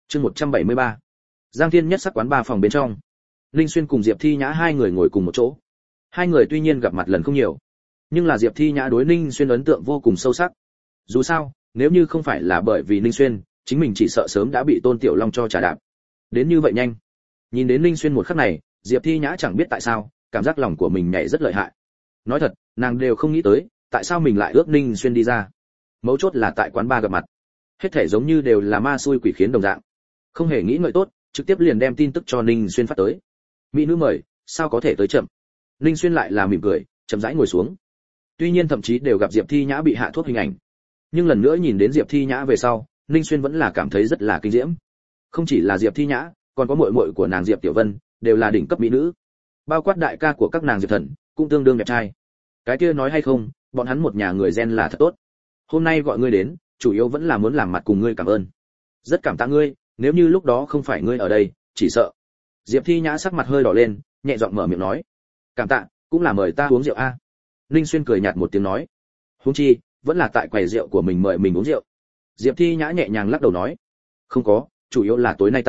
Chương 173. Giang Thiên Nhất sắc quán ba phòng bên trong. Linh Xuyên cùng Diệp Thi Nhã hai người ngồi cùng một chỗ. Hai người tuy nhiên gặp mặt lần không nhiều, nhưng là Diệp Thi Nhã đối Ninh Xuyên ấn tượng vô cùng sâu sắc. Dù sao, nếu như không phải là bởi vì Ninh Xuyên, chính mình chỉ sợ sớm đã bị Tôn Tiểu Long cho trả đạp. Đến như vậy nhanh. Nhìn đến Ninh Xuyên một khắc này, Diệp Thi Nhã chẳng biết tại sao, cảm giác lòng của mình nhảy rất lợi hại. Nói thật, nàng đều không nghĩ tới, tại sao mình lại ước Ninh Xuyên đi ra. Mấu chốt là tại quán ba gặp mặt. Hết thể giống như đều là ma xui quỷ khiến đồng dạng. Không hề nghĩ ngợi tốt, trực tiếp liền đem tin tức cho Ninh Xuyên phát tới. Mỹ nữ mời, sao có thể tới chậm. Ninh Xuyên lại là mỉm cười, chậm rãi ngồi xuống. Tuy nhiên thậm chí đều gặp Diệp Thi Nhã bị hạ thuốc hình ảnh, nhưng lần nữa nhìn đến Diệp Thi Nhã về sau, Ninh Xuyên vẫn là cảm thấy rất là kinh diễm. Không chỉ là Diệp Thi Nhã, còn có muội muội của nàng Diệp Tiểu Vân, đều là đỉnh cấp mỹ nữ. Bao quát đại ca của các nàng Diệp Thần, cũng tương đương đẹp trai. Cái kia nói hay không, bọn hắn một nhà người gen là thật tốt. Hôm nay gọi ngươi đến, chủ yếu vẫn là muốn làm mặt cùng ngươi cảm ơn. Rất cảm tạ ngươi, nếu như lúc đó không phải ngươi ở đây, chỉ sợ. Diệp Thi Nhã sắc mặt hơi đỏ lên, nhẹ giọng mở miệng nói. Cảm tạ, cũng là mời ta uống rượu a. Ninh Xuyên cười nhạt một tiếng nói. Huống chi, vẫn là tại quầy rượu của mình mời mình uống rượu. Diệp Thi Nhã nhẹ nhàng lắc đầu nói. Không có, chủ yếu là tối nay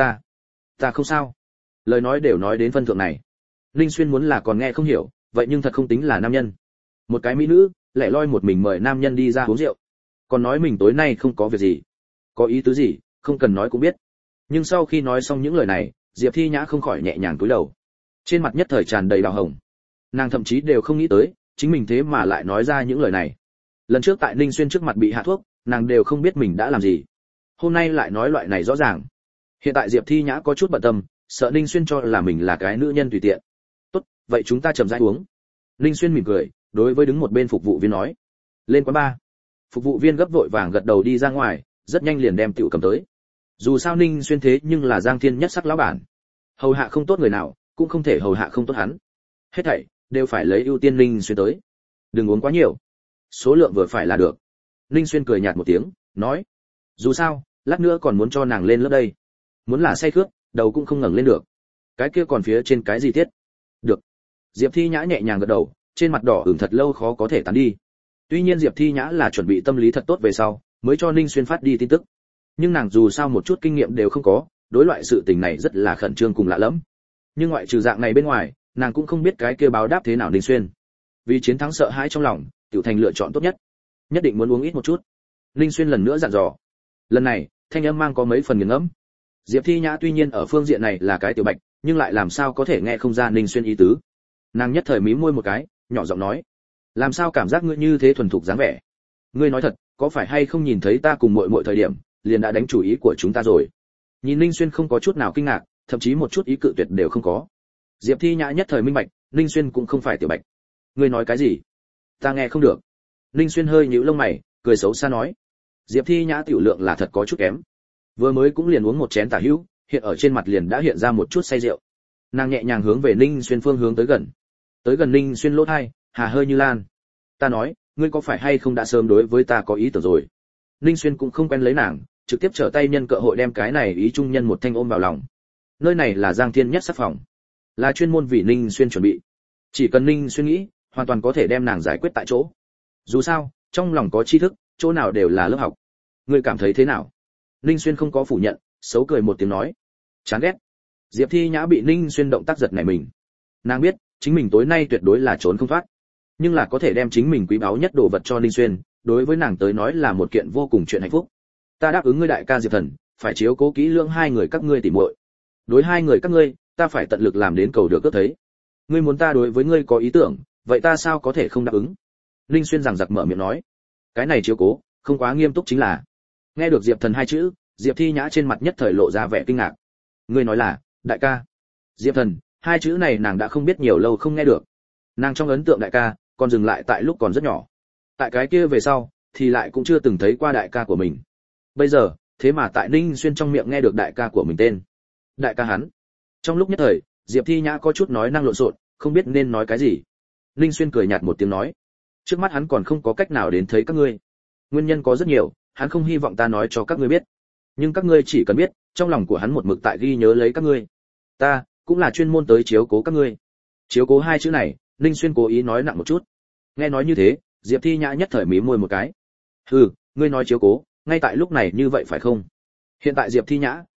ta không sao. Lời nói đều nói đến phân thượng này. Ninh Xuyên muốn là còn nghe không hiểu, vậy nhưng thật không tính là nam nhân. Một cái mỹ nữ, lẻ loi một mình mời nam nhân đi ra uống rượu. Còn nói mình tối nay không có việc gì. Có ý tứ gì, không cần nói cũng biết. Nhưng sau khi nói xong những lời này, Diệp Thi Nhã không khỏi nhẹ nhàng cúi đầu. Trên mặt nhất thời tràn đầy đào hồng. Nàng thậm chí đều không nghĩ tới, chính mình thế mà lại nói ra những lời này. Lần trước tại Ninh Xuyên trước mặt bị hạ thuốc, nàng đều không biết mình đã làm gì. Hôm nay lại nói loại này rõ ràng. Hiện tại Diệp Thi Nhã có chút bận tâm, sợ Ninh Xuyên cho là mình là cái nữ nhân tùy tiện. Tốt, vậy chúng ta chậm rãi uống. Ninh Xuyên mỉm cười, đối với đứng một bên phục vụ viên nói. Lên quán ba. Phục vụ viên gấp vội vàng gật đầu đi ra ngoài, rất nhanh liền đem tiểu cầm tới. Dù sao Ninh Xuyên thế nhưng là Giang Thiên Nhất sắc lão bản. Hầu hạ không tốt người nào, cũng không thể hầu hạ không tốt hắn. Hết thảy đều phải lấy ưu tiên Ninh Xuyên tới. Đừng uống quá nhiều, số lượng vừa phải là được. Ninh Xuyên cười nhạt một tiếng, nói. Dù sao, lát nữa còn muốn cho nàng lên lớp đây. Muốn là say khướt, đầu cũng không ngẩng lên được. Cái kia còn phía trên cái gì tiết? Được. Diệp Thi Nhã nhẹ nhàng gật đầu, trên mặt đỏ ửng thật lâu khó có thể tán đi. Tuy nhiên Diệp Thi Nhã là chuẩn bị tâm lý thật tốt về sau, mới cho Ninh Xuyên phát đi tin tức. Nhưng nàng dù sao một chút kinh nghiệm đều không có, đối loại sự tình này rất là khẩn trương cùng lạ lẫm. Nhưng ngoại trừ dạng này bên ngoài, nàng cũng không biết cái kia báo đáp thế nào Ninh Xuyên. Vì chiến thắng sợ hãi trong lòng, tiểu thành lựa chọn tốt nhất. Nhất định muốn uống ít một chút. Ninh Xuyên lần nữa dặn dò. Lần này, thanh âm mang có mấy phần nghiền ngẫm. Diệp Thi Nhã tuy nhiên ở phương diện này là cái tiểu bạch, nhưng lại làm sao có thể nghe không ra Ninh Xuyên ý tứ. Nàng nhất thời mím môi một cái, nhỏ giọng nói: "Làm sao cảm giác ngươi như thế thuần thục dáng vẻ? Ngươi nói thật, có phải hay không nhìn thấy ta cùng muội muội thời điểm, liền đã đánh chủ ý của chúng ta rồi?" Nhìn Ninh Xuyên không có chút nào kinh ngạc, thậm chí một chút ý cự tuyệt đều không có. Diệp Thi Nhã nhất thời minh bạch, Ninh Xuyên cũng không phải tiểu bạch. Ngươi nói cái gì? Ta nghe không được. Ninh Xuyên hơi nhíu lông mày, cười xấu xa nói. Diệp Thi Nhã tiểu lượng là thật có chút kém. Vừa mới cũng liền uống một chén tả hữu, hiện ở trên mặt liền đã hiện ra một chút say rượu. Nàng nhẹ nhàng hướng về Ninh Xuyên phương hướng tới gần. Tới gần Ninh Xuyên lỗ tai, hà hơi như lan. Ta nói, ngươi có phải hay không đã sớm đối với ta có ý tưởng rồi? Ninh Xuyên cũng không quen lấy nàng, trực tiếp trở tay nhân cơ hội đem cái này ý trung nhân một thanh ôm vào lòng. Nơi này là Giang Thiên Nhất sắc phòng, là chuyên môn vì Ninh Xuyên chuẩn bị. Chỉ cần Ninh Xuyên nghĩ, hoàn toàn có thể đem nàng giải quyết tại chỗ. Dù sao, trong lòng có tri thức, chỗ nào đều là lớp học. Ngươi cảm thấy thế nào? Ninh Xuyên không có phủ nhận, xấu cười một tiếng nói. Chán ghét. Diệp Thi Nhã bị Ninh Xuyên động tác giật nảy mình. Nàng biết, chính mình tối nay tuyệt đối là trốn không thoát. Nhưng là có thể đem chính mình quý báu nhất đồ vật cho Ninh Xuyên, đối với nàng tới nói là một kiện vô cùng chuyện hạnh phúc. Ta đáp ứng ngươi đại ca Diệp Thần, phải chiếu cố kỹ lưỡng hai người các ngươi tỉ muội. Đối hai người các ngươi, ta phải tận lực làm đến cầu được cướp thấy. Ngươi muốn ta đối với ngươi có ý tưởng, vậy ta sao có thể không đáp ứng? Ninh Xuyên giằng giặc mở miệng nói. Cái này chiếu cố, không quá nghiêm túc chính là. Nghe được Diệp Thần hai chữ, Diệp Thi Nhã trên mặt nhất thời lộ ra vẻ kinh ngạc. Ngươi nói là, đại ca. Diệp Thần, hai chữ này nàng đã không biết nhiều lâu không nghe được. Nàng trong ấn tượng đại ca, còn dừng lại tại lúc còn rất nhỏ. Tại cái kia về sau, thì lại cũng chưa từng thấy qua đại ca của mình. Bây giờ, thế mà tại Ninh Xuyên trong miệng nghe được đại ca của mình tên. Đại ca hắn. Trong lúc nhất thời, Diệp Thi Nhã có chút nói năng lộn xộn, không biết nên nói cái gì. Ninh Xuyên cười nhạt một tiếng nói, trước mắt hắn còn không có cách nào đến thấy các ngươi. Nguyên nhân có rất nhiều, hắn không hy vọng ta nói cho các ngươi biết. Nhưng các ngươi chỉ cần biết, trong lòng của hắn một mực tại ghi nhớ lấy các ngươi. Ta cũng là chuyên môn tới chiếu cố các ngươi. Chiếu cố hai chữ này, Ninh Xuyên cố ý nói nặng một chút. Nghe nói như thế, Diệp Thi Nhã nhất thời mím môi một cái. Ngươi nói chiếu cố, ngay tại lúc này như vậy phải không? Hiện tại Diệp Thi Nhã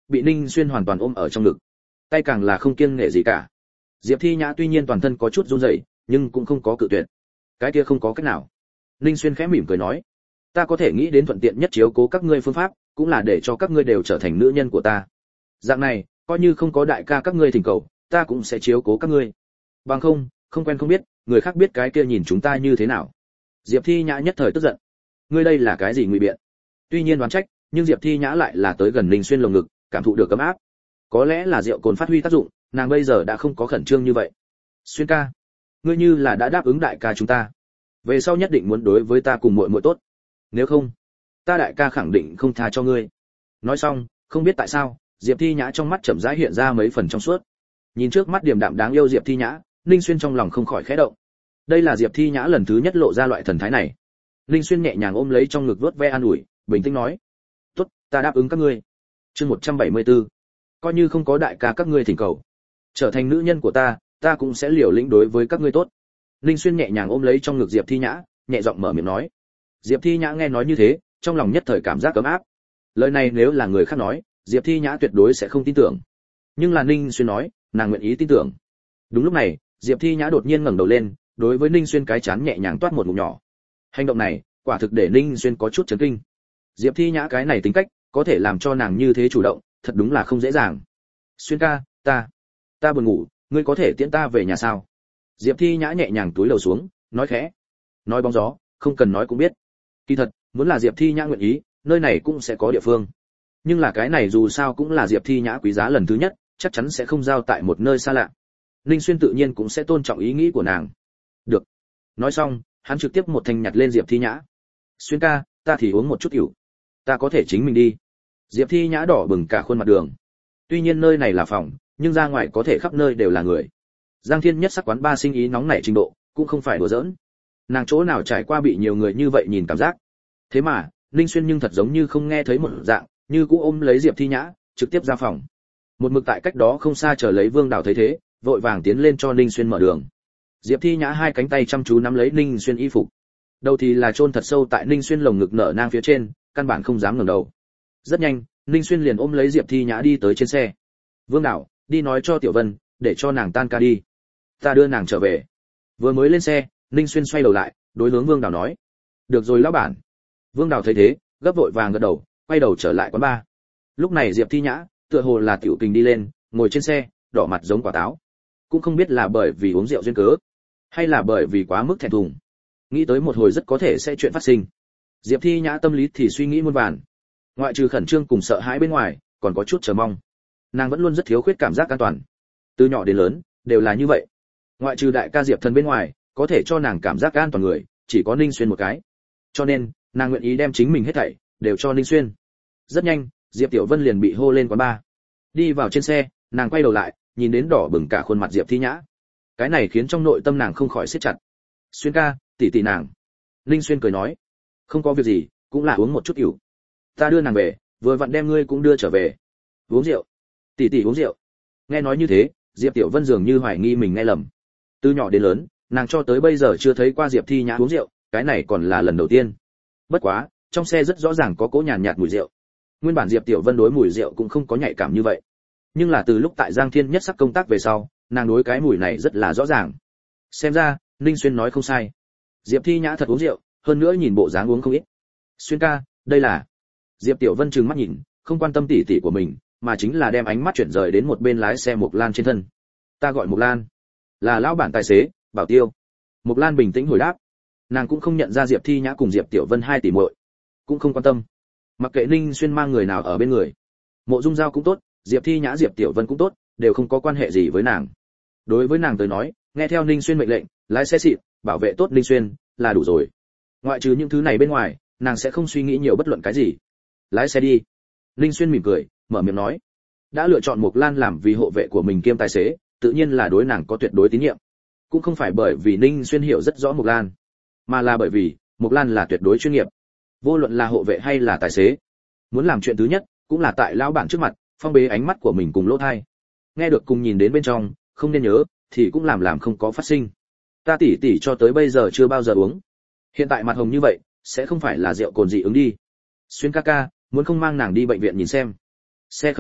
bị Ninh Xuyên hoàn toàn ôm ở trong ngực, tay càng là không kiêng nể gì cả. Diệp Thi Nhã tuy nhiên toàn thân có chút run rẩy, nhưng cũng không có cự tuyệt. Cái kia không có cách nào. Ninh Xuyên khẽ mỉm cười nói, ta có thể nghĩ đến thuận tiện nhất chiếu cố các ngươi phương pháp, cũng là để cho các ngươi đều trở thành nữ nhân của ta. Dạng này, coi như không có đại ca các ngươi thỉnh cầu, ta cũng sẽ chiếu cố các ngươi. Bằng không, không quen không biết, người khác biết cái kia nhìn chúng ta như thế nào. Diệp Thi Nhã nhất thời tức giận. Ngươi đây là cái gì ngụy biện? Tuy nhiên đoán trách, nhưng Diệp Thi Nhã lại là tới gần Ninh Xuyên lồng ngực, cảm thụ được ấm áp. Có lẽ là rượu cồn phát huy tác dụng, nàng bây giờ đã không có khẩn trương như vậy. Xuyên ca, ngươi như là đã đáp ứng đại ca chúng ta, về sau nhất định muốn đối với ta cùng muội muội tốt. Nếu không, ta đại ca khẳng định không tha cho ngươi. Nói xong, không biết tại sao, Diệp Thi Nhã trong mắt chậm rãi hiện ra mấy phần trong suốt. Nhìn trước mắt điềm đạm đáng yêu Diệp Thi Nhã, Ninh Xuyên trong lòng không khỏi khẽ động. Đây là Diệp Thi Nhã lần thứ nhất lộ ra loại thần thái này. Ninh Xuyên nhẹ nhàng ôm lấy trong ngực vuốt ve an ủi, bình tĩnh nói: "Tốt, ta đáp ứng các ngươi." Chương 174. Coi như không có đại ca các ngươi thỉnh cầu, trở thành nữ nhân của ta cũng sẽ liều lĩnh đối với các ngươi tốt. Ninh Xuyên nhẹ nhàng ôm lấy trong ngực Diệp Thi Nhã, nhẹ giọng mở miệng nói. Diệp Thi Nhã nghe nói như thế, trong lòng nhất thời cảm giác ấm áp. Lời này nếu là người khác nói, Diệp Thi Nhã tuyệt đối sẽ không tin tưởng. Nhưng là Ninh Xuyên nói, nàng nguyện ý tin tưởng. Đúng lúc này, Diệp Thi Nhã đột nhiên ngẩng đầu lên, đối với Ninh Xuyên cái chán nhẹ nhàng toát một ngụm nhỏ. Hành động này, quả thực để Ninh Xuyên có chút chấn kinh. Diệp Thi Nhã cái này tính cách, có thể làm cho nàng như thế chủ động, thật đúng là không dễ dàng. Xuyên ca, ta buồn ngủ, ngươi có thể tiễn ta về nhà sao? Diệp Thi Nhã nhẹ nhàng túi lầu xuống, nói khẽ. Nói bóng gió, không cần nói cũng biết. Kỳ thật, muốn là Diệp Thi Nhã nguyện ý, nơi này cũng sẽ có địa phương. Nhưng là cái này dù sao cũng là Diệp Thi Nhã quý giá lần thứ nhất, chắc chắn sẽ không giao tại một nơi xa lạ. Ninh Xuyên tự nhiên cũng sẽ tôn trọng ý nghĩ của nàng. Được. Nói xong, hắn trực tiếp một thanh nhặt lên Diệp Thi Nhã. Xuyên ca, ta thì uống một chút rượu. Ta có thể chính mình đi. Diệp Thi Nhã đỏ bừng cả khuôn mặt đường. Tuy nhiên nơi này là phòng, nhưng ra ngoài có thể khắp nơi đều là người. Giang Thiên Nhất sắc quán ba sinh ý nóng nảy trình độ, cũng không phải đùa giỡn. Nàng chỗ nào trải qua bị nhiều người như vậy nhìn cảm giác. Thế mà, Ninh Xuyên nhưng thật giống như không nghe thấy một dạng, như cũ ôm lấy Diệp Thi Nhã, trực tiếp ra phòng. Một mực tại cách đó không xa chờ lấy Vương Đào thấy thế, vội vàng tiến lên cho Ninh Xuyên mở đường. Diệp Thi Nhã hai cánh tay chăm chú nắm lấy Ninh Xuyên y phục. Đầu thì là chôn thật sâu tại Ninh Xuyên lồng ngực nở nang phía trên, căn bản không dám ngẩng đầu. Rất nhanh, Ninh Xuyên liền ôm lấy Diệp Thi Nhã đi tới trên xe. Vương Đào, đi nói cho Tiểu Vân, để cho nàng tan ca đi. Ta đưa nàng trở về. Vừa mới lên xe, Ninh Xuyên xoay đầu lại, đối hướng Vương Đào nói. Được rồi lão bản. Vương Đào thấy thế, gấp vội vàng gật đầu, quay đầu trở lại quán bar. Lúc này Diệp Thi Nhã, tựa hồ là tiểu kình đi lên, ngồi trên xe, đỏ mặt giống quả táo. Cũng không biết là bởi vì uống rượu duyên cớ, hay là bởi vì quá mức thẹn thùng. Nghĩ tới một hồi rất có thể sẽ chuyện phát sinh. Diệp Thi Nhã tâm lý thì suy nghĩ muôn vàn. Ngoại trừ khẩn trương cùng sợ hãi bên ngoài, còn có chút chờ mong. Nàng vẫn luôn rất thiếu khuyết cảm giác an toàn. Từ nhỏ đến lớn, đều là như vậy. Ngoại trừ đại ca Diệp Thần bên ngoài, có thể cho nàng cảm giác an toàn người, chỉ có Ninh Xuyên một cái. Cho nên, nàng nguyện ý đem chính mình hết thảy đều cho Ninh Xuyên. Rất nhanh, Diệp Tiểu Vân liền bị hô lên quán bar. Đi vào trên xe, nàng quay đầu lại, nhìn đến đỏ bừng cả khuôn mặt Diệp Thi Nhã. Cái này khiến trong nội tâm nàng không khỏi siết chặt. Xuyên ca, tỷ tỷ nàng. Ninh Xuyên cười nói, không có việc gì, cũng là uống một chút rượu. Ta đưa nàng về, vừa vặn đem ngươi cũng đưa trở về. Uống rượu? Tỷ tỷ uống rượu? Nghe nói như thế, Diệp Tiểu Vân dường như hoài nghi mình nghe lầm. Từ nhỏ đến lớn, nàng cho tới bây giờ chưa thấy qua Diệp Thi Nhã uống rượu, cái này còn là lần đầu tiên. Bất quá, trong xe rất rõ ràng có cỗ nhàn nhạt mùi rượu. Nguyên bản Diệp Tiểu Vân đối mùi rượu cũng không có nhạy cảm như vậy. Nhưng là từ lúc tại Giang Thiên Nhất sắc công tác về sau, nàng đối cái mùi này rất là rõ ràng. Xem ra, Ninh Xuyên nói không sai. Diệp Thi Nhã thật uống rượu, hơn nữa nhìn bộ dáng uống không ít. Xuyên ca, đây là... Diệp Tiểu Vân trừng mắt nhìn, không quan tâm tỷ tỷ của mình, mà chính là đem ánh mắt chuyển rời đến một bên lái xe Mộc Lan trên thân. Ta gọi Mộc Lan, là lão bản tài xế, Bảo Tiêu. Mộc Lan bình tĩnh hồi đáp. Nàng cũng không nhận ra Diệp Thi Nhã cùng Diệp Tiểu Vân hai tỷ muội, cũng không quan tâm. Mặc kệ Ninh Xuyên mang người nào ở bên người, Mộ Dung Giao cũng tốt, Diệp Thi Nhã Diệp Tiểu Vân cũng tốt, đều không có quan hệ gì với nàng. Đối với nàng tới nói, nghe theo Ninh Xuyên mệnh lệnh, lái xe xịn, bảo vệ tốt Ninh Xuyên là đủ rồi. Ngoại trừ những thứ này bên ngoài, nàng sẽ không suy nghĩ nhiều bất luận cái gì. Lái xe đi. Ninh Xuyên mỉm cười, mở miệng nói. Đã lựa chọn Mộc Lan làm vì hộ vệ của mình kiêm tài xế, tự nhiên là đối nàng có tuyệt đối tín nhiệm. Cũng không phải bởi vì Ninh Xuyên hiểu rất rõ Mộc Lan, mà là bởi vì Mộc Lan là tuyệt đối chuyên nghiệp. Vô luận là hộ vệ hay là tài xế, muốn làm chuyện thứ nhất, cũng là tại lão bản trước mặt, phong bế ánh mắt của mình cùng lỗ tai. Nghe được cùng nhìn đến bên trong, không nên nhớ, thì cũng làm không có phát sinh. Ta tỷ tỷ cho tới bây giờ chưa bao giờ uống. Hiện tại mặt hồng như vậy, sẽ không phải là rượu cồn dị ứng đi. Xuyên ca ca, muốn không mang nàng đi bệnh viện nhìn xem. Xe khởi động,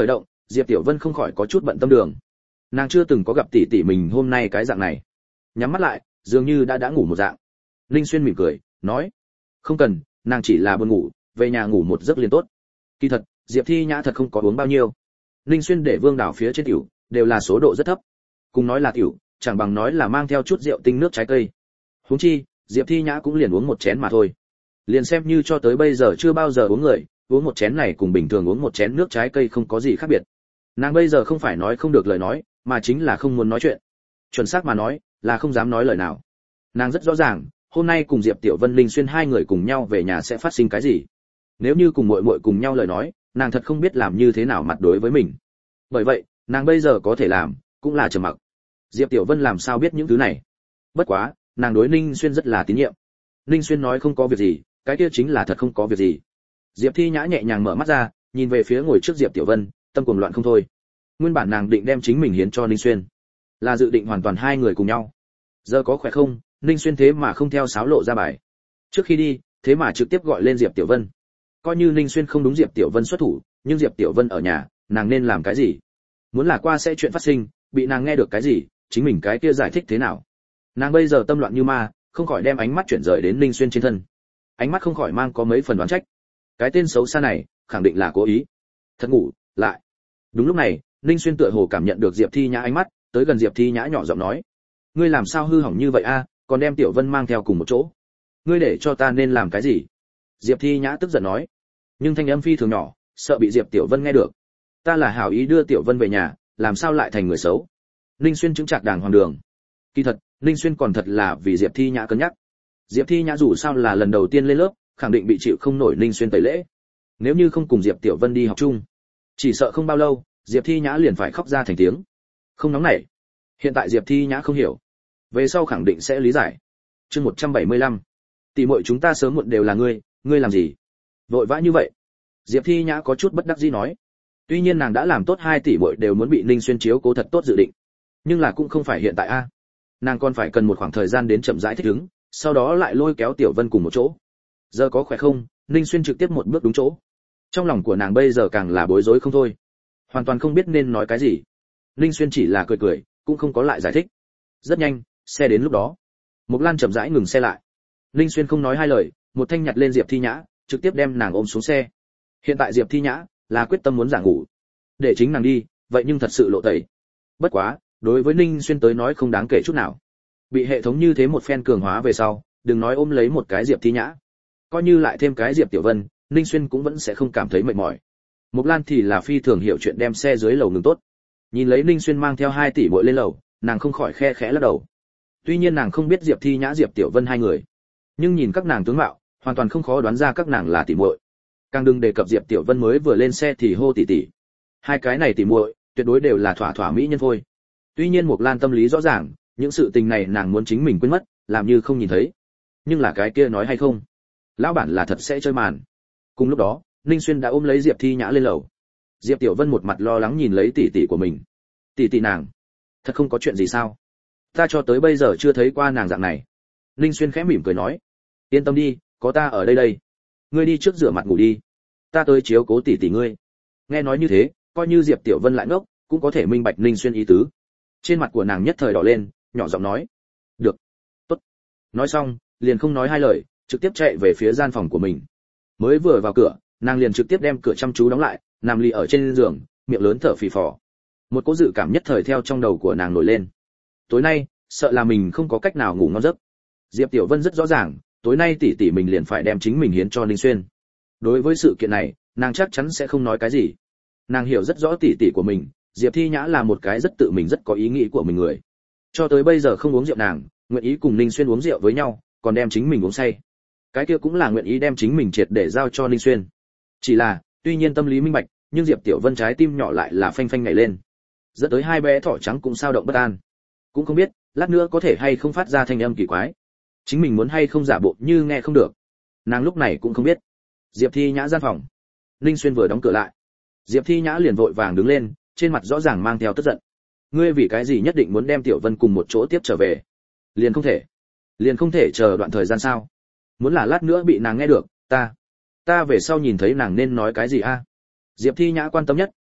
Diệp Tiểu Vân không khỏi có chút bận tâm đường. Nàng chưa từng có gặp tỷ tỷ mình hôm nay cái dạng này. Nhắm mắt lại, dường như đã ngủ một dạng. Linh Xuyên mỉm cười, nói: "Không cần, nàng chỉ là buồn ngủ, về nhà ngủ một giấc liền tốt." Kỳ thật, Diệp Thi Nhã thật không có uống bao nhiêu. Linh Xuyên để Vương Đảo phía trên tiểu, đều là số độ rất thấp. Cùng nói là tiểu, chẳng bằng nói là mang theo chút rượu tinh nước trái cây. Huống chi, Diệp Thi Nhã cũng liền uống một chén mà thôi. Liền xem như cho tới bây giờ chưa bao giờ uống người, uống một chén này cùng bình thường uống một chén nước trái cây không có gì khác biệt. Nàng bây giờ không phải nói không được lời nói, mà chính là không muốn nói chuyện. Chuẩn xác mà nói, là không dám nói lời nào. Nàng rất rõ ràng, hôm nay cùng Diệp Tiểu Vân, Linh Xuyên hai người cùng nhau về nhà sẽ phát sinh cái gì. Nếu như cùng muội muội cùng nhau lời nói, nàng thật không biết làm như thế nào mặt đối với mình. Bởi vậy, nàng bây giờ có thể làm, cũng là trầm mặc. Diệp Tiểu Vân làm sao biết những thứ này? Bất quá, nàng đối Ninh Xuyên rất là tín nhiệm. Ninh Xuyên nói không có việc gì, cái kia chính là thật không có việc gì. Diệp Thi Nhã nhẹ nhàng mở mắt ra, nhìn về phía ngồi trước Diệp Tiểu Vân, tâm cuồng loạn không thôi. Nguyên bản nàng định đem chính mình hiến cho Ninh Xuyên, là dự định hoàn toàn hai người cùng nhau. Giờ có khỏe không? Ninh Xuyên thế mà không theo sáo lộ ra bài. Trước khi đi, thế mà trực tiếp gọi lên Diệp Tiểu Vân. Coi như Ninh Xuyên không đúng Diệp Tiểu Vân xuất thủ, nhưng Diệp Tiểu Vân ở nhà, nàng nên làm cái gì? Muốn là qua sẽ chuyện phát sinh, bị nàng nghe được cái gì, chính mình cái kia giải thích thế nào? Nàng bây giờ tâm loạn như ma, không khỏi đem ánh mắt chuyển rời đến Ninh Xuyên trên thân. Ánh mắt không khỏi mang có mấy phần đoán trách. Cái tên xấu xa này, khẳng định là cố ý. Thật ngủ, lại. Đúng lúc này, Ninh Xuyên tựa hồ cảm nhận được Diệp Thi Nhã ánh mắt, tới gần Diệp Thi Nhã nhỏ giọng nói: "Ngươi làm sao hư hỏng như vậy a, còn đem Tiểu Vân mang theo cùng một chỗ? Ngươi để cho ta nên làm cái gì?" Diệp Thi Nhã tức giận nói, nhưng thanh âm phi thường nhỏ, sợ bị Diệp Tiểu Vân nghe được. "Ta là hảo ý đưa Tiểu Vân về nhà, làm sao lại thành người xấu?" Ninh Xuyên chứng trạc đàng hoàng đường. Kỳ thật, Ninh Xuyên còn thật là vì Diệp Thi Nhã cân nhắc. Diệp Thi Nhã dù sao là lần đầu tiên lên lớp, khẳng định bị chịu không nổi Ninh Xuyên tẩy lễ. Nếu như không cùng Diệp Tiểu Vân đi học chung, chỉ sợ không bao lâu, Diệp Thi Nhã liền phải khóc ra thành tiếng. Không nóng nảy. Hiện tại Diệp Thi Nhã không hiểu, về sau khẳng định sẽ lý giải. Chương 175. Tỷ muội chúng ta sớm muộn đều là ngươi làm gì? Vội vã như vậy? Diệp Thi Nhã có chút bất đắc dĩ nói. Tuy nhiên nàng đã làm tốt 2 tỷ muội đều muốn bị Ninh Xuyên chiếu cố thật tốt dự định, nhưng là cũng không phải hiện tại a. Nàng còn phải cần một khoảng thời gian đến chậm rãi thích ứng, sau đó lại lôi kéo Tiểu Vân cùng một chỗ. Giờ có khỏe không? Ninh Xuyên trực tiếp một bước đúng chỗ. Trong lòng của nàng bây giờ càng là bối rối không thôi, hoàn toàn không biết nên nói cái gì. Ninh Xuyên chỉ là cười cười, cũng không có lại giải thích. Rất nhanh, xe đến lúc đó, Mộc Lan chậm rãi ngừng xe lại. Ninh Xuyên không nói hai lời, một thanh nhặt lên Diệp Thi Nhã, trực tiếp đem nàng ôm xuống xe. Hiện tại Diệp Thi Nhã là quyết tâm muốn giả ngủ, để chính nàng đi, vậy nhưng thật sự lộ tẩy. Bất quá, đối với Ninh Xuyên tới nói không đáng kể chút nào. Bị hệ thống như thế một phen cường hóa về sau, đừng nói ôm lấy một cái Diệp Thi Nhã, coi như lại thêm cái Diệp Tiểu Vân, Ninh Xuyên cũng vẫn sẽ không cảm thấy mệt mỏi. Mộc Lan thì là phi thường hiểu chuyện đem xe dưới lầu ngừng tốt. Nhìn lấy Ninh Xuyên mang theo 2 tỷ muội lên lầu, nàng không khỏi khe khẽ lắc đầu. Tuy nhiên nàng không biết Diệp Thi Nhã, Diệp Tiểu Vân hai người, nhưng nhìn các nàng tướng mạo, hoàn toàn không khó đoán ra các nàng là tỷ muội. Càng đừng đề cập Diệp Tiểu Vân mới vừa lên xe thì hô tỷ tỷ. Hai cái này tỷ muội, tuyệt đối đều là thỏa thỏa mỹ nhân thôi. Tuy nhiên Mộc Lan tâm lý rõ ràng, những sự tình này nàng muốn chính mình quên mất, làm như không nhìn thấy. Nhưng là cái kia nói hay không, lão bản là thật sẽ chơi màn. Cùng lúc đó, Ninh Xuyên đã ôm lấy Diệp Thi Nhã lên lầu. Diệp Tiểu Vân một mặt lo lắng nhìn lấy tỷ tỷ của mình. Tỷ tỷ nàng, thật không có chuyện gì sao? Ta cho tới bây giờ chưa thấy qua nàng dạng này. Ninh Xuyên khẽ mỉm cười nói, yên tâm đi, có ta ở đây đây. Ngươi đi trước rửa mặt ngủ đi, ta tới chiếu cố tỷ tỷ ngươi. Nghe nói như thế, coi như Diệp Tiểu Vân lại ngốc, cũng có thể minh bạch Ninh Xuyên ý tứ. Trên mặt của nàng nhất thời đỏ lên, nhỏ giọng nói, được, tốt. Nói xong, liền không nói hai lời, trực tiếp chạy về phía gian phòng của mình. Mới vừa vào cửa, nàng liền trực tiếp đem cửa chăm chú đóng lại, nằm lì ở trên giường, miệng lớn thở phì phò. Một cỗ dự cảm nhất thời theo trong đầu của nàng nổi lên. Tối nay, sợ là mình không có cách nào ngủ ngon giấc. Diệp Tiểu Vân rất rõ ràng, tối nay tỷ tỷ mình liền phải đem chính mình hiến cho Ninh Xuyên. Đối với sự kiện này, nàng chắc chắn sẽ không nói cái gì. Nàng hiểu rất rõ tỷ tỷ của mình, Diệp Thi Nhã là một cái rất tự mình rất có ý nghĩ của mình người. Cho tới bây giờ không uống rượu nàng, nguyện ý cùng Ninh Xuyên uống rượu với nhau, còn đem chính mình uống say. Cái kia cũng là nguyện ý đem chính mình triệt để giao cho Ninh Xuyên. Chỉ là, tuy nhiên tâm lý minh bạch, nhưng Diệp Tiểu Vân trái tim nhỏ lại là phanh phanh nhảy lên. Dẫn tới hai bé thỏ trắng cũng sao động bất an. Cũng không biết, lát nữa có thể hay không phát ra thanh âm kỳ quái. Chính mình muốn hay không giả bộ như nghe không được. Nàng lúc này cũng không biết. Diệp Thi Nhã gian phòng. Ninh Xuyên vừa đóng cửa lại. Diệp Thi Nhã liền vội vàng đứng lên, trên mặt rõ ràng mang theo tức giận. Ngươi vì cái gì nhất định muốn đem Tiểu Vân cùng một chỗ tiếp trở về? Liền không thể chờ đoạn thời gian sao? Muốn là lát nữa bị nàng nghe được, ta về sau nhìn thấy nàng nên nói cái gì a? Diệp Thi Nhã quan tâm nhất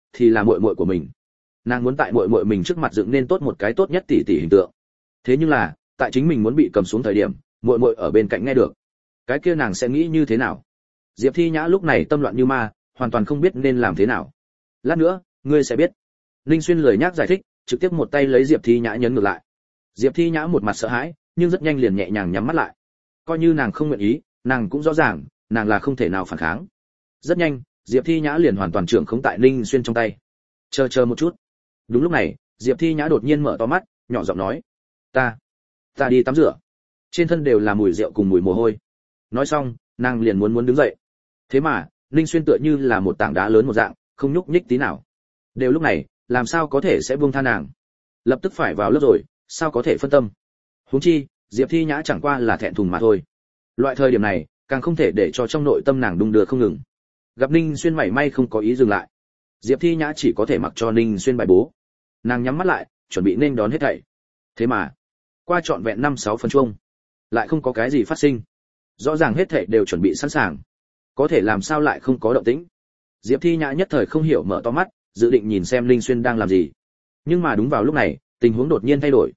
thì là muội muội của mình. Nàng muốn tại muội muội mình trước mặt dựng nên tốt một cái tốt nhất tỷ tỷ hình tượng. Thế nhưng là, tại chính mình muốn bị cầm xuống thời điểm, muội muội ở bên cạnh nghe được. Cái kia nàng sẽ nghĩ như thế nào? Diệp Thi Nhã lúc này tâm loạn như ma, hoàn toàn không biết nên làm thế nào. Lát nữa, ngươi sẽ biết. Linh Xuyên lười nhác giải thích, trực tiếp một tay lấy Diệp Thi Nhã nhấn ngược lại. Diệp Thi Nhã một mặt sợ hãi, nhưng rất nhanh liền nhẹ nhàng nhắm mắt lại. Coi như nàng không nguyện ý, nàng cũng rõ ràng, nàng là không thể nào phản kháng. Rất nhanh, Diệp Thi Nhã liền hoàn toàn trưởng khống tại Linh Xuyên trong tay. Chờ một chút. Đúng lúc này, Diệp Thi Nhã đột nhiên mở to mắt, nhỏ giọng nói: Ta đi tắm rửa. Trên thân đều là mùi rượu cùng mùi mồ hôi. Nói xong, nàng liền muốn đứng dậy. Thế mà, Linh Xuyên tựa như là một tảng đá lớn một dạng, không nhúc nhích tí nào. Đều lúc này, làm sao có thể sẽ buông tha nàng? Lập tức phải vào lớp rồi, sao có thể phân tâm? Huống chi, Diệp Thi Nhã chẳng qua là thẹn thùng mà thôi. Loại thời điểm này, càng không thể để cho trong nội tâm nàng đung đưa không ngừng. Gặp Ninh Xuyên mảy may không có ý dừng lại, Diệp Thi Nhã chỉ có thể mặc cho Ninh Xuyên bài bố. Nàng nhắm mắt lại, chuẩn bị nên đón hết thảy. Thế mà, qua trọn vẹn 5-6 phân chuông, lại không có cái gì phát sinh. Rõ ràng hết thảy đều chuẩn bị sẵn sàng, có thể làm sao lại không có động tĩnh? Diệp Thi Nhã nhất thời không hiểu, mở to mắt, dự định nhìn xem Ninh Xuyên đang làm gì. Nhưng mà đúng vào lúc này, tình huống đột nhiên thay đổi.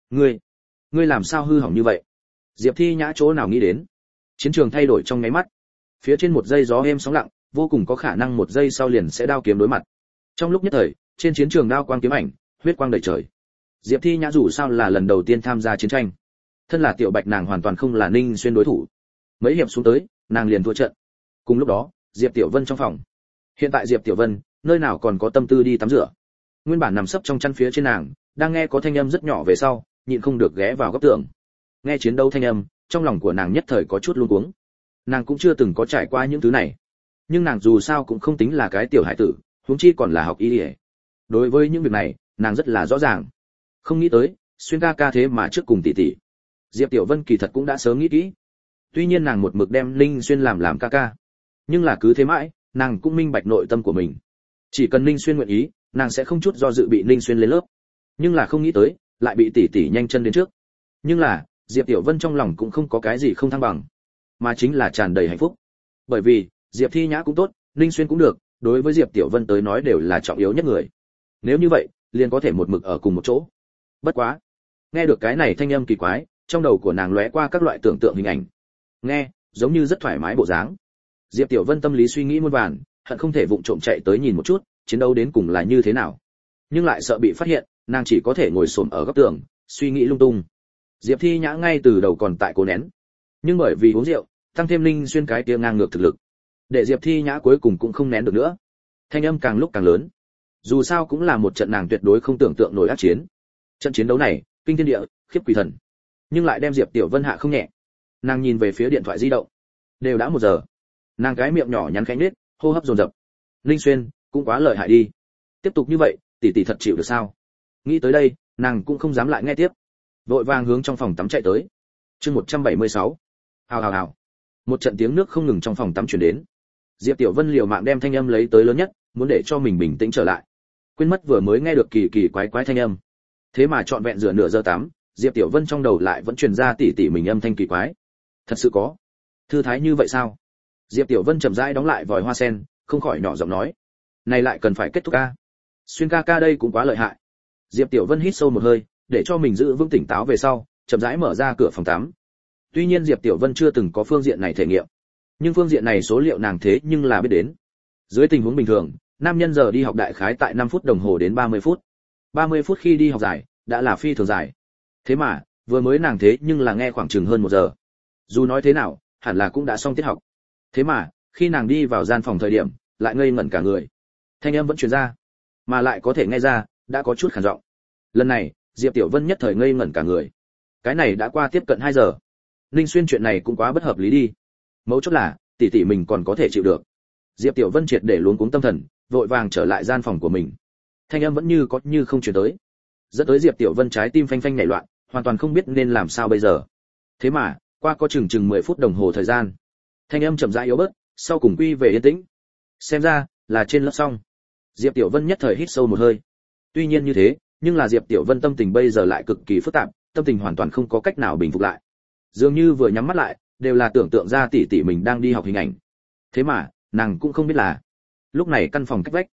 Ngươi làm sao hư hỏng như vậy? Diệp Thi Nhã chỗ nào nghĩ đến? Chiến trường thay đổi trong nháy mắt. Phía trên một giây gió êm sóng lặng, vô cùng có khả năng một giây sau liền sẽ đao kiếm đối mặt. Trong lúc nhất thời, trên chiến trường đao quang kiếm ảnh, huyết quang đầy trời. Diệp Thi Nhã dù sao là lần đầu tiên tham gia chiến tranh, thân là tiểu bạch nàng hoàn toàn không là Ninh Xuyên đối thủ. Mấy hiệp xuống tới, nàng liền thua trận. Cùng lúc đó, Diệp Tiểu Vân trong phòng. Hiện tại Diệp Tiểu Vân, nơi nào còn có tâm tư đi tắm rửa. Nguyên bản nằm sấp trong chăn phía trên nàng, đang nghe có thanh âm rất nhỏ về sau, nhịn không được ghé vào góc tường. Nghe chiến đấu thanh âm, trong lòng của nàng nhất thời có chút luống cuống. Nàng cũng chưa từng có trải qua những thứ này, nhưng nàng dù sao cũng không tính là cái tiểu hải tử, huống chi còn là học y y. Đối với những việc này, nàng rất là rõ ràng. Không nghĩ tới, Xuyên ca ca thế mà trước cùng tỷ tỷ. Diệp Tiểu Vân kỳ thật cũng đã sớm nghĩ kỹ. Tuy nhiên nàng một mực đem Linh Xuyên làm ca ca, nhưng là cứ thế mãi, nàng cũng minh bạch nội tâm của mình. Chỉ cần Linh Xuyên nguyện ý, nàng sẽ không chút do dự bị Linh Xuyên lên lớp. Nhưng là không nghĩ tới, lại bị tỷ tỷ nhanh chân đến trước. Nhưng là, Diệp Tiểu Vân trong lòng cũng không có cái gì không thăng bằng, mà chính là tràn đầy hạnh phúc. Bởi vì, Diệp Thi Nhã cũng tốt, Linh Xuyên cũng được, đối với Diệp Tiểu Vân tới nói đều là trọng yếu nhất người. Nếu như vậy, liền có thể một mực ở cùng một chỗ. Bất quá, nghe được cái này thanh âm kỳ quái, trong đầu của nàng lóe qua các loại tưởng tượng hình ảnh. Nghe, giống như rất thoải mái bộ dáng. Diệp Tiểu Vân tâm lý suy nghĩ muôn vàn, hận không thể vụng trộm chạy tới nhìn một chút, chiến đấu đến cùng là như thế nào. Nhưng lại sợ bị phát hiện, nàng chỉ có thể ngồi xổm ở góc tường, suy nghĩ lung tung. Diệp Thi Nhã ngay từ đầu còn tại cố nén, nhưng bởi vì uống rượu, tăng thêm Linh Xuyên cái kia ngang ngược thực lực, để Diệp Thi Nhã cuối cùng cũng không nén được nữa. Thanh âm càng lúc càng lớn. Dù sao cũng là một trận nàng tuyệt đối không tưởng tượng nổi ác chiến. Trận chiến đấu này, kinh thiên địa, khiếp quỷ thần, nhưng lại đem Diệp Tiểu Vân hạ không nhẹ. Nàng nhìn về phía điện thoại di động, đều đã 1 giờ. Nàng cái miệng nhỏ nhắn khẽ nhếch, hô hấp dồn dập. Linh Xuyên, cũng quá lợi hại đi. Tiếp tục như vậy, tỷ tỷ thật chịu được sao? Nghĩ tới đây, nàng cũng không dám lại nghe tiếp, vội vàng hướng trong phòng tắm chạy tới. Chương 176. Hào hào hào. Một trận tiếng nước không ngừng trong phòng tắm truyền đến. Diệp Tiểu Vân liều mạng đem thanh âm lấy tới lớn nhất, muốn để cho mình bình tĩnh trở lại. Quên mất vừa mới nghe được kỳ kỳ quái quái thanh âm. Thế mà trọn vẹn rửa nửa giờ tắm, Diệp Tiểu Vân trong đầu lại vẫn truyền ra tỉ mình âm thanh kỳ quái. Thật sự có thư thái như vậy sao? Diệp Tiểu Vân chậm rãi đóng lại vòi hoa sen, không khỏi nhỏ giọng nói. Này lại cần phải kết thúc a. Xuyên ca ca đây cũng quá lợi hại. Diệp Tiểu Vân hít sâu một hơi, để cho mình giữ vững tỉnh táo về sau, chậm rãi mở ra cửa phòng tắm. Tuy nhiên Diệp Tiểu Vân chưa từng có phương diện này thể nghiệm, nhưng phương diện này số liệu nàng thế nhưng là biết đến. Dưới tình huống bình thường, nam nhân giờ đi học đại khái tại 5 phút đồng hồ đến 30 phút. 30 phút khi đi học dài, đã là phi thường dài. Thế mà, vừa mới nàng thế nhưng là nghe khoảng chừng hơn 1 giờ. Dù nói thế nào, hẳn là cũng đã xong tiết học. Thế mà, khi nàng đi vào gian phòng thời điểm, lại ngây ngẩn cả người. Thanh âm vẫn truyền ra, mà lại có thể nghe ra, đã có chút khàn giọng. Lần này, Diệp Tiểu Vân nhất thời ngây ngẩn cả người. Cái này đã qua tiếp cận 2 giờ. Ninh Xuyên chuyện này cũng quá bất hợp lý đi. Mấu chốt là, tỷ tỷ mình còn có thể chịu được. Diệp Tiểu Vân triệt để luống cuống tâm thần, vội vàng trở lại gian phòng của mình. Thanh âm vẫn như có như không truyền tới, dẫn tới Diệp Tiểu Vân trái tim phanh phanh nhảy loạn, hoàn toàn không biết nên làm sao bây giờ. Thế mà, qua có chừng 10 phút đồng hồ thời gian, thanh âm chậm rãi yếu bớt, sau cùng quy về yên tĩnh. Xem ra là trên lớp xong. Diệp Tiểu Vân nhất thời hít sâu một hơi. Tuy nhiên như thế, nhưng là Diệp Tiểu Vân tâm tình bây giờ lại cực kỳ phức tạp, tâm tình hoàn toàn không có cách nào bình phục lại. Dường như vừa nhắm mắt lại, đều là tưởng tượng ra tỷ tỷ mình đang đi học hình ảnh. Thế mà, nàng cũng không biết là, lúc này căn phòng cách vách,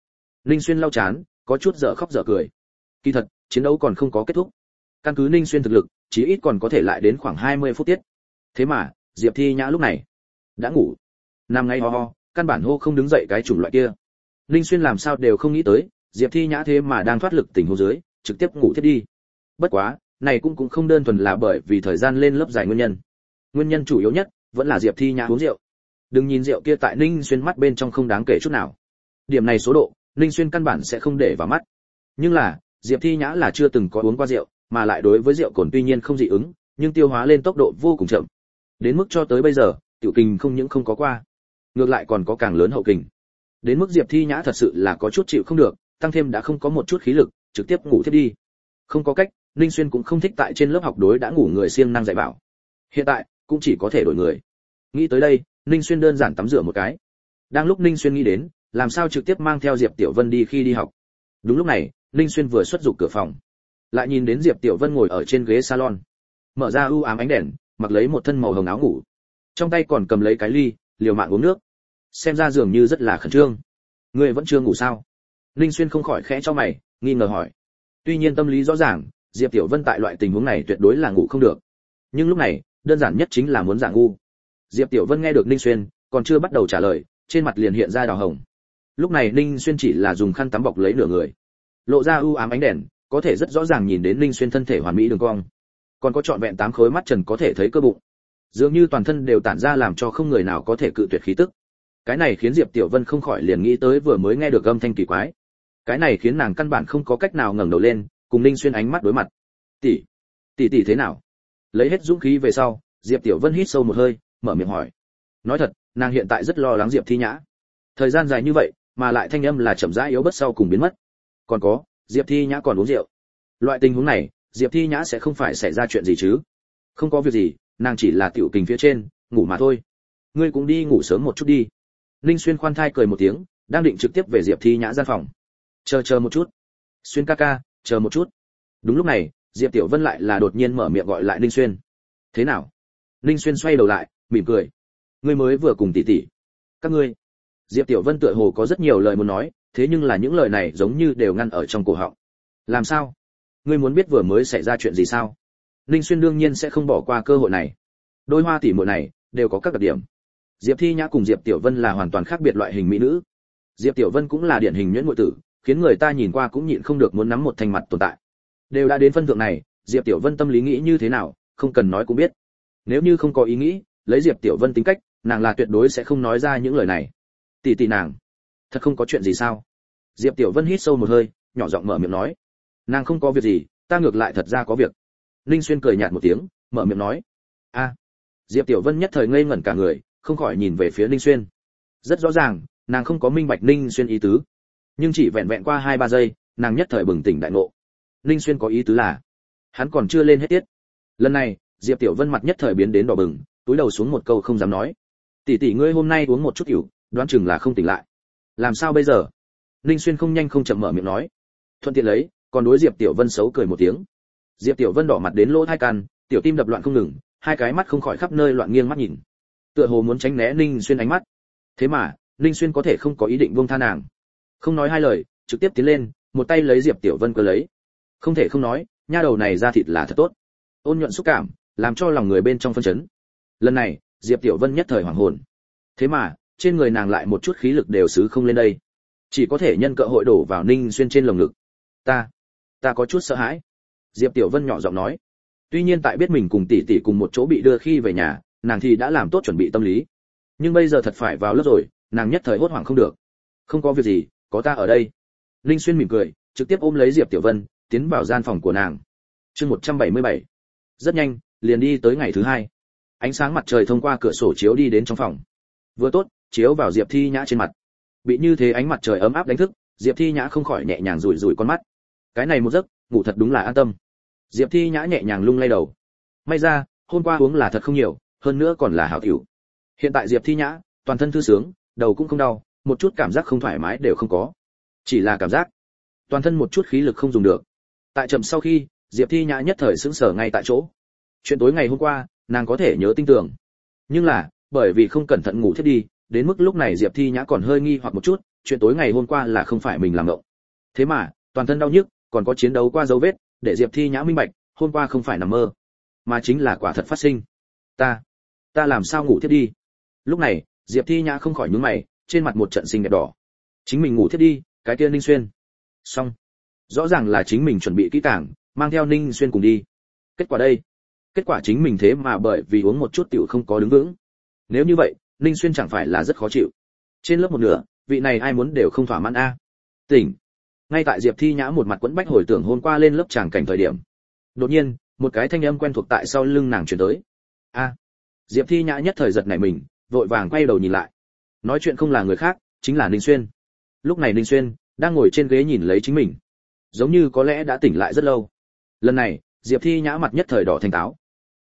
Ninh Xuyên lau chán, có chút dở khóc dở cười. Kỳ thật, chiến đấu còn không có kết thúc. Căn cứ Ninh Xuyên thực lực, chí ít còn có thể lại đến khoảng 20 phút tiết. Thế mà, Diệp Thi Nhã lúc này đã ngủ, nằm ngay ho ho, căn bản hô không đứng dậy cái chủng loại kia. Ninh Xuyên làm sao đều không nghĩ tới, Diệp Thi Nhã thế mà đang thoát lực tình huống dưới, trực tiếp ngủ thiết đi. Bất quá, này cũng không đơn thuần là bởi vì thời gian lên lớp dài nguyên nhân. Nguyên nhân chủ yếu nhất vẫn là Diệp Thi Nhã uống rượu. Đừng nhìn rượu kia tại Ninh Xuyên mắt bên trong không đáng kể chút nào. Điểm này số độ, Ninh Xuyên căn bản sẽ không để vào mắt. Nhưng là, Diệp Thi Nhã là chưa từng có uống qua rượu, mà lại đối với rượu cồn tuy nhiên không dị ứng, nhưng tiêu hóa lên tốc độ vô cùng chậm. Đến mức cho tới bây giờ, tiểu kình không những không có qua, ngược lại còn có càng lớn hậu kình. Đến mức Diệp Thi Nhã thật sự là có chút chịu không được, tăng thêm đã không có một chút khí lực, trực tiếp ngủ thiết đi. Không có cách, Ninh Xuyên cũng không thích tại trên lớp học đối đã ngủ người siêng năng dạy bảo. Hiện tại, cũng chỉ có thể đổi người. Nghĩ tới đây, Ninh Xuyên đơn giản tắm rửa một cái. Đang lúc Ninh Xuyên nghĩ đến, làm sao trực tiếp mang theo Diệp Tiểu Vân đi khi đi học. Đúng lúc này, Ninh Xuyên vừa xuất dục cửa phòng, lại nhìn đến Diệp Tiểu Vân ngồi ở trên ghế salon, mở ra u ám ánh đèn, mặc lấy một thân màu hồng áo ngủ, trong tay còn cầm lấy cái ly, liều mạng uống nước. Xem ra dường như rất là khẩn trương. Ngươi vẫn chưa ngủ sao? Ninh Xuyên không khỏi khẽ cho mày, nghi ngờ hỏi. Tuy nhiên tâm lý rõ ràng, Diệp Tiểu Vân tại loại tình huống này tuyệt đối là ngủ không được. Nhưng lúc này, đơn giản nhất chính là muốn giả ngu. Diệp Tiểu Vân nghe được Ninh Xuyên, còn chưa bắt đầu trả lời, trên mặt liền hiện ra đỏ hồng. Lúc này Ninh Xuyên chỉ là dùng khăn tắm bọc lấy nửa người, lộ ra u ám ánh đèn, có thể rất rõ ràng nhìn đến Ninh Xuyên thân thể hoàn mỹ đường cong, còn có trọn vẹn 8 khối mắt trần có thể thấy cơ bụng, dường như toàn thân đều tản ra làm cho không người nào có thể cự tuyệt khí tức. Cái này khiến Diệp Tiểu Vân không khỏi liền nghĩ tới vừa mới nghe được âm thanh kỳ quái. Cái này khiến nàng căn bản không có cách nào ngẩng đầu lên, cùng Ninh Xuyên ánh mắt đối mặt. "Tỷ, tỷ thế nào?" Lấy hết dũng khí về sau, Diệp Tiểu Vân hít sâu một hơi, mở miệng hỏi. Nói thật, nàng hiện tại rất lo lắng Diệp Thi Nhã. Thời gian dài như vậy, mà lại thanh âm là chậm rãi yếu bớt sau cùng biến mất. Còn có, Diệp Thi Nhã còn uống rượu. Loại tình huống này, Diệp Thi Nhã sẽ không phải xảy ra chuyện gì chứ? Không có việc gì, nàng chỉ là tiểu kình phía trên, ngủ mà thôi. Ngươi cũng đi ngủ sớm một chút đi. Ninh Xuyên khoan thai cười một tiếng, đang định trực tiếp về Diệp Thi Nhã gian phòng. Chờ một chút. Xuyên ca ca, chờ một chút. Đúng lúc này, Diệp Tiểu Vân lại là đột nhiên mở miệng gọi lại Ninh Xuyên. Thế nào? Ninh Xuyên xoay đầu lại, mỉm cười. Ngươi mới vừa cùng tỷ tỷ. Các ngươi. Diệp Tiểu Vân tựa hồ có rất nhiều lời muốn nói, thế nhưng là những lời này giống như đều ngăn ở trong cổ họng. Làm sao? Ngươi muốn biết vừa mới xảy ra chuyện gì sao? Ninh Xuyên đương nhiên sẽ không bỏ qua cơ hội này. Đôi hoa tỷ muội này đều có các đặc điểm. Diệp Thi Nhã cùng Diệp Tiểu Vân là hoàn toàn khác biệt loại hình mỹ nữ. Diệp Tiểu Vân cũng là điển hình nhuyễn muội tử, khiến người ta nhìn qua cũng nhịn không được muốn nắm một thanh mặt tồn tại. Đều đã đến phân thượng này, Diệp Tiểu Vân tâm lý nghĩ như thế nào, không cần nói cũng biết. Nếu như không có ý nghĩ, lấy Diệp Tiểu Vân tính cách, nàng là tuyệt đối sẽ không nói ra những lời này. Tỷ nàng, thật không có chuyện gì sao? Diệp Tiểu Vân hít sâu một hơi, nhỏ giọng mở miệng nói. Nàng không có việc gì, ta ngược lại thật ra có việc. Ninh Xuyên cười nhạt một tiếng, mở miệng nói. A. Diệp Tiểu Vân nhất thời ngây ngẩn cả người, không khỏi nhìn về phía Ninh Xuyên. Rất rõ ràng, nàng không có minh bạch Ninh Xuyên ý tứ, nhưng chỉ vẹn vẹn qua 2-3 giây, nàng nhất thời bừng tỉnh đại ngộ. Ninh Xuyên có ý tứ là, hắn còn chưa lên hết tiết. Lần này, Diệp Tiểu Vân mặt nhất thời biến đến đỏ bừng, túi đầu xuống một câu không dám nói. Tỷ ngươi hôm nay uống một chút rượu, đoán chừng là không tỉnh lại. Làm sao bây giờ? Ninh Xuyên không nhanh không chậm mở miệng nói. Thuận tiện lấy, còn đối Diệp Tiểu Vân xấu cười một tiếng. Diệp Tiểu Vân đỏ mặt đến lỗ tai can, tiểu tim đập loạn không ngừng, hai cái mắt không khỏi khắp nơi loạn nghiêng mắt nhìn, tựa hồ muốn tránh né Ninh Xuyên ánh mắt. Thế mà, Ninh Xuyên có thể không có ý định buông tha nàng. Không nói hai lời, trực tiếp tiến lên, một tay lấy Diệp Tiểu Vân cơ lấy. Không thể không nói, nha đầu này da thịt là thật tốt. Ôn nhuận xúc cảm, làm cho lòng người bên trong phân chấn. Lần này, Diệp Tiểu Vân nhất thời hoảng hồn. Thế mà, trên người nàng lại một chút khí lực đều xứ không lên đây. Chỉ có thể nhân cơ hội đổ vào Ninh Xuyên trên lồng ngực. Ta có chút sợ hãi. Diệp Tiểu Vân nhỏ giọng nói. Tuy nhiên tại biết mình cùng tỷ tỷ cùng một chỗ bị đưa khi về nhà, nàng thì đã làm tốt chuẩn bị tâm lý. Nhưng bây giờ thật phải vào lớp rồi, nàng nhất thời hốt hoảng không được. Không có việc gì, có ta ở đây. Ninh Xuyên mỉm cười, trực tiếp ôm lấy Diệp Tiểu Vân, tiến vào gian phòng của nàng. Chương 177. Rất nhanh, liền đi tới ngày thứ 2. Ánh sáng mặt trời thông qua cửa sổ chiếu đi đến trong phòng. Vừa tốt, chiếu vào Diệp Thi Nhã trên mặt. Bị như thế ánh mặt trời ấm áp đánh thức, Diệp Thi Nhã không khỏi nhẹ nhàng rủi rủi con mắt. Cái này một giấc, ngủ thật đúng là an tâm. Diệp Thi Nhã nhẹ nhàng lung lay đầu. May ra, hôm qua uống là thật không nhiều, hơn nữa còn là hảo tiểu. Hiện tại Diệp Thi Nhã, toàn thân thư sướng, đầu cũng không đau, một chút cảm giác không thoải mái đều không có. Chỉ là cảm giác, toàn thân một chút khí lực không dùng được. Tại chậm sau khi, Diệp Thi Nhã nhất thời sững sờ ngay tại chỗ. Chuyện tối ngày hôm qua, nàng có thể nhớ tinh tường. Nhưng là, bởi vì không cẩn thận ngủ thiếp đi, đến mức lúc này Diệp Thi Nhã còn hơi nghi hoặc một chút, chuyện tối ngày hôm qua là không phải mình làm ngộng. Thế mà toàn thân đau nhức, còn có chiến đấu qua dấu vết, để Diệp Thi Nhã minh bạch, hôm qua không phải nằm mơ, mà chính là quả thật phát sinh. Ta làm sao ngủ thiếp đi? Lúc này Diệp Thi Nhã không khỏi nhướng mày, trên mặt một trận xinh đẹp đỏ. Chính mình ngủ thiếp đi, cái kia Ninh Xuyên. Xong, rõ ràng là chính mình chuẩn bị kỹ càng, mang theo Ninh Xuyên cùng đi. Kết quả chính mình thế mà bởi vì uống một chút tiểu không có đứng vững. Nếu như vậy, Ninh Xuyên chẳng phải là rất khó chịu. Trên lớp một nửa, vị này ai muốn đều không thỏa mãn a. Tỉnh. Ngay tại Diệp Thi Nhã một mặt quẫn bách hồi tưởng hôm qua lên lớp tràng cảnh thời điểm, đột nhiên, một cái thanh âm quen thuộc tại sau lưng nàng truyền tới. A. Diệp Thi Nhã nhất thời giật nảy mình, vội vàng quay đầu nhìn lại. Nói chuyện không là người khác, chính là Ninh Xuyên. Lúc này Ninh Xuyên đang ngồi trên ghế nhìn lấy chính mình, giống như có lẽ đã tỉnh lại rất lâu. Lần này, Diệp Thi Nhã mặt nhất thời đỏ thành táo.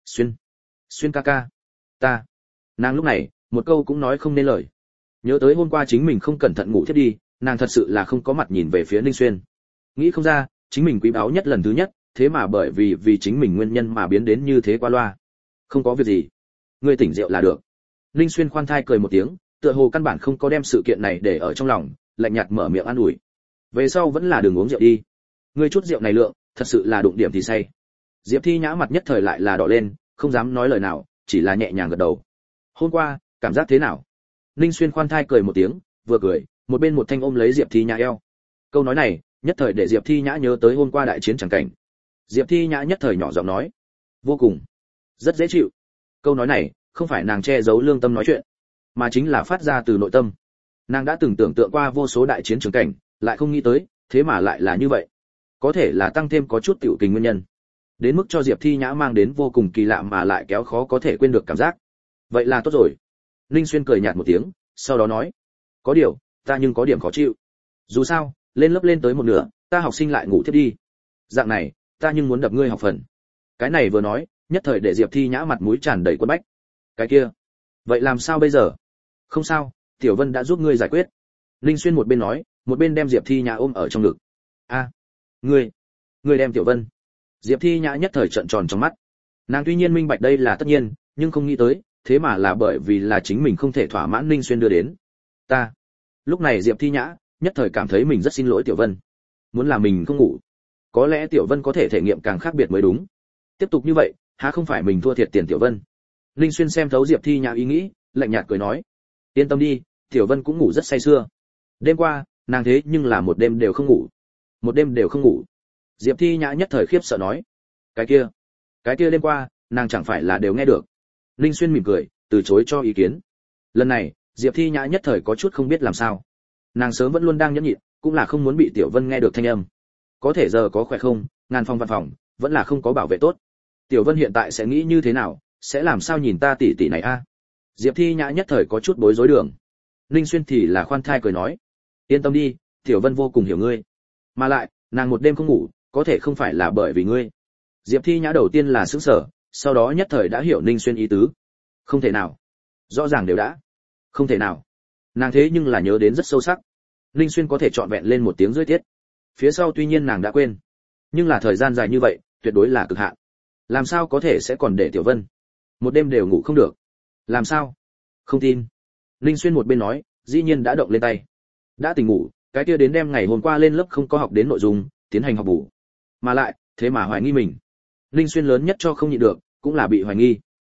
Xuyên ca ca, ta. Nàng lúc này một câu cũng nói không nên lời. Nhớ tới hôm qua chính mình không cẩn thận ngủ thiếp đi, nàng thật sự là không có mặt nhìn về phía Ninh Xuyên. Nghĩ không ra, chính mình quý báu nhất lần thứ nhất, thế mà bởi vì chính mình nguyên nhân mà biến đến như thế qua loa. Không có việc gì, ngươi tỉnh rượu là được. Ninh Xuyên khoan thai cười một tiếng, tựa hồ căn bản không có đem sự kiện này để ở trong lòng, lạnh nhạt mở miệng an ủi. Về sau vẫn là đừng uống rượu đi. Ngươi chút rượu này lượng, thật sự là đụng điểm thì say. Diệp Thi Nhã mặt nhất thời lại là đỏ lên, không dám nói lời nào, chỉ là nhẹ nhàng gật đầu. Hôm qua, cảm giác thế nào? Ninh Xuyên khoan thai cười một tiếng, vừa cười, một bên một thanh ôm lấy Diệp Thi Nhã eo. Câu nói này, nhất thời để Diệp Thi Nhã nhớ tới hôm qua đại chiến chẳng cảnh. Diệp Thi Nhã nhất thời nhỏ giọng nói, vô cùng, rất dễ chịu. Câu nói này, không phải nàng che giấu lương tâm nói chuyện, mà chính là phát ra từ nội tâm. Nàng đã từng tưởng tượng qua vô số đại chiến trường cảnh, lại không nghĩ tới, thế mà lại là như vậy. Có thể là tăng thêm có chút tiểu tình nguyên nhân, đến mức cho Diệp Thi Nhã mang đến vô cùng kỳ lạ mà lại kéo khó có thể quên được cảm giác. Vậy là tốt rồi. Ninh Xuyên cười nhạt một tiếng, sau đó nói, có điều, ta nhưng có điểm khó chịu. Dù sao, lên lớp lên tới một nửa, ta học sinh lại ngủ thiếp đi. Dạng này, ta nhưng muốn đập ngươi học phần. Cái này vừa nói, nhất thời để Diệp Thi Nhã mặt mũi tràn đầy quẫn bách. Cái kia, vậy làm sao bây giờ? Không sao, Tiểu Vân đã giúp ngươi giải quyết. Ninh Xuyên một bên nói, một bên đem Diệp Thi Nhã ôm ở trong ngực. A, ngươi đem Tiểu Vân? Diệp Thi Nhã nhất thời trợn tròn trong mắt. Nàng tuy nhiên minh bạch đây là tất nhiên, nhưng không nghĩ tới, thế mà là bởi vì là chính mình không thể thỏa mãn Ninh Xuyên đưa đến. Ta. Lúc này Diệp Thi Nhã nhất thời cảm thấy mình rất xin lỗi Tiểu Vân. Muốn là mình không ngủ, có lẽ Tiểu Vân có thể thể nghiệm càng khác biệt mới đúng. Tiếp tục như vậy, há không phải mình thua thiệt tiền Tiểu Vân? Ninh Xuyên xem thấu Diệp Thi Nhã ý nghĩ, lạnh nhạt cười nói, yên tâm đi, Tiểu Vân cũng ngủ rất say sưa. Đêm qua, nàng thế nhưng là một đêm đều không ngủ. Một đêm đều không ngủ. Diệp Thi Nhã nhất thời khiếp sợ nói, cái kia đêm qua, nàng chẳng phải là đều nghe được. Ninh Xuyên mỉm cười, từ chối cho ý kiến. Lần này, Diệp Thi Nhã nhất thời có chút không biết làm sao. Nàng sớm vẫn luôn đang nhẫn nhịn, cũng là không muốn bị Tiểu Vân nghe được thanh âm. Có thể giờ có khỏe không, ngàn phòng văn phòng, vẫn là không có bảo vệ tốt. Tiểu Vân hiện tại sẽ nghĩ như thế nào, sẽ làm sao nhìn ta tỷ tỷ này a? Diệp Thi Nhã nhất thời có chút bối rối đường. Ninh Xuyên thì là khoan thai cười nói, yên tâm đi, Tiểu Vân vô cùng hiểu ngươi. Mà lại, nàng một đêm không ngủ, có thể không phải là bởi vì ngươi. Diệp Thi Nhã đầu tiên là sững sờ, sau đó nhất thời đã hiểu Ninh Xuyên ý tứ. Không thể nào. Rõ ràng đều đã. Không thể nào. Nàng thế nhưng là nhớ đến rất sâu sắc. Ninh Xuyên có thể trọn vẹn lên một tiếng rưỡi tiết. Phía sau tuy nhiên nàng đã quên, nhưng là thời gian dài như vậy, tuyệt đối là cực hạn. Làm sao có thể sẽ còn để Tiểu Vân một đêm đều ngủ không được? Làm sao? Không tin. Ninh Xuyên một bên nói, dĩ nhiên đã động lên tay. Đã tỉnh ngủ, cái kia đến đêm ngày hôm qua lên lớp không có học đến nội dung, tiến hành học bù. Mà lại, thế mà hoài nghi mình. Ninh Xuyên lớn nhất cho không nhịn được, cũng là bị hoài nghi.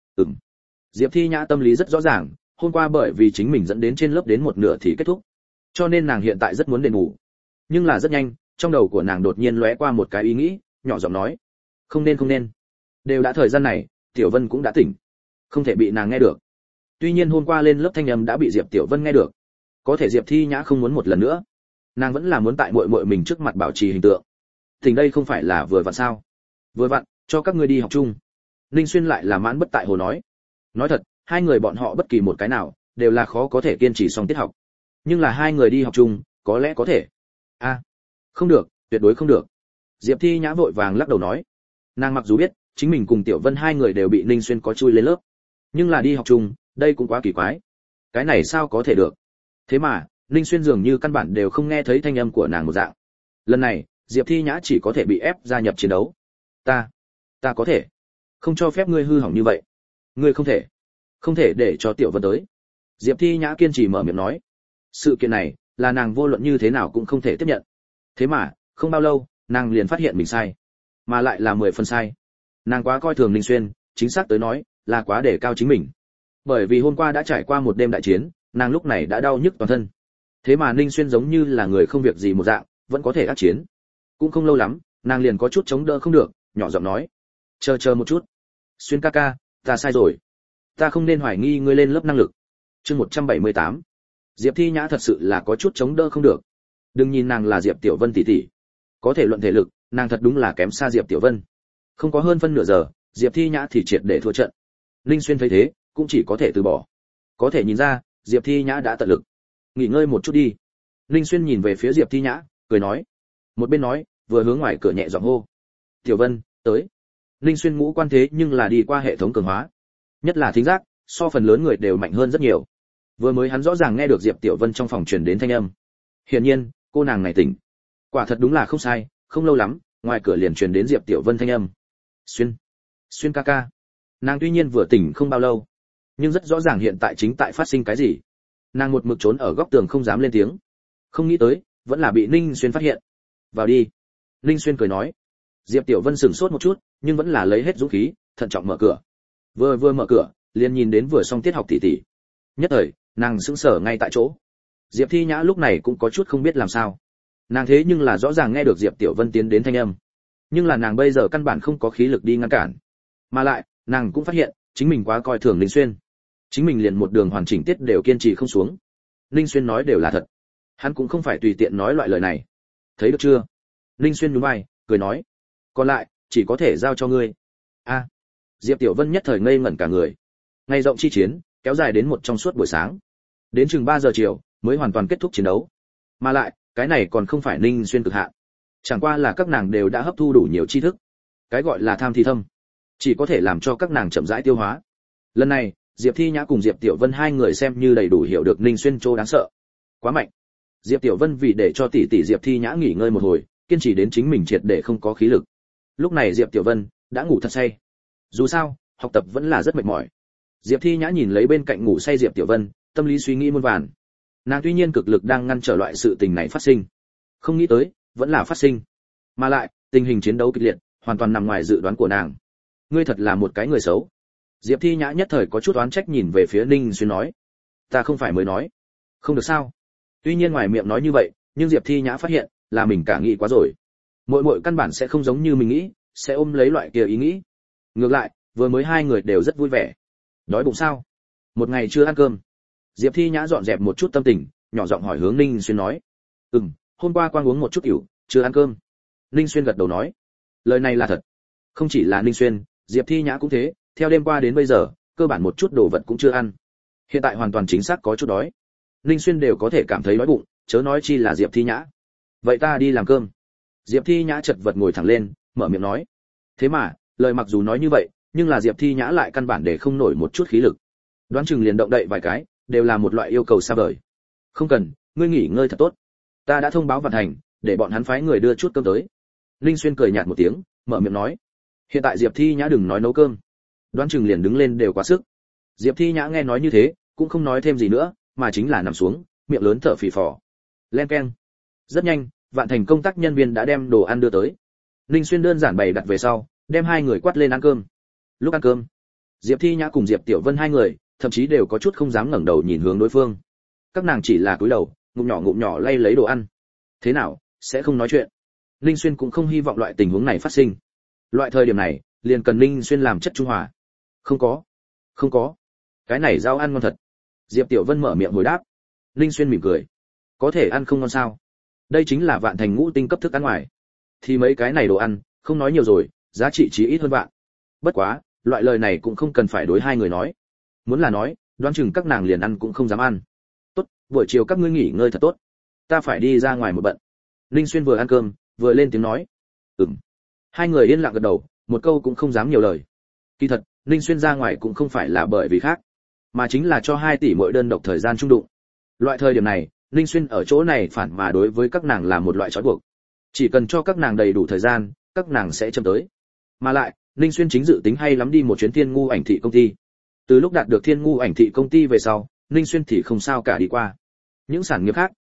Diệp Thi Nhã tâm lý rất rõ ràng, hôm qua bởi vì chính mình dẫn đến trên lớp đến một nửa thì kết thúc, cho nên nàng hiện tại rất muốn đền bù. Nhưng là rất nhanh, trong đầu của nàng đột nhiên lóe qua một cái ý nghĩ, nhỏ giọng nói, không nên. Đều đã thời gian này, Tiểu Vân cũng đã tỉnh, không thể bị nàng nghe được. Tuy nhiên hôm qua lên lớp thanh âm đã bị Diệp Tiểu Vân nghe được, có thể Diệp Thi Nhã không muốn một lần nữa, nàng vẫn là muốn tại muội muội mình trước mặt bảo trì hình tượng. Tỉnh đây không phải là vừa vặn sao? Vừa vặn, cho các ngươi đi học chung. Ninh Xuyên lại là mãn bất tại hồ nói. Nói thật, hai người bọn họ bất kỳ một cái nào đều là khó có thể kiên trì xong tiết học. Nhưng là hai người đi học chung, có lẽ có thể. Không được, tuyệt đối không được. Diệp Thi Nhã vội vàng lắc đầu nói. Nàng mặc dù biết, chính mình cùng Tiểu Vân hai người đều bị Ninh Xuyên có chui lên lớp, nhưng là đi học chung, đây cũng quá kỳ quái. Cái này sao có thể được? Thế mà, Ninh Xuyên dường như căn bản đều không nghe thấy thanh âm của nàng một dạng. Lần này, Diệp Thi Nhã chỉ có thể bị ép gia nhập chiến đấu. Ta có thể, không cho phép ngươi hư hỏng như vậy. Ngươi không thể để cho Tiểu Vân tới. Diệp Thi Nhã kiên trì mở miệng nói. Sự kiện này, là nàng vô luận như thế nào cũng không thể tiếp nhận. Thế mà không bao lâu nàng liền phát hiện mình sai, mà lại là 10 phần sai. Nàng quá coi thường Ninh Xuyên, chính xác tới nói là quá để cao chính mình. Bởi vì hôm qua đã trải qua một đêm đại chiến, nàng lúc này đã đau nhức toàn thân. Thế mà Ninh Xuyên giống như là người không việc gì một dạng, vẫn có thể ác chiến. Cũng không lâu lắm, nàng liền có chút chống đỡ không được, nhỏ giọng nói: chờ một chút, Xuyên ca ca, ta sai rồi, ta không nên hoài nghi ngươi lên lớp năng lực. Chương 178. Diệp Thi Nhã thật sự là có chút chống đỡ không được. Đừng nhìn nàng là Diệp Tiểu Vân tỷ tỷ, có thể luận thể lực, nàng thật đúng là kém xa Diệp Tiểu Vân. Không có hơn phân nửa giờ, Diệp Thi Nhã thì triệt để thua trận. Ninh Xuyên thấy thế, cũng chỉ có thể từ bỏ. Có thể nhìn ra, Diệp Thi Nhã đã tận lực. Nghỉ ngơi một chút đi. Ninh Xuyên nhìn về phía Diệp Thi Nhã, cười nói. Một bên nói, vừa hướng ngoài cửa nhẹ giọng hô: "Tiểu Vân, tới." Ninh Xuyên ngũ quan thế nhưng là đi qua hệ thống cường hóa, nhất là thính giác, so phần lớn người đều mạnh hơn rất nhiều. Vừa mới hắn rõ ràng nghe được Diệp Tiểu Vân trong phòng truyền đến thanh âm. Hiển nhiên, cô nàng này tỉnh. Quả thật đúng là không sai, không lâu lắm, ngoài cửa liền truyền đến Diệp Tiểu Vân thanh âm. Xuyên ca ca." Nàng tuy nhiên vừa tỉnh không bao lâu, nhưng rất rõ ràng hiện tại chính tại phát sinh cái gì. Nàng một mực trốn ở góc tường không dám lên tiếng. Không nghĩ tới, vẫn là bị Ninh Xuyên phát hiện. "Vào đi." Ninh Xuyên cười nói. Diệp Tiểu Vân sững sốt một chút, nhưng vẫn là lấy hết dũng khí, thận trọng mở cửa. Vừa mở cửa, liền nhìn đến vừa xong tiết học tỷ tỷ. Nhất thời, nàng sững sờ ngay tại chỗ. Diệp Thi Nhã lúc này cũng có chút không biết làm sao. Nàng thế nhưng là rõ ràng nghe được Diệp Tiểu Vân tiến đến thanh âm, nhưng là nàng bây giờ căn bản không có khí lực đi ngăn cản. Mà lại, nàng cũng phát hiện, chính mình quá coi thường Ninh Xuyên. Chính mình liền một đường hoàn chỉnh tiết đều kiên trì không xuống. Ninh Xuyên nói đều là thật. Hắn cũng không phải tùy tiện nói loại lời này. Thấy được chưa? Ninh Xuyên nhún vai, cười nói. Còn lại, chỉ có thể giao cho ngươi. A. Diệp Tiểu Vân nhất thời ngây ngẩn cả người. Ngày rộng chi chiến, kéo dài đến một trong suốt buổi sáng. Đến chừng 3 giờ chiều, mới hoàn toàn kết thúc chiến đấu. Mà lại, cái này còn không phải Ninh Xuyên cực hạn. Chẳng qua là các nàng đều đã hấp thu đủ nhiều tri thức. Cái gọi là tham thì thâm, chỉ có thể làm cho các nàng chậm rãi tiêu hóa. Lần này, Diệp Thi Nhã cùng Diệp Tiểu Vân hai người xem như đầy đủ hiểu được Ninh Xuyên chỗ đáng sợ. Quá mạnh. Diệp Tiểu Vân vì để cho tỷ tỷ Diệp Thi Nhã nghỉ ngơi một hồi, kiên trì đến chính mình triệt để không có khí lực. Lúc này Diệp Tiểu Vân đã ngủ thật say. Dù sao, học tập vẫn là rất mệt mỏi. Diệp Thi Nhã nhìn lấy bên cạnh ngủ say Diệp Tiểu Vân, tâm lý suy nghĩ muôn vàn. Nàng tuy nhiên cực lực đang ngăn trở loại sự tình này phát sinh, không nghĩ tới vẫn là phát sinh. Mà lại, tình hình chiến đấu kịch liệt, hoàn toàn nằm ngoài dự đoán của nàng. Ngươi thật là một cái người xấu. Diệp Thi Nhã nhất thời có chút oán trách nhìn về phía Ninh Xuyên nói. Ta không phải mới nói. Không được sao? Tuy nhiên ngoài miệng nói như vậy, nhưng Diệp Thi Nhã phát hiện là mình cả nghĩ quá rồi. Muội căn bản sẽ không giống như mình nghĩ, sẽ ôm lấy loại kia ý nghĩ. Ngược lại, vừa mới hai người đều rất vui vẻ. Đói bụng sao? Một ngày chưa ăn cơm. Diệp Thi Nhã dọn dẹp một chút tâm tình, nhỏ giọng hỏi hướng Ninh Xuyên nói. Hôm qua quang uống một chút rượu, chưa ăn cơm. Ninh Xuyên gật đầu nói. Lời này là thật. Không chỉ là Ninh Xuyên, Diệp Thi Nhã cũng thế, theo đêm qua đến bây giờ, cơ bản một chút đồ vật cũng chưa ăn. Hiện tại hoàn toàn chính xác có chút đói. Ninh Xuyên đều có thể cảm thấy đói bụng, chớ nói chi là Diệp Thi Nhã. Vậy ta đi làm cơm. Diệp Thi Nhã chật vật ngồi thẳng lên, mở miệng nói. Thế mà, lời mặc dù nói như vậy, nhưng là Diệp Thi Nhã lại căn bản để không nổi một chút khí lực. Đoán chừng liền động đậy vài cái, đều là một loại yêu cầu xa vời. Không cần, ngươi nghỉ ngơi thật tốt. Ta đã thông báo Vạn Thành, để bọn hắn phái người đưa chút cơm tới. Ninh Xuyên cười nhạt một tiếng, mở miệng nói. Hiện tại Diệp Thi Nhã đừng nói nấu cơm, đoán chừng liền đứng lên đều quá sức. Diệp Thi Nhã nghe nói như thế, cũng không nói thêm gì nữa, mà chính là nằm xuống, miệng lớn thở phì phò. Len keng. Rất nhanh, Vạn Thành công tác nhân viên đã đem đồ ăn đưa tới. Ninh Xuyên đơn giản bày đặt về sau, đem hai người quát lên ăn cơm. Lúc ăn cơm, Diệp Thi Nhã cùng Diệp Tiểu Vân hai người, thậm chí đều có chút không dám ngẩng đầu nhìn hướng đối phương. Các nàng chỉ là cúi đầu, ngụm nhỏ lay lấy đồ ăn. Thế nào, sẽ không nói chuyện? Ninh Xuyên cũng không hy vọng loại tình huống này phát sinh. Loại thời điểm này, liền cần Ninh Xuyên làm chất trung hòa. Không có. Cái này rau ăn ngon thật. Diệp Tiểu Vân mở miệng hồi đáp. Ninh Xuyên mỉm cười. Có thể ăn không ngon sao? Đây chính là Vạn Thành ngũ tinh cấp thức ăn ngoài. Thì mấy cái này đồ ăn, không nói nhiều rồi, giá trị chí ít hơn vạn. Bất quá, loại lời này cũng không cần phải đối hai người nói. Muốn là nói, đoán chừng các nàng liền ăn cũng không dám ăn. Tốt, buổi chiều các ngươi nghỉ ngơi thật tốt. Ta phải đi ra ngoài một bận. Ninh Xuyên vừa ăn cơm, vừa lên tiếng nói. Hai người yên lặng gật đầu, một câu cũng không dám nhiều lời. Kỳ thật, Ninh Xuyên ra ngoài cũng không phải là bởi vì khác, mà chính là cho 2 tỷ mỗi đơn độc thời gian chung đụng. Loại thời điểm này, Ninh Xuyên ở chỗ này phản mà đối với các nàng là một loại trói buộc. Chỉ cần cho các nàng đầy đủ thời gian, các nàng sẽ chậm tới. Mà lại, Ninh Xuyên chính dự tính hay lắm đi một chuyến Thiên Ngu Ảnh Thị công ty. Từ lúc đạt được Thiên Ngu Ảnh Thị công ty về sau, Ninh Xuyên thì không sao cả đi qua. Những sản nghiệp khác,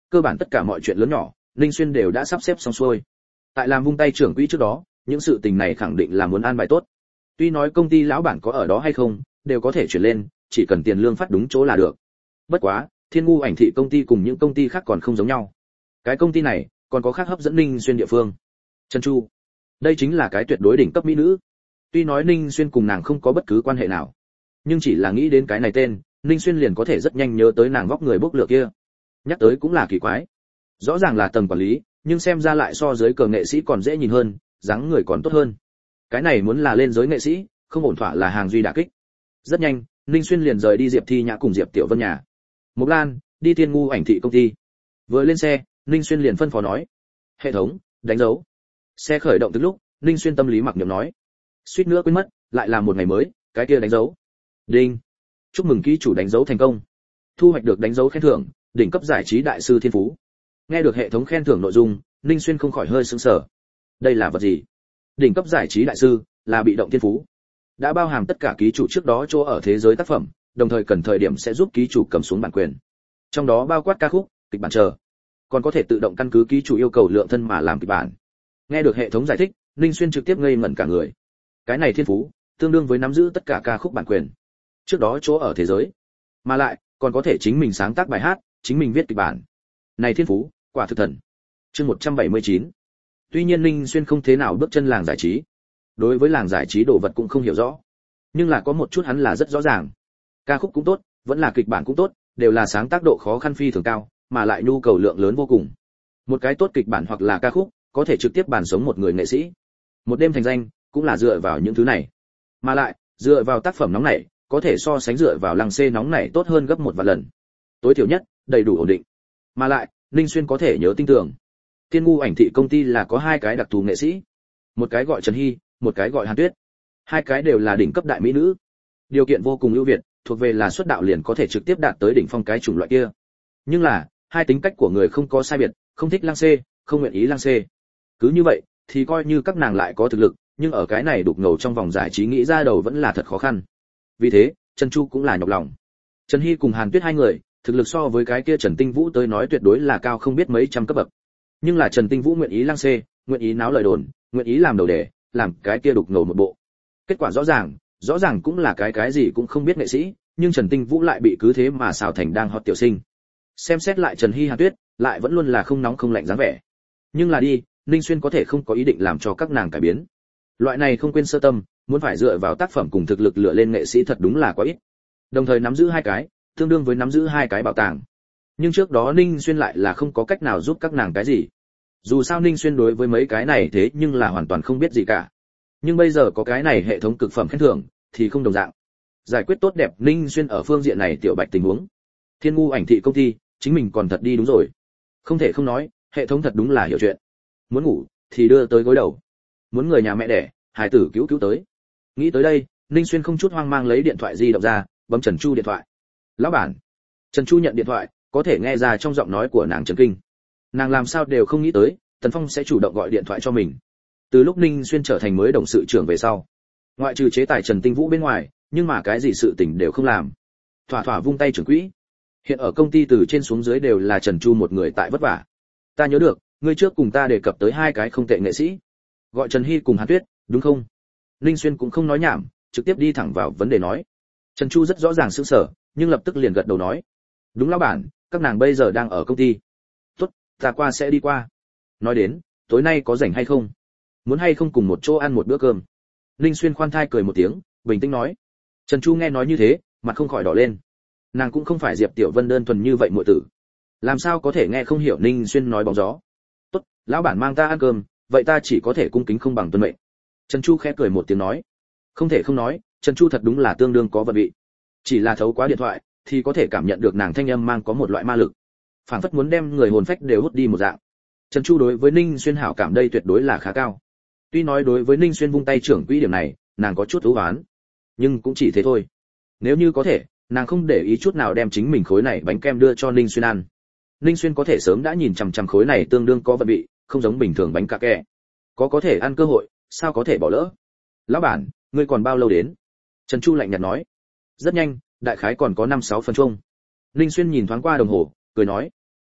cơ bản tất cả mọi chuyện lớn nhỏ Ninh Xuyên đều đã sắp xếp xong xuôi. Tại làm vung tay trưởng quỹ trước đó, những sự tình này khẳng định là muốn an bài tốt. Tuy nói công ty lão bản có ở đó hay không, đều có thể chuyển lên, chỉ cần tiền lương phát đúng chỗ là được. Bất quá, Thiên Ngu Ảnh Thị công ty cùng những công ty khác còn không giống nhau. Cái công ty này còn có khác hấp dẫn Ninh Xuyên địa phương. Trần Chu, đây chính là cái tuyệt đối đỉnh cấp mỹ nữ. Tuy nói Ninh Xuyên cùng nàng không có bất cứ quan hệ nào, nhưng chỉ là nghĩ đến cái này tên, Ninh Xuyên liền có thể rất nhanh nhớ tới nàng vóc người bốc lửa kia. Nhắc tới cũng là kỳ quái. Rõ ràng là tầng quản lý, nhưng xem ra lại so giới cờ nghệ sĩ còn dễ nhìn hơn, dáng người còn tốt hơn. Cái này muốn là lên giới nghệ sĩ, không ổn thỏa là hàng duy đả kích. Rất nhanh, Ninh Xuyên liền rời đi Diệp Thi Nhã cùng Diệp Tiểu Vân nhà. Mộc Lan, đi Thiên Ngu Ảnh Thị công ty. Vừa lên xe, Ninh Xuyên liền phân phó nói: "Hệ thống, đánh dấu." Xe khởi động từ lúc, Ninh Xuyên tâm lý mặc niệm nói: "Suýt nữa quên mất, lại là một ngày mới, cái kia đánh dấu." Đinh. Chúc mừng ký chủ đánh dấu thành công. Thu hoạch được đánh dấu khen thưởng, đỉnh cấp giải trí đại sư thiên phú. Nghe được hệ thống khen thưởng nội dung, Ninh Xuyên không khỏi hơi sững sờ. Đây là vật gì? Đỉnh cấp giải trí đại sư, là bị động thiên phú. Đã bao hàm tất cả ký chủ trước đó chỗ ở thế giới tác phẩm, đồng thời cần thời điểm sẽ giúp ký chủ cầm xuống bản quyền. Trong đó bao quát ca khúc, kịch bản chờ. Còn có thể tự động căn cứ ký chủ yêu cầu lượng thân mà làm kịch bản. Nghe được hệ thống giải thích, Ninh Xuyên trực tiếp ngây ngẩn cả người. Cái này thiên phú, tương đương với nắm giữ tất cả ca khúc bản quyền. Trước đó chỗ ở thế giới, mà lại còn có thể chính mình sáng tác bài hát, chính mình viết kịch bản. Này thiên phú, quả thực thần. Chương 179. Tuy nhiên Ninh Xuyên không thế nào bước chân làng giải trí, đối với làng giải trí đồ vật cũng không hiểu rõ, nhưng là có một chút hắn là rất rõ ràng. Ca khúc cũng tốt, vẫn là kịch bản cũng tốt, đều là sáng tác độ khó khăn phi thường cao, mà lại nhu cầu lượng lớn vô cùng. Một cái tốt kịch bản hoặc là ca khúc, có thể trực tiếp bàn sống một người nghệ sĩ. Một đêm thành danh, cũng là dựa vào những thứ này. Mà lại, dựa vào tác phẩm nóng nảy, có thể so sánh dựa vào làng C nóng nảy tốt hơn gấp một vạn lần. Tối thiểu nhất, đầy đủ ổn định. Mà lại, Ninh Xuyên có thể nhớ tin tưởng. Thiên Ngu Ảnh Thị công ty là có hai cái đặc thù nghệ sĩ, một cái gọi Trần Hy, một cái gọi Hàn Tuyết. Hai cái đều là đỉnh cấp đại mỹ nữ, điều kiện vô cùng ưu việt, thuộc về là xuất đạo liền có thể trực tiếp đạt tới đỉnh phong cái chủng loại kia. Nhưng là, hai tính cách của người không có sai biệt, không thích lăng C, không nguyện ý lăng C. Cứ như vậy, thì coi như các nàng lại có thực lực, nhưng ở cái này đục ngầu trong vòng giải trí nghĩ ra đầu vẫn là thật khó khăn. Vì thế, Trần Chu cũng là nhọc lòng. Trần Hy cùng Hàn Tuyết hai người, thực lực so với cái kia Trần Tinh Vũ tới nói tuyệt đối là cao không biết mấy trăm cấp bậc. Nhưng là Trần Tinh Vũ nguyện ý lăng C, nguyện ý náo lời đồn, nguyện ý làm đầu đề, làm cái kia đục ngầu một bộ. Kết quả rõ ràng cũng là cái gì cũng không biết nghệ sĩ, nhưng Trần Tinh Vũ lại bị cứ thế mà xào thành đang hot tiểu sinh. Xem xét lại Trần Hy Hàn Tuyết, lại vẫn luôn là không nóng không lạnh dáng vẻ. Nhưng là đi, Ninh Xuyên có thể không có ý định làm cho các nàng cải biến. Loại này không quên sơ tâm, muốn phải dựa vào tác phẩm cùng thực lực lựa lên nghệ sĩ thật đúng là quá ít. Đồng thời nắm giữ hai cái, tương đương với nắm giữ hai cái bảo tàng. Nhưng trước đó Ninh Xuyên lại là không có cách nào giúp các nàng cái gì. Dù sao Ninh Xuyên đối với mấy cái này thế nhưng là hoàn toàn không biết gì cả. Nhưng bây giờ có cái này hệ thống cực phẩm khen thưởng thì không đồng dạng. Giải quyết tốt đẹp Ninh Xuyên ở phương diện này tiểu bạch tình huống. Thiên Ngu Ảnh Thị công ty, chính mình còn thật đi đúng rồi. Không thể không nói, hệ thống thật đúng là hiểu chuyện. Muốn ngủ thì đưa tới gối đầu, muốn người nhà mẹ đẻ, hài tử cứu tới. Nghĩ tới đây, Ninh Xuyên không chút hoang mang lấy điện thoại di động ra, bấm Trần Chu điện thoại. Lão bản. Trần Chu nhận điện thoại, có thể nghe ra trong giọng nói của nàng chấn kinh. Nàng làm sao đều không nghĩ tới, Tần Phong sẽ chủ động gọi điện thoại cho mình. Từ lúc Ninh Xuyên trở thành mới đồng sự trưởng về sau, ngoại trừ chế tài Trần Tinh Vũ bên ngoài, nhưng mà cái gì sự tình đều không làm. Thỏa vung tay trưởng quỹ. Hiện ở công ty từ trên xuống dưới đều là Trần Chu một người tại vất vả. Ta nhớ được, ngươi trước cùng ta đề cập tới hai cái không tệ nghệ sĩ, gọi Trần Hy cùng Hàn Tuyết, đúng không? Ninh Xuyên cũng không nói nhảm, trực tiếp đi thẳng vào vấn đề nói. Trần Chu rất rõ ràng sững sờ, nhưng lập tức liền gật đầu nói, đúng lão bản, các nàng bây giờ đang ở công ty. Tốt, ta qua sẽ đi qua. Nói đến, tối nay có rảnh hay không? Muốn hay không cùng một chỗ ăn một bữa cơm? Ninh Xuyên khoan thai cười một tiếng, bình tĩnh nói. Trần Chu nghe nói như thế, mặt không khỏi đỏ lên. Nàng cũng không phải Diệp Tiểu Vân đơn thuần như vậy muội tử, làm sao có thể nghe không hiểu Ninh Xuyên nói bóng gió. Tốt, lão bản mang ta ăn cơm, vậy ta chỉ có thể cung kính không bằng tuân mệnh. Trần Chu khẽ cười một tiếng nói. Không thể không nói, Trần Chu thật đúng là tương đương có vận vị. Chỉ là thấu qua điện thoại thì có thể cảm nhận được nàng thanh âm mang có một loại ma lực, phảng phất muốn đem người hồn phách đều hút đi một dạng. Trần Chu đối với Ninh Xuyên hảo cảm đây tuyệt đối là khá cao. Tuy nói đối với Ninh Xuyên vung tay trưởng quỹ điểm này, nàng có chút ưu oán, nhưng cũng chỉ thế thôi. Nếu như có thể, nàng không để ý chút nào đem chính mình khối này bánh kem đưa cho Ninh Xuyên ăn. Ninh Xuyên có thể sớm đã nhìn chằm chằm khối này tương đương có vận vị, không giống bình thường bánh cà kẹ. Có thể ăn cơ hội, sao có thể bỏ lỡ? Lão bản, ngươi còn bao lâu đến? Trần Chu lạnh nhạt nói. Rất nhanh, đại khái còn có 5-6 phần chung. Ninh Xuyên nhìn thoáng qua đồng hồ, cười nói. Tốt,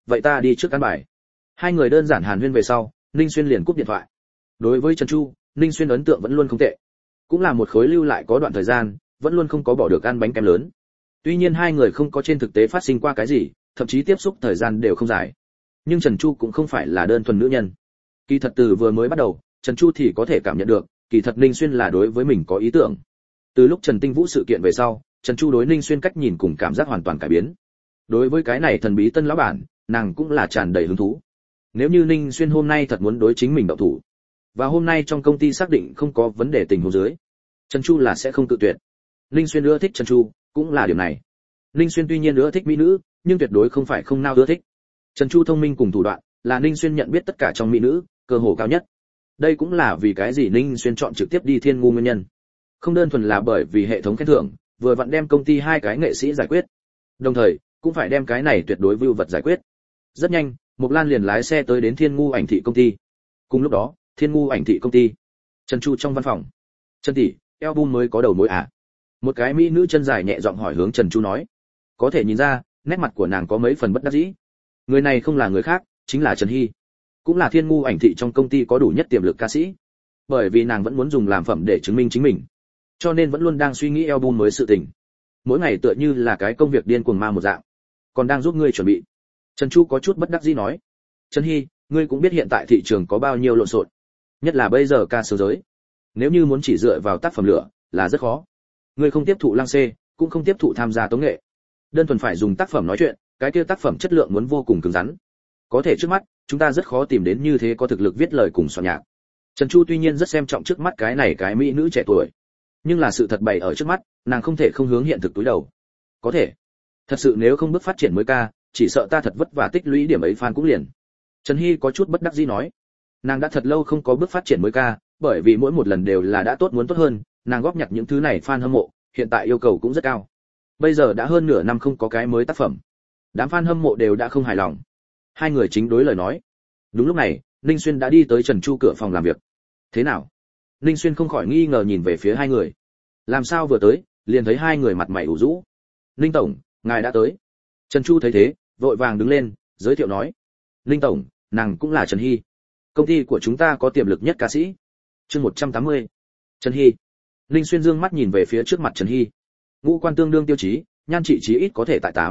vậy ta đi trước căn bài. Hai người đơn giản hàn huyên về sau, Ninh Xuyên liền cúp điện thoại. Đối với Trần Chu, Ninh Xuyên ấn tượng vẫn luôn không tệ, cũng là một khối lưu lại có đoạn thời gian, vẫn luôn không có bỏ được ăn bánh kem lớn. Tuy nhiên hai người không có trên thực tế phát sinh qua cái gì, thậm chí tiếp xúc thời gian đều không dài. Nhưng Trần Chu cũng không phải là đơn thuần nữ nhân. Kỳ thật từ vừa mới bắt đầu, Trần Chu thì có thể cảm nhận được, kỳ thật Ninh Xuyên là đối với mình có ý tưởng. Từ lúc Trần Tinh Vũ sự kiện về sau, Trần Chu đối Ninh Xuyên cách nhìn cùng cảm giác hoàn toàn cải biến. Đối với cái này thần bí tân lão bản, nàng cũng là tràn đầy hứng thú. Nếu như Ninh Xuyên hôm nay thật muốn đối chính mình động thủ, và hôm nay trong công ty xác định không có vấn đề tình huống dưới, Trần Chu là sẽ không tự tuyệt. Ninh Xuyên ưa thích Trần Chu, cũng là điểm này. Ninh Xuyên tuy nhiên ưa thích mỹ nữ, nhưng tuyệt đối không phải không nào ưa thích. Trần Chu thông minh cùng thủ đoạn, là Ninh Xuyên nhận biết tất cả trong mỹ nữ, cơ hồ cao nhất. Đây cũng là vì cái gì Ninh Xuyên chọn trực tiếp đi Thiên Ngu nguyên nhân. Không đơn thuần là bởi vì hệ thống khen thưởng, vừa vặn đem công ty hai cái nghệ sĩ giải quyết. Đồng thời, cũng phải đem cái này tuyệt đối vưu vật giải quyết. Rất nhanh, Mộc Lan liền lái xe tới đến Thiên Ngu ảnh thị công ty. Cùng lúc đó, Thiên Ngu ảnh thị công ty. Trần Chu trong văn phòng. Trần tỷ, album mới có đầu mối à? Một cái mỹ nữ chân dài nhẹ giọng hỏi hướng Trần Chu nói. Có thể nhìn ra, nét mặt của nàng có mấy phần bất đắc dĩ. Người này không là người khác, chính là Trần Hy, cũng là Thiên Ngu ảnh thị trong công ty có đủ nhất tiềm lực ca sĩ. Bởi vì nàng vẫn muốn dùng làm phẩm để chứng minh chính mình, cho nên vẫn luôn đang suy nghĩ album mới sự tình. Mỗi ngày tựa như là cái công việc điên cuồng ma một dạng, còn đang giúp ngươi chuẩn bị. Trần Chu có chút bất đắc dĩ nói. Trần Hy, ngươi cũng biết hiện tại thị trường có bao nhiêu lộn xộn, nhất là bây giờ ca sướng giới. Nếu như muốn chỉ dựa vào tác phẩm lửa, là rất khó. Ngươi không tiếp thụ lăng xê, cũng không tiếp thụ tham gia tống nghệ. Đơn thuần phải dùng tác phẩm nói chuyện, cái kia tác phẩm chất lượng muốn vô cùng cứng rắn. Có thể trước mắt, chúng ta rất khó tìm đến như thế có thực lực viết lời cùng soạn nhạc. Trần Chu tuy nhiên rất xem trọng trước mắt cái này cái mỹ nữ trẻ tuổi, nhưng là sự thật bày ở trước mắt, nàng không thể không hướng hiện thực túi đầu. Có thể, thật sự nếu không bước phát triển mới ca, chỉ sợ ta thật vất vả tích lũy điểm ấy fan cũng liền. Trần Hy có chút bất đắc dĩ nói, nàng đã thật lâu không có bước phát triển mới ca, bởi vì mỗi một lần đều là đã tốt muốn tốt hơn, nàng góp nhặt những thứ này fan hâm mộ, hiện tại yêu cầu cũng rất cao. Bây giờ đã hơn nửa năm không có cái mới tác phẩm, đám fan hâm mộ đều đã không hài lòng. Hai người chính đối lời nói. Đúng lúc này, Ninh Xuyên đã đi tới Trần Chu cửa phòng làm việc. Thế nào? Ninh Xuyên không khỏi nghi ngờ nhìn về phía hai người. Làm sao vừa tới, liền thấy hai người mặt mày ủ rũ. Ninh tổng, ngài đã tới. Trần Chu thấy thế, vội vàng đứng lên, giới thiệu nói. Ninh tổng, nàng cũng là Trần Hy. Công ty của chúng ta có tiềm lực nhất ca sĩ. Chương 180. Trần Hy. Ninh Xuyên dương mắt nhìn về phía trước mặt Trần Hy. Ngũ quan tương đương tiêu chí, nhan trị chí ít có thể tại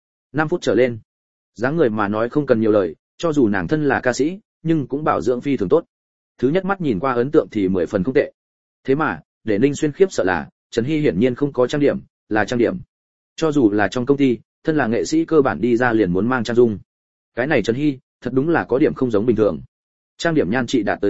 5 phút trở lên. Dáng người mà nói không cần nhiều lời, cho dù nàng thân là ca sĩ, nhưng cũng bảo dưỡng phi thường tốt. Thứ nhất mắt nhìn qua ấn tượng thì 10 phần không tệ. Thế mà, để Ninh Xuyên khiếp sợ là, Trần Hy hiển nhiên không có trang điểm, là trang điểm. Cho dù là trong công ty, thân là nghệ sĩ cơ bản đi ra liền muốn mang trang dung. Cái này Trần Hy, thật đúng là có điểm không giống bình thường. Trang điểm nhan trị đạt tới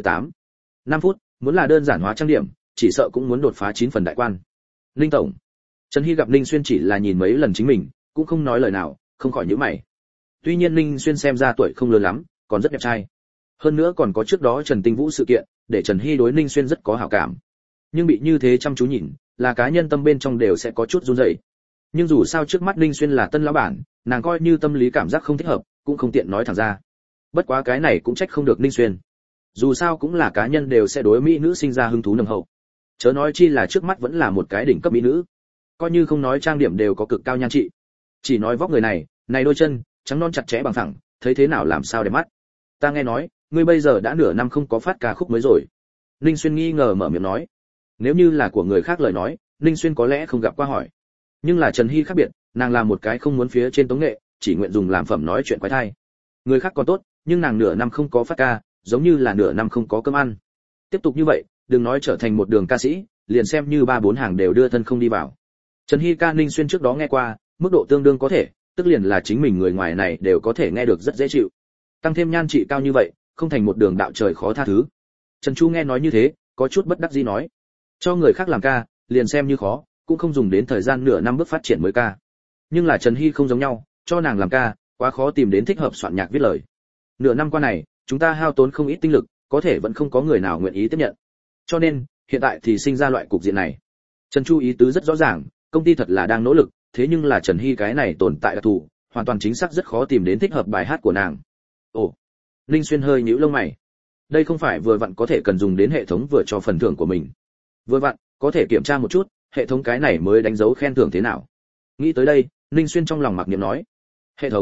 5 phút, muốn là đơn giản hóa trang điểm, chỉ sợ cũng muốn đột phá 9 phần đại quan. Ninh tổng. Trần Hy gặp Ninh Xuyên chỉ là nhìn mấy lần chính mình, cũng không nói lời nào, không khỏi nhíu mày. Tuy nhiên Ninh Xuyên xem ra tuổi không lớn lắm, còn rất đẹp trai. Hơn nữa còn có trước đó Trần Tinh Vũ sự kiện, để Trần Hy đối Ninh Xuyên rất có hảo cảm. Nhưng bị như thế chăm chú nhìn, là cá nhân tâm bên trong đều sẽ có chút run rẩy. Nhưng dù sao trước mắt Ninh Xuyên là tân lão bản, nàng coi như tâm lý cảm giác không thích hợp, cũng không tiện nói thẳng ra. Bất quá cái này cũng trách không được Ninh Xuyên. Dù sao cũng là cá nhân đều sẽ đối mỹ nữ sinh ra hứng thú nồng hậu. Chớ nói chi là trước mắt vẫn là một cái đỉnh cấp mỹ nữ. Coi như không nói trang điểm đều có cực cao nhan trị. Chỉ nói vóc người này, này đôi chân, trắng non chặt chẽ bằng phẳng, thấy thế nào làm sao để mắt. Ta nghe nói, ngươi bây giờ đã nửa năm không có phát ca khúc mới rồi. Ninh Xuyên nghi ngờ mở miệng nói. Nếu như là của người khác lời nói, Ninh Xuyên có lẽ không gặp qua hỏi. Nhưng là Trần Hy khác biệt, nàng là một cái không muốn phía trên tống nghệ, chỉ nguyện dùng làm phẩm nói chuyện quái thai. Người khác còn tốt, nhưng nàng nửa năm không có phát ca, giống như là nửa năm không có cơm ăn. Tiếp tục như vậy, đừng nói trở thành một đường ca sĩ, liền xem như 3-4 hàng đều đưa thân không đi vào. Trần Hy ca Ninh Xuyên trước đó nghe qua, mức độ tương đương có thể, tức liền là chính mình người ngoài này đều có thể nghe được rất dễ chịu. Tăng thêm nhan trị cao như vậy, không thành một đường đạo trời khó tha thứ. Trần Chu nghe nói như thế, có chút bất đắc dĩ nói, cho người khác làm ca, liền xem như khó, cũng không dùng đến thời gian nửa năm bước phát triển mới ca. Nhưng là Trần Hy không giống nhau, cho nàng làm ca, quá khó tìm đến thích hợp soạn nhạc viết lời. Nửa năm qua này, chúng ta hao tốn không ít tinh lực, có thể vẫn không có người nào nguyện ý tiếp nhận. Cho nên, hiện tại thì sinh ra loại cục diện này. Trần Chu ý tứ rất rõ ràng, công ty thật là đang nỗ lực, thế nhưng là Trần Hy cái này tồn tại đặc thù, hoàn toàn chính xác rất khó tìm đến thích hợp bài hát của nàng. Ồ, Linh Xuyên hơi nhíu lông mày. Đây không phải vừa vặn có thể cần dùng đến hệ thống vừa cho phần thưởng của mình. Vừa vặn, có thể kiểm tra một chút, hệ thống cái này mới đánh dấu khen thưởng thế nào. Nghĩ tới đây, Linh Xuyên trong lòng mặc niệm nói, hệ thống,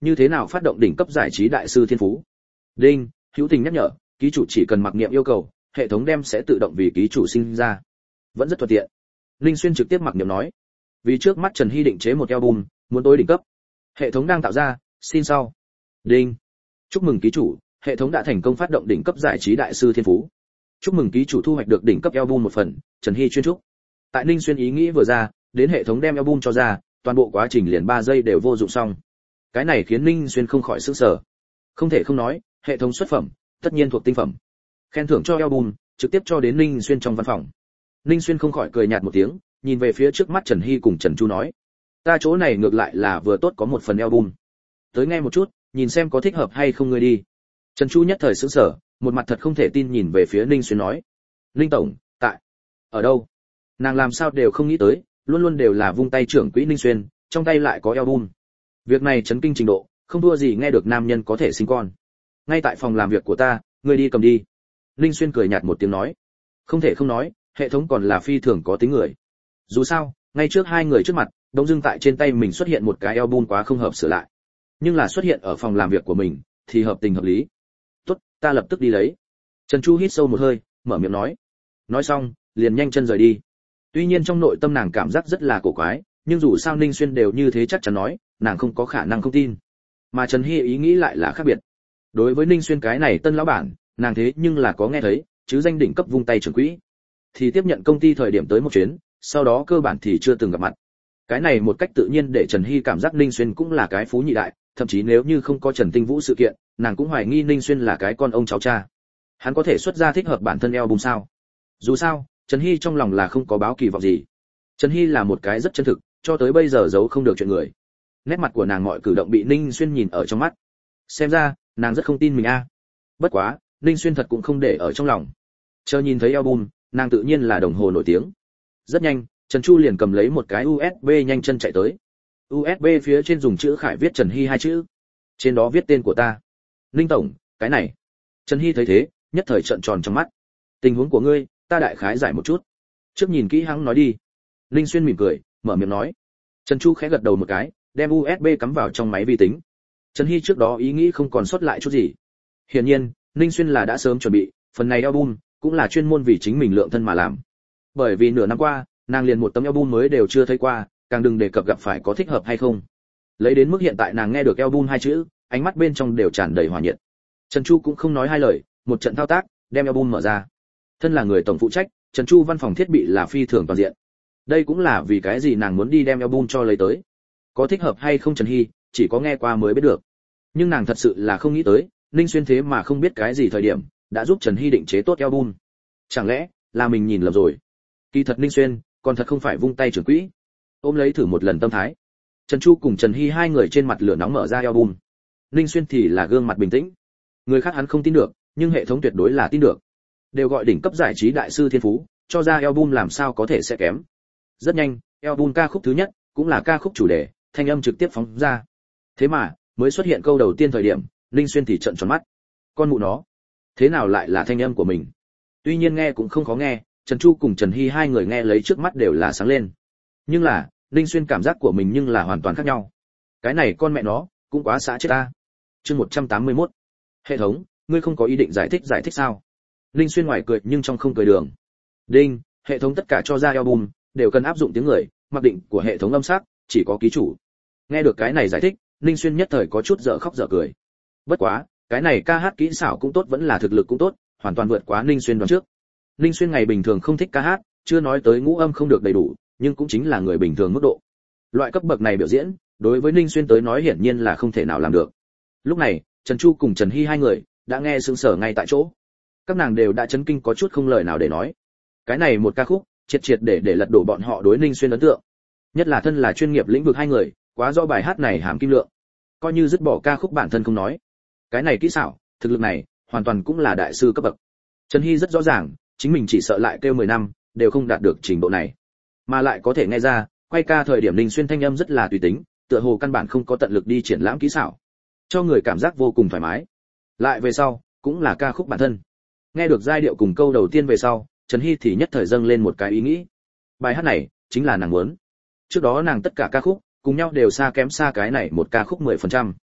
như thế nào phát động đỉnh cấp giải trí đại sư thiên phú. Đinh, hữu tình nhắc nhở, ký chủ chỉ cần mặc niệm yêu cầu, hệ thống đem sẽ tự động vì ký chủ sinh ra. Vẫn rất thuận tiện. Linh Xuyên trực tiếp mặc niệm nói. Vì trước mắt Trần Hy định chế một album, muốn tối đỉnh cấp. Hệ thống đang tạo ra, xin sau. Đinh. Chúc mừng ký chủ, hệ thống đã thành công phát động đỉnh cấp giải trí đại sư thiên phú. Chúc mừng ký chủ thu hoạch được đỉnh cấp album một phần, Trần Hy chuyên trúc. Tại Ninh Xuyên ý nghĩ vừa ra, đến hệ thống đem album cho ra, toàn bộ quá trình liền 3 giây đều vô dụng xong. Cái này khiến Ninh Xuyên không khỏi sửng sở. Không thể không nói, hệ thống xuất phẩm, tất nhiên thuộc tinh phẩm. Khen thưởng cho album, trực tiếp cho đến Ninh Xuyên trong văn phòng. Ninh Xuyên không khỏi cười nhạt một tiếng, nhìn về phía trước mắt Trần Hy cùng Trần Chu nói: "Ta chỗ này ngược lại là vừa tốt có một phần album. Tới nghe một chút, nhìn xem có thích hợp hay không ngươi đi." Trần Chu nhất thời sửng sở, một mặt thật không thể tin nhìn về phía Ninh Xuyên nói: "Ninh tổng, tại ở đâu?" Nàng làm sao đều không nghĩ tới, luôn luôn đều là vung tay trưởng quỹ Ninh Xuyên, trong tay lại có album. Việc này chấn kinh trình độ, không thua gì nghe được nam nhân có thể sinh con. Ngay tại phòng làm việc của ta, ngươi đi cầm đi. Ninh Xuyên cười nhạt một tiếng nói. Không thể không nói, hệ thống còn là phi thường có tính người. Dù sao, ngay trước hai người trước mặt, đống dưng tại trên tay mình xuất hiện một cái album quá không hợp sửa lại. Nhưng là xuất hiện ở phòng làm việc của mình, thì hợp tình hợp lý. Tốt, ta lập tức đi lấy. Trần Chu hít sâu một hơi, mở miệng nói. Nói xong, liền nhanh chân rời đi. Tuy nhiên trong nội tâm nàng cảm giác rất là cổ quái, nhưng dù sao Ninh Xuyên đều như thế chắc chắn nói, nàng không có khả năng không tin. Mà Trần Hy ý nghĩ lại là khác biệt. Đối với Ninh Xuyên cái này tân lão bản, nàng thế nhưng là có nghe thấy, chứ danh đỉnh cấp vung tay trưởng quỹ. Thì tiếp nhận công ty thời điểm tới một chuyến, sau đó cơ bản thì chưa từng gặp mặt. Cái này một cách tự nhiên để Trần Hy cảm giác Ninh Xuyên cũng là cái phú nhị đại, thậm chí nếu như không có Trần Tinh Vũ sự kiện, nàng cũng hoài nghi Ninh Xuyên là cái con ông cháu cha. Hắn có thể xuất ra thích hợp bản thân album sao? Dù sao, Trần Hy trong lòng là không có báo kỳ vọng gì. Trần Hy là một cái rất chân thực, cho tới bây giờ giấu không được chuyện người. Nét mặt của nàng mọi cử động bị Ninh Xuyên nhìn ở trong mắt. Xem ra, nàng rất không tin mình a. Bất quá, Ninh Xuyên thật cũng không để ở trong lòng. Chờ nhìn thấy album, nàng tự nhiên là đồng hồ nổi tiếng. Rất nhanh, Trần Chu liền cầm lấy một cái USB nhanh chân chạy tới. USB phía trên dùng chữ khải viết Trần Hy hai chữ. Trên đó viết tên của ta. Ninh tổng, cái này. Trần Hy thấy thế, nhất thời trợn tròn trong mắt. Tình huống của ngươi, ta đại khái giải một chút. Trước nhìn kỹ hắn nói đi. Ninh Xuyên mỉm cười, mở miệng nói. Trần Chu khẽ gật đầu một cái, đem USB cắm vào trong máy vi tính. Trần Hy trước đó ý nghĩ không còn sót lại chút gì. Hiển nhiên, Ninh Xuyên là đã sớm chuẩn bị, phần này album cũng là chuyên môn vì chính mình lượng thân mà làm. Bởi vì nửa năm qua, nàng liền một tấm album mới đều chưa thấy qua, càng đừng đề cập gặp phải có thích hợp hay không. Lấy đến mức hiện tại nàng nghe được album hai chữ, ánh mắt bên trong đều tràn đầy hỏa nhiệt. Trần Chu cũng không nói hai lời, một trận thao tác, đem album mở ra. Thân là người tổng phụ trách, Trần Chu văn phòng thiết bị là phi thường toàn diện. Đây cũng là vì cái gì nàng muốn đi đem album cho lấy tới. Có thích hợp hay không Trần Hy, chỉ có nghe qua mới biết được. Nhưng nàng thật sự là không nghĩ tới, Ninh Xuyên thế mà không biết cái gì thời điểm, đã giúp Trần Hy định chế tốt album. Chẳng lẽ là mình nhìn lầm rồi? Kỳ thật Ninh Xuyên còn thật không phải vung tay trưởng quỹ. Ôm lấy thử một lần tâm thái. Trần Chu cùng Trần Hy hai người trên mặt lửa nóng mở ra album. Ninh Xuyên thì là gương mặt bình tĩnh. Người khác hắn không tin được, nhưng hệ thống tuyệt đối là tin được. Đều gọi đỉnh cấp giải trí đại sư thiên phú, cho ra album làm sao có thể sẽ kém. Rất nhanh, album ca khúc thứ nhất, cũng là ca khúc chủ đề, thanh âm trực tiếp phóng ra. Thế mà, mới xuất hiện câu đầu tiên thời điểm, Ninh Xuyên thì trợn tròn mắt. Con mụ nó, thế nào lại là thanh âm của mình? Tuy nhiên nghe cũng không khó nghe, Trần Chu cùng Trần Hy hai người nghe lấy trước mắt đều là sáng lên. Nhưng là, Ninh Xuyên cảm giác của mình nhưng là hoàn toàn khác nhau. Cái này con mẹ nó, cũng quá xã chết ta. Chương 181. Hệ thống, ngươi không có ý định giải thích sao? Ninh Xuyên ngoài cười nhưng trong không cười đường. Đinh, hệ thống tất cả cho ra album đều cần áp dụng tiếng người, mặc định của hệ thống âm sắc chỉ có ký chủ. Nghe được cái này giải thích, Ninh Xuyên nhất thời có chút dở khóc dở cười. Bất quá, cái này ca hát kỹ xảo cũng tốt vẫn là thực lực cũng tốt, hoàn toàn vượt quá Ninh Xuyên đoán trước. Ninh Xuyên ngày bình thường không thích ca hát, chưa nói tới ngũ âm không được đầy đủ, nhưng cũng chính là người bình thường mức độ. Loại cấp bậc này biểu diễn, đối với Ninh Xuyên tới nói hiển nhiên là không thể nào làm được. Lúc này, Trần Chu cùng Trần Hy hai người đã nghe sững sờ ngay tại chỗ. Các nàng đều đã chấn kinh có chút không lời nào để nói. Cái này một ca khúc, triệt để lật đổ bọn họ đối Ninh Xuyên ấn tượng. Nhất là thân là chuyên nghiệp lĩnh vực hai người, quá rõ bài hát này hàm kim lượng. Coi như dứt bỏ ca khúc bản thân không nói, cái này kỹ xảo, thực lực này, hoàn toàn cũng là đại sư cấp bậc. Trần Hy rất rõ ràng, chính mình chỉ sợ lại kêu 10 năm, đều không đạt được trình độ này. Mà lại có thể nghe ra, quay ca thời điểm Ninh Xuyên thanh âm rất là tùy tính, tựa hồ căn bản không có tận lực đi triển lãm kỹ xảo, cho người cảm giác vô cùng thoải mái. Lại về sau, cũng là ca khúc bản thân. Nghe được giai điệu cùng câu đầu tiên về sau, Trần Hy thì nhất thời dâng lên một cái ý nghĩ. Bài hát này chính là nàng muốn. Trước đó nàng tất cả ca khúc cùng nhau đều xa kém xa cái này một ca khúc 10%.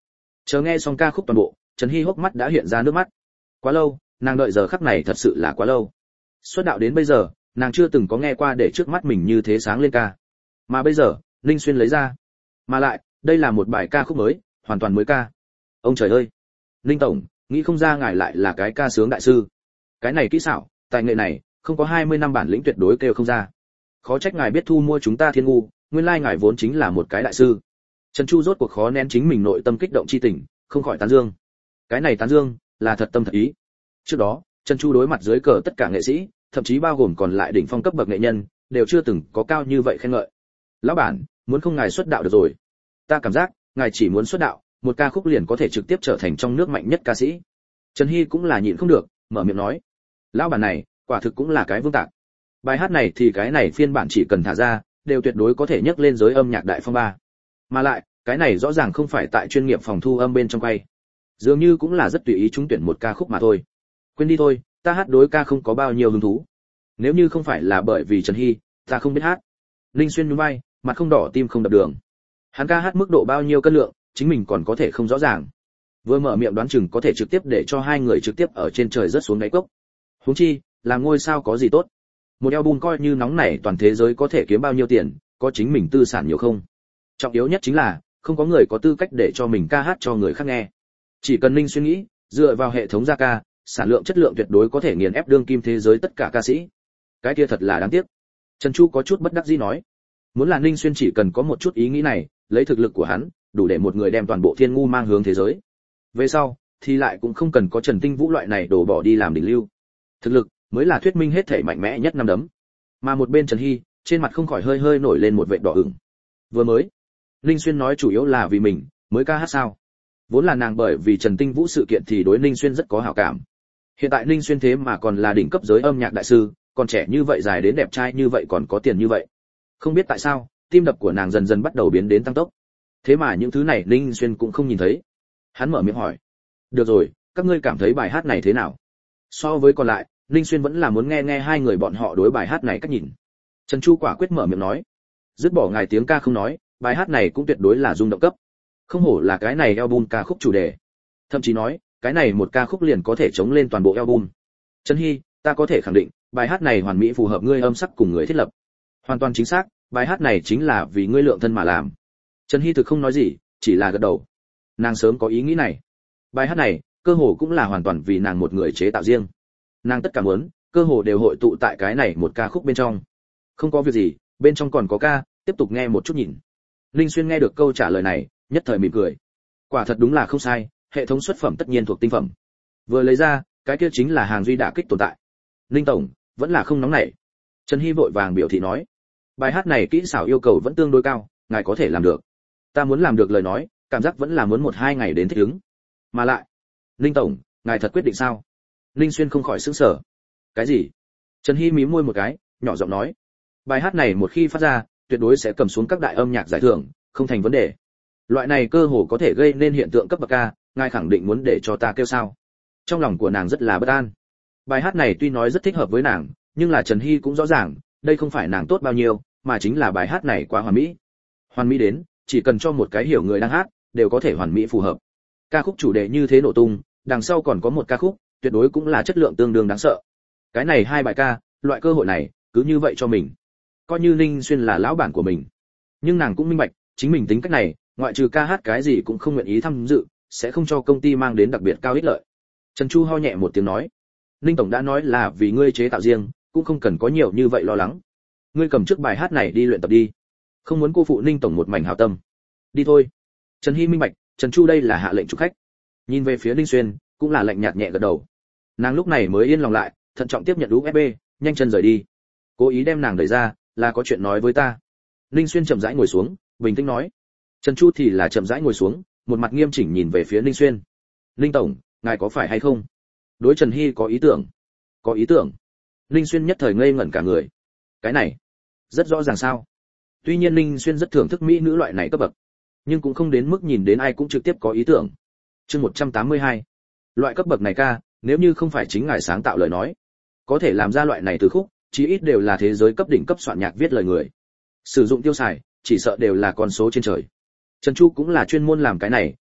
Chờ nghe xong ca khúc toàn bộ, Trần Hy hốc mắt đã hiện ra nước mắt. Quá lâu, nàng đợi giờ khắc này thật sự là quá lâu. Xuất đạo đến bây giờ, nàng chưa từng có nghe qua để trước mắt mình như thế sáng lên ca. Mà bây giờ, Ninh Xuyên lấy ra. Mà lại, đây là một bài ca khúc mới, hoàn toàn mới ca. Ông trời ơi, Ninh tổng, nghĩ không ra ngài lại là cái ca sướng đại sư. Cái này kỹ xảo, tài nghệ này, không có 20 năm bản lĩnh tuyệt đối kêu không ra. Khó trách ngài biết thu mua chúng ta Thiên ngu, nguyên lai ngài vốn chính là một cái đại sư. Trần Chu rốt cuộc khó nén chính mình nội tâm kích động chi tình, không khỏi tán dương. Cái này tán dương là thật tâm thật ý. Trước đó, Trần Chu đối mặt dưới cờ tất cả nghệ sĩ, thậm chí bao gồm còn lại đỉnh phong cấp bậc nghệ nhân, đều chưa từng có cao như vậy khen ngợi. Lão bản, muốn không ngài xuất đạo được rồi. Ta cảm giác, ngài chỉ muốn xuất đạo, một ca khúc liền có thể trực tiếp trở thành trong nước mạnh nhất ca sĩ. Trần Hy cũng là nhịn không được, mở miệng nói. Lão bản này, quả thực cũng là cái vương tạc. Bài hát này thì cái này phiên bản chỉ cần thả ra, đều tuyệt đối có thể nhấc lên giới âm nhạc đại phong ba. Mà lại, cái này rõ ràng không phải tại chuyên nghiệp phòng thu âm bên trong quay. Dường như cũng là rất tùy ý trúng tuyển một ca khúc mà thôi. Quên đi thôi, ta hát đối ca không có bao nhiêu hứng thú. Nếu như không phải là bởi vì Trần Hy, ta không biết hát. Linh Xuyên nhún vai, mặt không đỏ tim không đập đường. Hắn ca hát mức độ bao nhiêu cân lượng, chính mình còn có thể không rõ ràng. Vừa mở miệng đoán chừng có thể trực tiếp để cho hai người trực tiếp ở trên trời rớt xuống đáy cốc. Huống chi, làm ngôi sao có gì tốt? Một album coi như nóng nảy toàn thế giới có thể kiếm bao nhiêu tiền, có chính mình tư sản nhiều không? Trọng yếu nhất chính là, không có người có tư cách để cho mình ca hát cho người khác nghe. Chỉ cần Ninh suy nghĩ, dựa vào hệ thống ra ca, sản lượng chất lượng tuyệt đối có thể nghiền ép đương kim thế giới tất cả ca sĩ. Cái kia thật là đáng tiếc. Trần Chu có chút bất đắc dĩ nói, muốn là Ninh Xuyên chỉ cần có một chút ý nghĩ này, lấy thực lực của hắn, đủ để một người đem toàn bộ Thiên ngu mang hướng thế giới. Về sau, thì lại cũng không cần có Trần Tinh Vũ loại này đổ bỏ đi làm đỉnh lưu. Thực lực mới là thuyết minh hết thể mạnh mẽ nhất năm đấm. Mà một bên Trần Hy, trên mặt không khỏi hơi hơi nổi lên một vệt đỏ ửng. Vừa mới, Ninh Xuyên nói chủ yếu là vì mình mới ca hát sao? Vốn là nàng bởi vì Trần Tinh Vũ sự kiện thì đối Ninh Xuyên rất có hảo cảm. Hiện tại Ninh Xuyên thế mà còn là đỉnh cấp giới âm nhạc đại sư, còn trẻ như vậy, dài đến đẹp trai như vậy, còn có tiền như vậy. Không biết tại sao, tim đập của nàng dần dần bắt đầu biến đến tăng tốc. Thế mà những thứ này Ninh Xuyên cũng không nhìn thấy. Hắn mở miệng hỏi, được rồi, các ngươi cảm thấy bài hát này thế nào? So với còn lại, Ninh Xuyên vẫn là muốn nghe nghe hai người bọn họ đối bài hát này cách nhìn. Trần Chu quả quyết mở miệng nói, dứt bỏ ngài tiếng ca không nói, bài hát này cũng tuyệt đối là rung động cấp. Không hổ là cái này album ca khúc chủ đề. Thậm chí nói, cái này một ca khúc liền có thể chống lên toàn bộ album. Trần Hy, ta có thể khẳng định, bài hát này hoàn mỹ phù hợp ngươi âm sắc cùng người thiết lập. Hoàn toàn chính xác, bài hát này chính là vì ngươi lượng thân mà làm. Trần Hy thực không nói gì, chỉ là gật đầu. Nàng sớm có ý nghĩ này. Bài hát này, cơ hồ cũng là hoàn toàn vì nàng một người chế tạo riêng. Nàng tất cả muốn, cơ hồ đều hội tụ tại cái này một ca khúc bên trong. Không có việc gì, bên trong còn có ca, tiếp tục nghe một chút nhìn. Linh Xuyên nghe được câu trả lời này, nhất thời mỉm cười. Quả thật đúng là không sai, hệ thống xuất phẩm tất nhiên thuộc tinh phẩm. Vừa lấy ra, cái kia chính là hàng duy đả kích tồn tại. Linh tổng, vẫn là không nóng nảy. Trần Hy vội vàng biểu thị nói, bài hát này kỹ xảo yêu cầu vẫn tương đối cao, ngài có thể làm được. Ta muốn làm được lời nói, cảm giác vẫn là muốn 1-2 ngày đến thích ứng. Mà lại, Linh tổng, ngài thật quyết định sao? Linh Xuyên không khỏi sửng sở. Cái gì? Trần Hy mím môi một cái, nhỏ giọng nói, bài hát này một khi phát ra, tuyệt đối sẽ cầm xuống các đại âm nhạc giải thưởng, không thành vấn đề. Loại này cơ hồ có thể gây nên hiện tượng cấp bậc ca, ngài khẳng định muốn để cho ta kêu sao? Trong lòng của nàng rất là bất an. Bài hát này tuy nói rất thích hợp với nàng, nhưng là Trần Hy cũng rõ ràng, đây không phải nàng tốt bao nhiêu, mà chính là bài hát này quá hoàn mỹ. Hoàn mỹ đến, chỉ cần cho một cái hiểu người đang hát, đều có thể hoàn mỹ phù hợp. Ca khúc chủ đề như thế nổ tung, đằng sau còn có một ca khúc, tuyệt đối cũng là chất lượng tương đương đáng sợ. Cái này hai bài ca, loại cơ hội này, cứ như vậy cho mình. Coi như Ninh Xuyên là lão bản của mình. Nhưng nàng cũng minh bạch, chính mình tính cách này, ngoại trừ ca hát cái gì cũng không nguyện ý tham dự, sẽ không cho công ty mang đến đặc biệt cao ích lợi. Trần Chu ho nhẹ một tiếng nói, Ninh tổng đã nói là vì ngươi chế tạo riêng, cũng không cần có nhiều như vậy lo lắng. Ngươi cầm trước bài hát này đi luyện tập đi, không muốn cô phụ Ninh tổng một mảnh hảo tâm. Đi thôi. Trần Hy minh bạch, Trần Chu đây là hạ lệnh chủ khách. Nhìn về phía Ninh Xuyên, cũng là lạnh nhạt nhẹ gật đầu. Nàng lúc này mới yên lòng lại, thận trọng tiếp nhận USB, nhanh chân rời đi. Cố ý đem nàng đẩy ra, là có chuyện nói với ta. Ninh Xuyên chậm rãi ngồi xuống, bình tĩnh nói. Trần Chu thì là chậm rãi ngồi xuống, một mặt nghiêm chỉnh nhìn về phía Ninh Xuyên. Ninh tổng, ngài có phải hay không? Đối Trần Hy có ý tưởng. Có ý tưởng? Ninh Xuyên nhất thời ngây ngẩn cả người. Cái này, rất rõ ràng sao? Tuy nhiên Ninh Xuyên rất thưởng thức mỹ nữ loại này cấp bậc, nhưng cũng không đến mức nhìn đến ai cũng trực tiếp có ý tưởng. Chương 182. Loại cấp bậc này ca, nếu như không phải chính ngài sáng tạo lời nói, có thể làm ra loại này từ khúc, chí ít đều là thế giới cấp đỉnh cấp soạn nhạc viết lời người. Sử dụng tiêu xài, chỉ sợ đều là con số trên trời. Trần Chu cũng là chuyên môn làm cái này,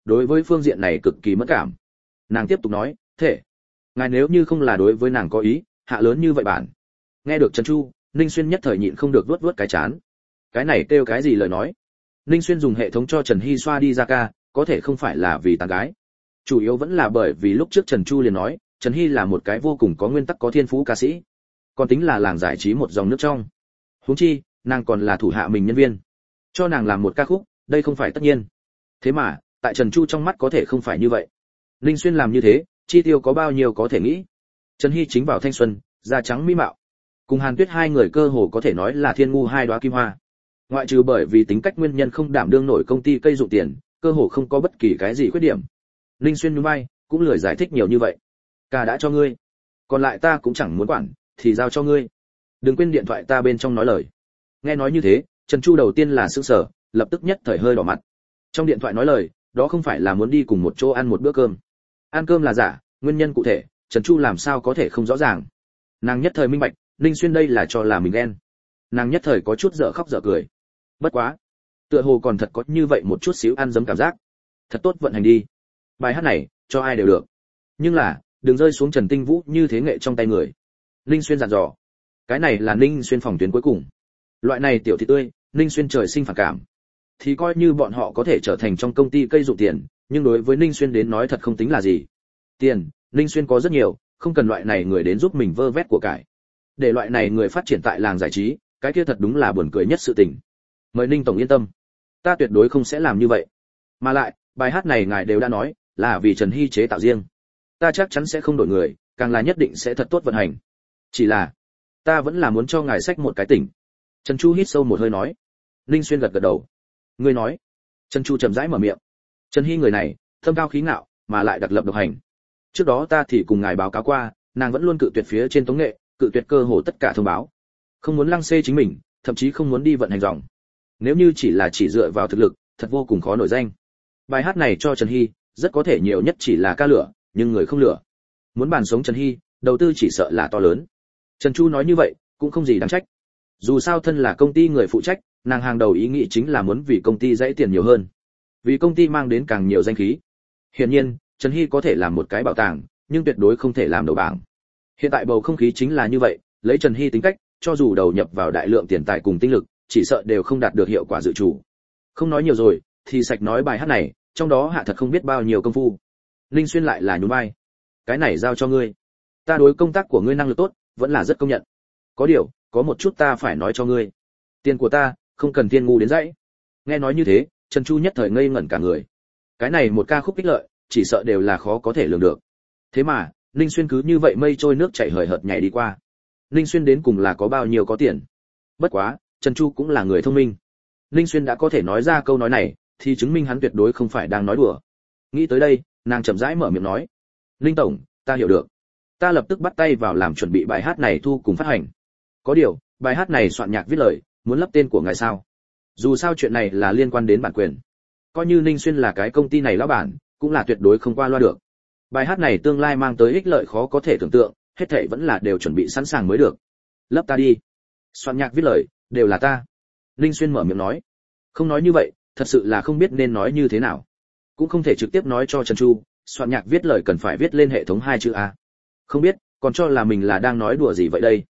đối với phương diện này cực kỳ mất cảm. Nàng tiếp tục nói, "Thể, ngài nếu như không là đối với nàng có ý, hạ lớn như vậy bản." Nghe được Trần Chu, Ninh Xuyên nhất thời nhịn không được vuốt vuốt cái chán. Cái này kêu cái gì lời nói? Ninh Xuyên dùng hệ thống cho Trần Hy xoa đi ra ca, có thể không phải là vì tán gái. Chủ yếu vẫn là bởi vì lúc trước Trần Chu liền nói, Trần Hy là một cái vô cùng có nguyên tắc có thiên phú ca sĩ, còn tính là làng giải trí một dòng nước trong. Huống chi, nàng còn là thủ hạ mình nhân viên. Cho nàng làm một ca khúc, đây không phải tất nhiên. Thế mà, tại Trần Chu trong mắt có thể không phải như vậy. Ninh Xuyên làm như thế, chi tiêu có bao nhiêu có thể nghĩ. Trần Hy chính vào thanh xuân, da trắng mỹ mạo. Cùng Hàn Tuyết hai người cơ hồ có thể nói là thiên ngu hai đóa kim hoa. Ngoại trừ bởi vì tính cách nguyên nhân không đảm đương nổi công ty cây dụng tiền, cơ hồ không có bất kỳ cái gì khuyết điểm. Ninh Xuyên nhún vai, cũng lười giải thích nhiều như vậy. Cả đã cho ngươi, còn lại ta cũng chẳng muốn quản, thì giao cho ngươi. Đừng quên điện thoại ta bên trong nói lời. Nghe nói như thế, Trần Chu đầu tiên là sửng sở, lập tức nhất thời hơi đỏ mặt. Trong điện thoại nói lời, đó không phải là muốn đi cùng một chỗ ăn một bữa cơm. Ăn cơm là giả, nguyên nhân cụ thể, Trần Chu làm sao có thể không rõ ràng. Nàng nhất thời minh bạch, Ninh Xuyên đây là cho là mình ghen. Nàng nhất thời có chút dở khóc dở cười. Bất quá, tựa hồ còn thật có như vậy một chút xíu ăn dấm cảm giác. Thật tốt vận hành đi. Bài hát này, cho ai đều được. Nhưng là, đừng rơi xuống Trần Tinh Vũ như thế nghệ trong tay người. Ninh Xuyên dặn dò. Cái này là Ninh Xuyên phòng tuyến cuối cùng. Loại này tiểu thị tươi, Ninh Xuyên trời sinh phản cảm. Thì coi như bọn họ có thể trở thành trong công ty cây dụng tiền, nhưng đối với Ninh Xuyên đến nói thật không tính là gì. Tiền, Ninh Xuyên có rất nhiều, không cần loại này người đến giúp mình vơ vét của cải. Để loại này người phát triển tại làng giải trí, cái kia thật đúng là buồn cười nhất sự tình. Mời Ninh tổng yên tâm, ta tuyệt đối không sẽ làm như vậy. Mà lại, bài hát này ngài đều đã nói, là vì Trần Hy chế tạo riêng. Ta chắc chắn sẽ không đổi người, càng là nhất định sẽ thật tốt vận hành. Chỉ là, ta vẫn là muốn cho ngài xách một cái tỉnh. Trần Chu hít sâu một hơi nói. Ninh Xuyên gật gật đầu. Ngươi nói. Trần Chu chậm rãi mở miệng. Trần Hy người này, thâm cao khí ngạo, mà lại đặc lập độc hành. Trước đó ta thì cùng ngài báo cáo qua, nàng vẫn luôn cự tuyệt phía trên tống nghệ, cự tuyệt cơ hồ tất cả thông báo. Không muốn lăng xê chính mình, thậm chí không muốn đi vận hành dòng. Nếu như chỉ dựa vào thực lực, thật vô cùng khó nổi danh. Bài hát này cho Trần Hy, rất có thể nhiều nhất chỉ là ca lửa, nhưng người không lửa. Muốn bàn sống Trần Hy, đầu tư chỉ sợ là to lớn. Trần Chu nói như vậy, cũng không gì đáng trách. Dù sao thân là công ty người phụ trách, nàng hàng đầu ý nghĩ chính là muốn vì công ty dãy tiền nhiều hơn, vì công ty mang đến càng nhiều danh khí. Hiển nhiên, Trần Hy có thể làm một cái bảo tàng, nhưng tuyệt đối không thể làm đầu bảng. Hiện tại bầu không khí chính là như vậy, lấy Trần Hy tính cách, cho dù đầu nhập vào đại lượng tiền tài cùng tinh lực, chỉ sợ đều không đạt được hiệu quả dự chủ. Không nói nhiều rồi, thì sạch nói bài hát này, trong đó hạ thật không biết bao nhiêu công phu. Linh Xuyên lại là nhún vai. Cái này giao cho ngươi. Ta đối công tác của ngươi năng lực tốt, vẫn là rất công nhận. Có điều, có một chút ta phải nói cho ngươi. Tiền của ta, không cần tiên ngu đến dãy. Nghe nói như thế, Trần Chu nhất thời ngây ngẩn cả người. Cái này một ca khúc ích lợi, chỉ sợ đều là khó có thể lường được. Thế mà, Ninh Xuyên cứ như vậy mây trôi nước chảy hời hợt nhảy đi qua. Ninh Xuyên đến cùng là có bao nhiêu có tiền. Bất quá, Trần Chu cũng là người thông minh. Ninh Xuyên đã có thể nói ra câu nói này, thì chứng minh hắn tuyệt đối không phải đang nói đùa. Nghĩ tới đây, nàng chậm rãi mở miệng nói: "Ninh tổng, ta hiểu được. Ta lập tức bắt tay vào làm chuẩn bị bài hát này thu cùng phát hành. Có điều, bài hát này soạn nhạc viết lời, muốn lấp tên của ngài sao? Dù sao chuyện này là liên quan đến bản quyền. Coi như Ninh Xuyên là cái công ty này lão bản, cũng là tuyệt đối không qua loa được. Bài hát này tương lai mang tới ích lợi khó có thể tưởng tượng, hết thảy vẫn là đều chuẩn bị sẵn sàng mới được. Lấp ta đi. Soạn nhạc viết lời, đều là ta." Ninh Xuyên mở miệng nói. Không nói như vậy, thật sự là không biết nên nói như thế nào. Cũng không thể trực tiếp nói cho Trần Chu, soạn nhạc viết lời cần phải viết lên hệ thống 2 chữ A. Không biết, còn cho là mình là đang nói đùa gì vậy đây?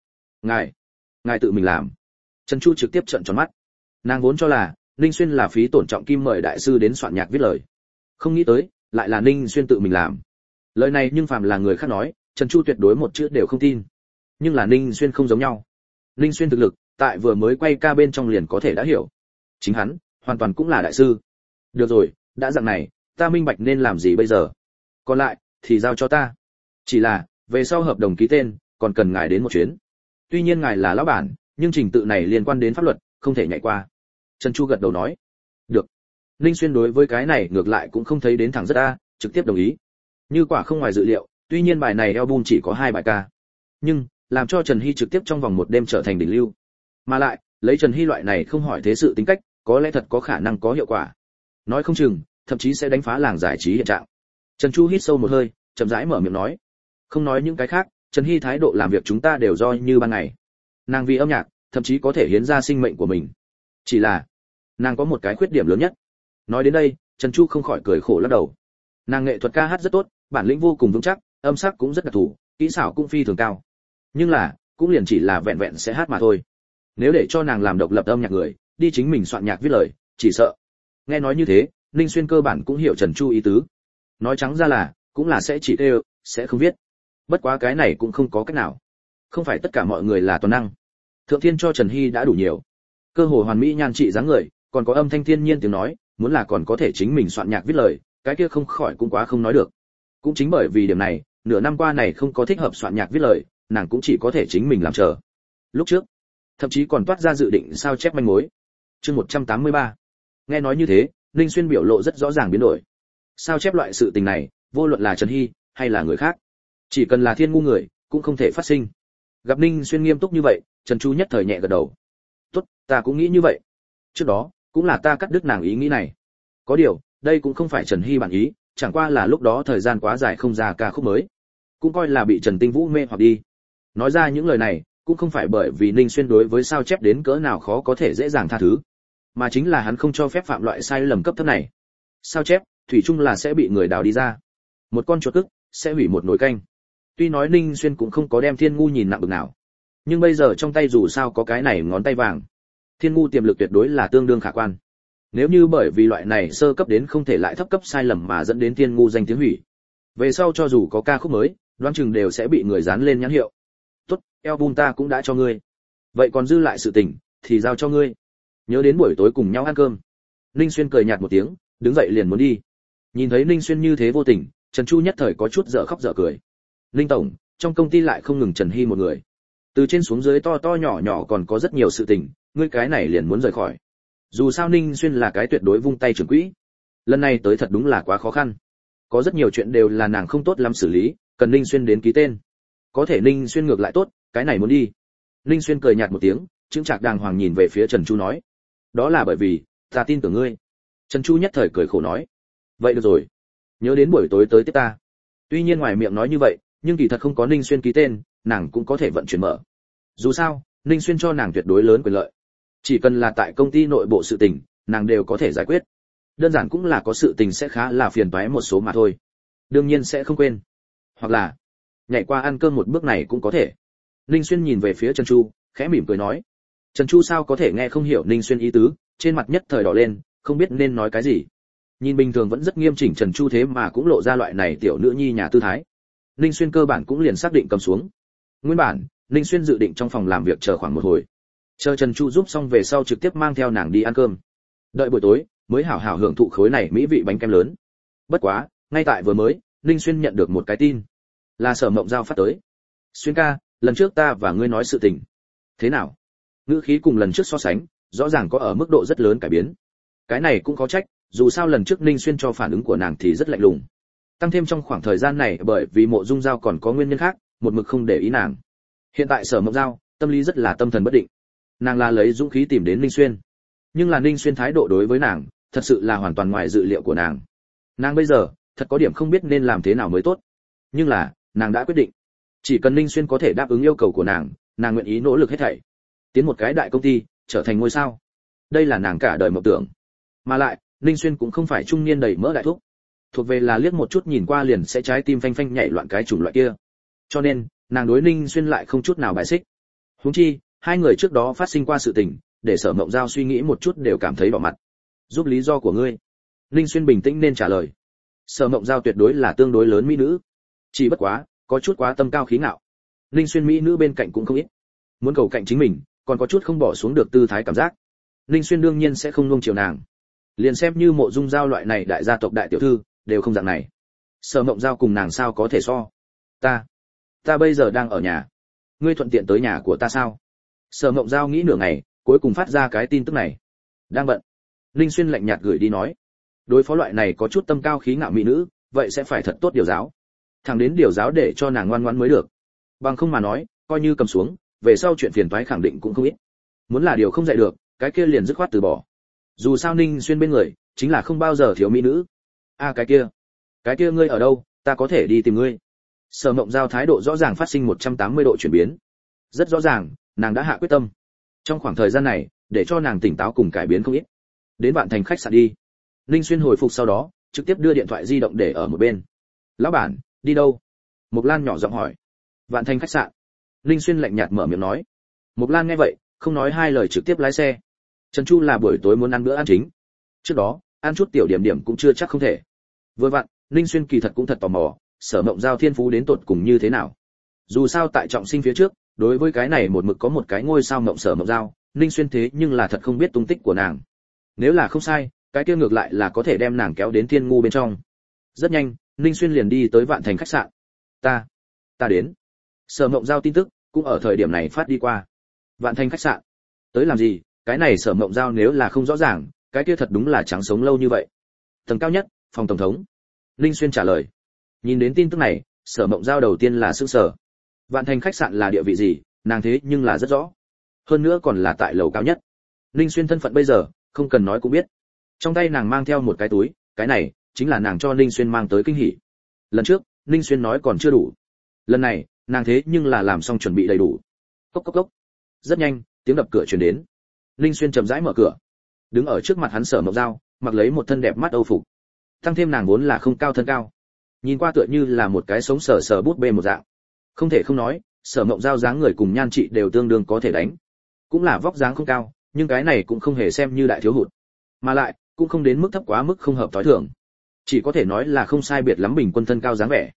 Ngài tự mình làm. Trần Chu trực tiếp trợn tròn mắt. Nàng vốn cho là Ninh Xuyên là phí tổn trọng kim mời đại sư đến soạn nhạc viết lời. Không nghĩ tới, lại là Ninh Xuyên tự mình làm. Lời này nhưng phàm là người khác nói, Trần Chu tuyệt đối một chữ đều không tin. Nhưng là Ninh Xuyên không giống nhau. Ninh Xuyên thực lực, tại vừa mới quay ca bên trong liền có thể đã hiểu. Chính hắn, hoàn toàn cũng là đại sư. Được rồi, đã dạng này, ta minh bạch nên làm gì bây giờ. Còn lại, thì giao cho ta. Chỉ là, về sau hợp đồng ký tên, còn cần ngài đến một chuyến. Tuy nhiên ngài là lão bản, nhưng trình tự này liên quan đến pháp luật, không thể nhảy qua. Trần Chu gật đầu nói. Được. Ninh Xuyên đối với cái này ngược lại cũng không thấy đến thẳng rất a, trực tiếp đồng ý. Như quả không ngoài dự liệu, tuy nhiên bài này album chỉ có 2 bài ca. Nhưng, làm cho Trần Hy trực tiếp trong vòng một đêm trở thành đỉnh lưu. Mà lại, lấy Trần Hy loại này không hỏi thế sự tính cách, có lẽ thật có khả năng có hiệu quả. Nói không chừng, thậm chí sẽ đánh phá làng giải trí hiện trạng. Trần Chu hít sâu một hơi, chậm rãi mở miệng nói. Không nói những cái khác, Trần Hy thái độ làm việc chúng ta đều do như ban ngày. Nàng vì âm nhạc, thậm chí có thể hiến ra sinh mệnh của mình. Chỉ là, nàng có một cái khuyết điểm lớn nhất. Nói đến đây, Trần Chu không khỏi cười khổ lắc đầu. Nàng nghệ thuật ca hát rất tốt, bản lĩnh vô cùng vững chắc, âm sắc cũng rất đặc thù, kỹ xảo cũng phi thường cao. Nhưng là, cũng liền chỉ là vẹn vẹn sẽ hát mà thôi. Nếu để cho nàng làm độc lập âm nhạc người, đi chính mình soạn nhạc viết lời, chỉ sợ. Nghe nói như thế, Ninh Xuyên cơ bản cũng hiểu Trần Chu ý tứ. Nói trắng ra là, cũng là sẽ chỉ kêu, sẽ không viết. Bất quá cái này cũng không có cách nào. Không phải tất cả mọi người là toàn năng. Thượng Thiên cho Trần Hy đã đủ nhiều. Cơ hồ hoàn mỹ nhan trị dáng người, còn có âm thanh thiên nhiên tiếng nói, muốn là còn có thể chính mình soạn nhạc viết lời, cái kia không khỏi cũng quá không nói được. Cũng chính bởi vì điểm này, nửa năm qua này không có thích hợp soạn nhạc viết lời, nàng cũng chỉ có thể chính mình làm chờ. Lúc trước, thậm chí còn toát ra dự định sao chép manh mối. Chương 183. Nghe nói như thế, Ninh Xuyên biểu lộ rất rõ ràng biến đổi. Sao chép loại sự tình này, vô luận là Trần Hy hay là người khác, chỉ cần là thiên ngu người, cũng không thể phát sinh. Gặp Ninh Xuyên nghiêm túc như vậy, Trần Chu nhất thời nhẹ gật đầu. Tốt, ta cũng nghĩ như vậy. Trước đó, cũng là ta cắt đứt nàng ý nghĩ này. Có điều, đây cũng không phải Trần Hy bản ý, chẳng qua là lúc đó thời gian quá dài không ra ca khúc mới, cũng coi là bị Trần Tinh Vũ mê hoặc đi. Nói ra những lời này, cũng không phải bởi vì Ninh Xuyên đối với sao chép đến cỡ nào khó có thể dễ dàng tha thứ, mà chính là hắn không cho phép phạm loại sai lầm cấp thấp này. Sao chép, thủy chung là sẽ bị người đào đi ra. Một con chuột cức sẽ hủy một nồi canh. Tuy nói Ninh Xuyên cũng không có đem Thiên Ngu nhìn nặng bực nào, nhưng bây giờ trong tay dù sao có cái này ngón tay vàng, Thiên Ngu tiềm lực tuyệt đối là tương đương khả quan. Nếu như bởi vì loại này sơ cấp đến không thể lại thấp cấp sai lầm mà dẫn đến Thiên Ngu danh tiếng hủy, về sau cho dù có ca khúc mới, đoán chừng đều sẽ bị người dán lên nhãn hiệu. Tốt, album ta cũng đã cho ngươi, vậy còn dư lại sự tình thì giao cho ngươi. Nhớ đến buổi tối cùng nhau ăn cơm. Ninh Xuyên cười nhạt một tiếng, đứng dậy liền muốn đi. Nhìn thấy Ninh Xuyên như thế vô tình, Trần Chu nhất thời có chút dở khóc dở cười. Ninh tổng, trong công ty lại không ngừng Trần Hy một người, từ trên xuống dưới to to nhỏ nhỏ còn có rất nhiều sự tình, ngươi cái này liền muốn rời khỏi. Dù sao Ninh Xuyên là cái tuyệt đối vung tay trưởng quỹ, lần này tới thật đúng là quá khó khăn. Có rất nhiều chuyện đều là nàng không tốt lắm xử lý, cần Ninh Xuyên đến ký tên. Có thể Ninh Xuyên ngược lại tốt, cái này muốn đi. Ninh Xuyên cười nhạt một tiếng, chững chạc đàng hoàng nhìn về phía Trần Chu nói, đó là bởi vì ta tin tưởng ngươi. Trần Chu nhất thời cười khổ nói, vậy được rồi, nhớ đến buổi tối tới tiếp ta. Tuy nhiên ngoài miệng nói như vậy, nhưng kỳ thật không có Ninh Xuyên ký tên, nàng cũng có thể vận chuyển mở. Dù sao, Ninh Xuyên cho nàng tuyệt đối lớn quyền lợi, chỉ cần là tại công ty nội bộ sự tình, nàng đều có thể giải quyết. Đơn giản cũng là có sự tình sẽ khá là phiền toái một số mà thôi, đương nhiên sẽ không quên. Hoặc là nhảy qua ăn cơm một bước này cũng có thể. Ninh Xuyên nhìn về phía Trần Chu, khẽ mỉm cười nói. Trần Chu sao có thể nghe không hiểu Ninh Xuyên ý tứ, trên mặt nhất thời đỏ lên, không biết nên nói cái gì. Nhìn bình thường vẫn rất nghiêm chỉnh Trần Chu thế mà cũng lộ ra loại này tiểu nữ nhi nhà tư thái. Ninh Xuyên cơ bản cũng liền xác định cầm xuống. Nguyên bản, Ninh Xuyên dự định trong phòng làm việc chờ khoảng một hồi, chờ Trần Chu giúp xong về sau trực tiếp mang theo nàng đi ăn cơm. Đợi buổi tối mới hảo hảo hưởng thụ khối này mỹ vị bánh kem lớn. Bất quá, ngay tại vừa mới, Ninh Xuyên nhận được một cái tin, là Sở Mộng Giao phát tới. Xuyên ca, lần trước ta và ngươi nói sự tình, thế nào? Ngữ khí cùng lần trước so sánh, rõ ràng có ở mức độ rất lớn cải biến. Cái này cũng có trách, dù sao lần trước Ninh Xuyên cho phản ứng của nàng thì rất lạnh lùng. Tăng thêm trong khoảng thời gian này bởi vì Mộ Dung Giao còn có nguyên nhân khác, một mực không để ý nàng. Hiện tại Sở Mộng Giao, tâm lý rất là tâm thần bất định. Nàng là lấy dũng khí tìm đến Ninh Xuyên, nhưng là Ninh Xuyên thái độ đối với nàng, thật sự là hoàn toàn ngoài dự liệu của nàng. Nàng bây giờ, thật có điểm không biết nên làm thế nào mới tốt. Nhưng là, nàng đã quyết định, chỉ cần Ninh Xuyên có thể đáp ứng yêu cầu của nàng, nàng nguyện ý nỗ lực hết thảy, tiến một cái đại công ty, trở thành ngôi sao. Đây là nàng cả đời mộng tưởng. Mà lại, Ninh Xuyên cũng không phải trung niên đầy mỡ đại thúc, thuộc về là liếc một chút nhìn qua liền sẽ trái tim phanh phanh nhảy loạn cái chủng loại kia. Cho nên, nàng đối Ninh Xuyên lại không chút nào bài xích. Huống chi, hai người trước đó phát sinh qua sự tình, để Sở Mộng Giao suy nghĩ một chút đều cảm thấy đỏ mặt. Giúp lý do của ngươi. Ninh Xuyên bình tĩnh nên trả lời. Sở Mộng Giao tuyệt đối là tương đối lớn mỹ nữ, chỉ bất quá, có chút quá tâm cao khí ngạo. Ninh Xuyên mỹ nữ bên cạnh cũng không ít, muốn cầu cạnh chính mình, còn có chút không bỏ xuống được tư thái cảm giác. Ninh Xuyên đương nhiên sẽ không nuông chiều nàng. Liền xem như Mộ Dung Giao loại này đại gia tộc đại tiểu thư, đều không dạng này. Sở Mộng Giao cùng nàng sao có thể so? Ta bây giờ đang ở nhà, ngươi thuận tiện tới nhà của ta sao? Sở Mộng Giao nghĩ nửa ngày, cuối cùng phát ra cái tin tức này. Đang bận. Ninh Xuyên lạnh nhạt gửi đi nói. Đối phó loại này có chút tâm cao khí ngạo mỹ nữ, vậy sẽ phải thật tốt điều giáo. Thẳng đến điều giáo để cho nàng ngoan ngoãn mới được. Bằng không mà nói, coi như cầm xuống, về sau chuyện phiền toái khẳng định cũng không ít. Muốn là điều không dạy được, cái kia liền dứt khoát từ bỏ. Dù sao Ninh Xuyên bên người, chính là không bao giờ thiếu mỹ nữ. Cái kia ngươi ở đâu, ta có thể đi tìm ngươi. Sở Mộng Giao thái độ rõ ràng phát sinh 180 độ chuyển biến. Rất rõ ràng, nàng đã hạ quyết tâm. Trong khoảng thời gian này, để cho nàng tỉnh táo cùng cải biến không ít. Đến Vạn Thành khách sạn đi. Ninh Xuyên hồi phục sau đó trực tiếp đưa điện thoại di động để ở một bên. Lão bản, đi đâu? Mộc Lan nhỏ giọng hỏi. Vạn Thành khách sạn. Ninh Xuyên lạnh nhạt mở miệng nói. Mộc Lan nghe vậy không nói hai lời trực tiếp lái xe. Trần Chu là buổi tối muốn ăn bữa ăn chính, trước đó ăn chút tiểu điểm điểm cũng chưa chắc không thể. Vừa vặn Ninh Xuyên kỳ thật cũng thật tò mò Sở Mộng Giao thiên phú đến tột cùng như thế nào. Dù sao tại trọng sinh phía trước, đối với cái này một mực có một cái ngôi sao mộng Sở Mộng Giao, Ninh Xuyên thế nhưng là thật không biết tung tích của nàng. Nếu là không sai, cái kia ngược lại là có thể đem nàng kéo đến thiên ngu bên trong. Rất nhanh Ninh Xuyên liền đi tới Vạn Thành khách sạn. Ta đến. Sở Mộng Giao tin tức cũng ở thời điểm này phát đi qua. Vạn Thành khách sạn, tới làm gì? Cái này Sở Mộng Giao nếu là không rõ ràng, cái kia thật đúng là chẳng sống lâu như vậy. Tầng cao nhất, phòng tổng thống. Ninh Xuyên trả lời. Nhìn đến tin tức này, Sở Mộng Giao đầu tiên là sửng sở. Vạn Thành khách sạn là địa vị gì, nàng thế nhưng là rất rõ. Hơn nữa còn là tại lầu cao nhất. Ninh Xuyên thân phận bây giờ, không cần nói cũng biết. Trong tay nàng mang theo một cái túi, cái này chính là nàng cho Ninh Xuyên mang tới kinh hỉ. Lần trước, Ninh Xuyên nói còn chưa đủ. Lần này, nàng thế nhưng là làm xong chuẩn bị đầy đủ. Cốc cốc cốc. Rất nhanh, tiếng đập cửa truyền đến. Ninh Xuyên chậm rãi mở cửa. Đứng ở trước mặt hắn Sở Mộng Giao, mặc lấy một thân đẹp mắt Âu phục. Tăng thêm nàng vốn là không cao thân cao, nhìn qua tựa như là một cái sống sờ sờ bút bê một dạng. Không thể không nói, Sở Mộng Giao dáng người cùng nhan trị đều tương đương có thể đánh. Cũng là vóc dáng không cao, nhưng cái này cũng không hề xem như đại thiếu hụt, mà lại cũng không đến mức thấp quá mức không hợp tối thường. Chỉ có thể nói là không sai biệt lắm bình quân thân cao dáng vẻ.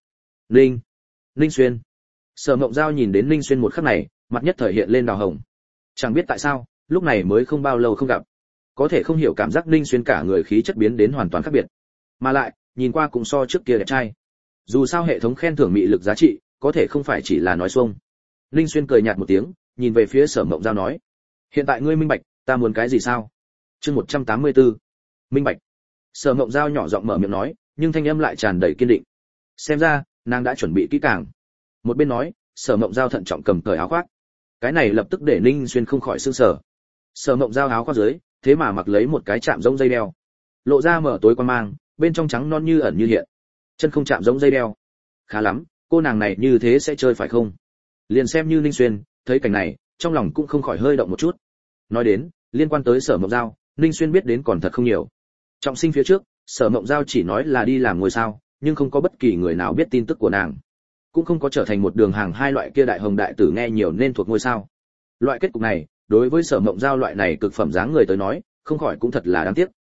Ninh Xuyên. Sở Mộng Giao nhìn đến Ninh Xuyên một khắc này, mặt nhất thời hiện lên đào hồng. Chẳng biết tại sao, lúc này mới không bao lâu không gặp, có thể không hiểu cảm giác Ninh Xuyên cả người khí chất biến đến hoàn toàn khác biệt, mà lại nhìn qua cũng so trước kia đẹp trai. Dù sao hệ thống khen thưởng mị lực giá trị, có thể không phải chỉ là nói xuông. Ninh Xuyên cười nhạt một tiếng, nhìn về phía Sở Mộng Giao nói: "Hiện tại ngươi minh bạch, ta muốn cái gì sao?" Chương 184. Minh bạch. Sở Mộng Giao nhỏ giọng mở miệng nói, nhưng thanh âm lại tràn đầy kiên định. Xem ra, nàng đã chuẩn bị kỹ càng. Một bên nói, Sở Mộng Giao thận trọng cầm cởi áo khoác. Cái này lập tức để Ninh Xuyên không khỏi sửng sở. Sở Mộng Giao áo khoác dưới, thế mà mặc lấy một cái chạm giống dây đeo, lộ ra mở tối quan mang, bên trong trắng non như ẩn như hiện. Chân không chạm giống dây đeo. Khá lắm, cô nàng này như thế sẽ chơi phải không? Liền xem như Ninh Xuyên, thấy cảnh này, trong lòng cũng không khỏi hơi động một chút. Nói đến, liên quan tới Sở Mộng Giao, Ninh Xuyên biết đến còn thật không nhiều. Trọng sinh phía trước, Sở Mộng Giao chỉ nói là đi làm ngôi sao, nhưng không có bất kỳ người nào biết tin tức của nàng, cũng không có trở thành một đường hàng hai loại kia đại hồng đại tử nghe nhiều nên thuộc ngôi sao. Loại kết cục này, đối với Sở Mộng Giao loại này cực phẩm dáng người tới nói, không khỏi cũng thật là đáng tiếc.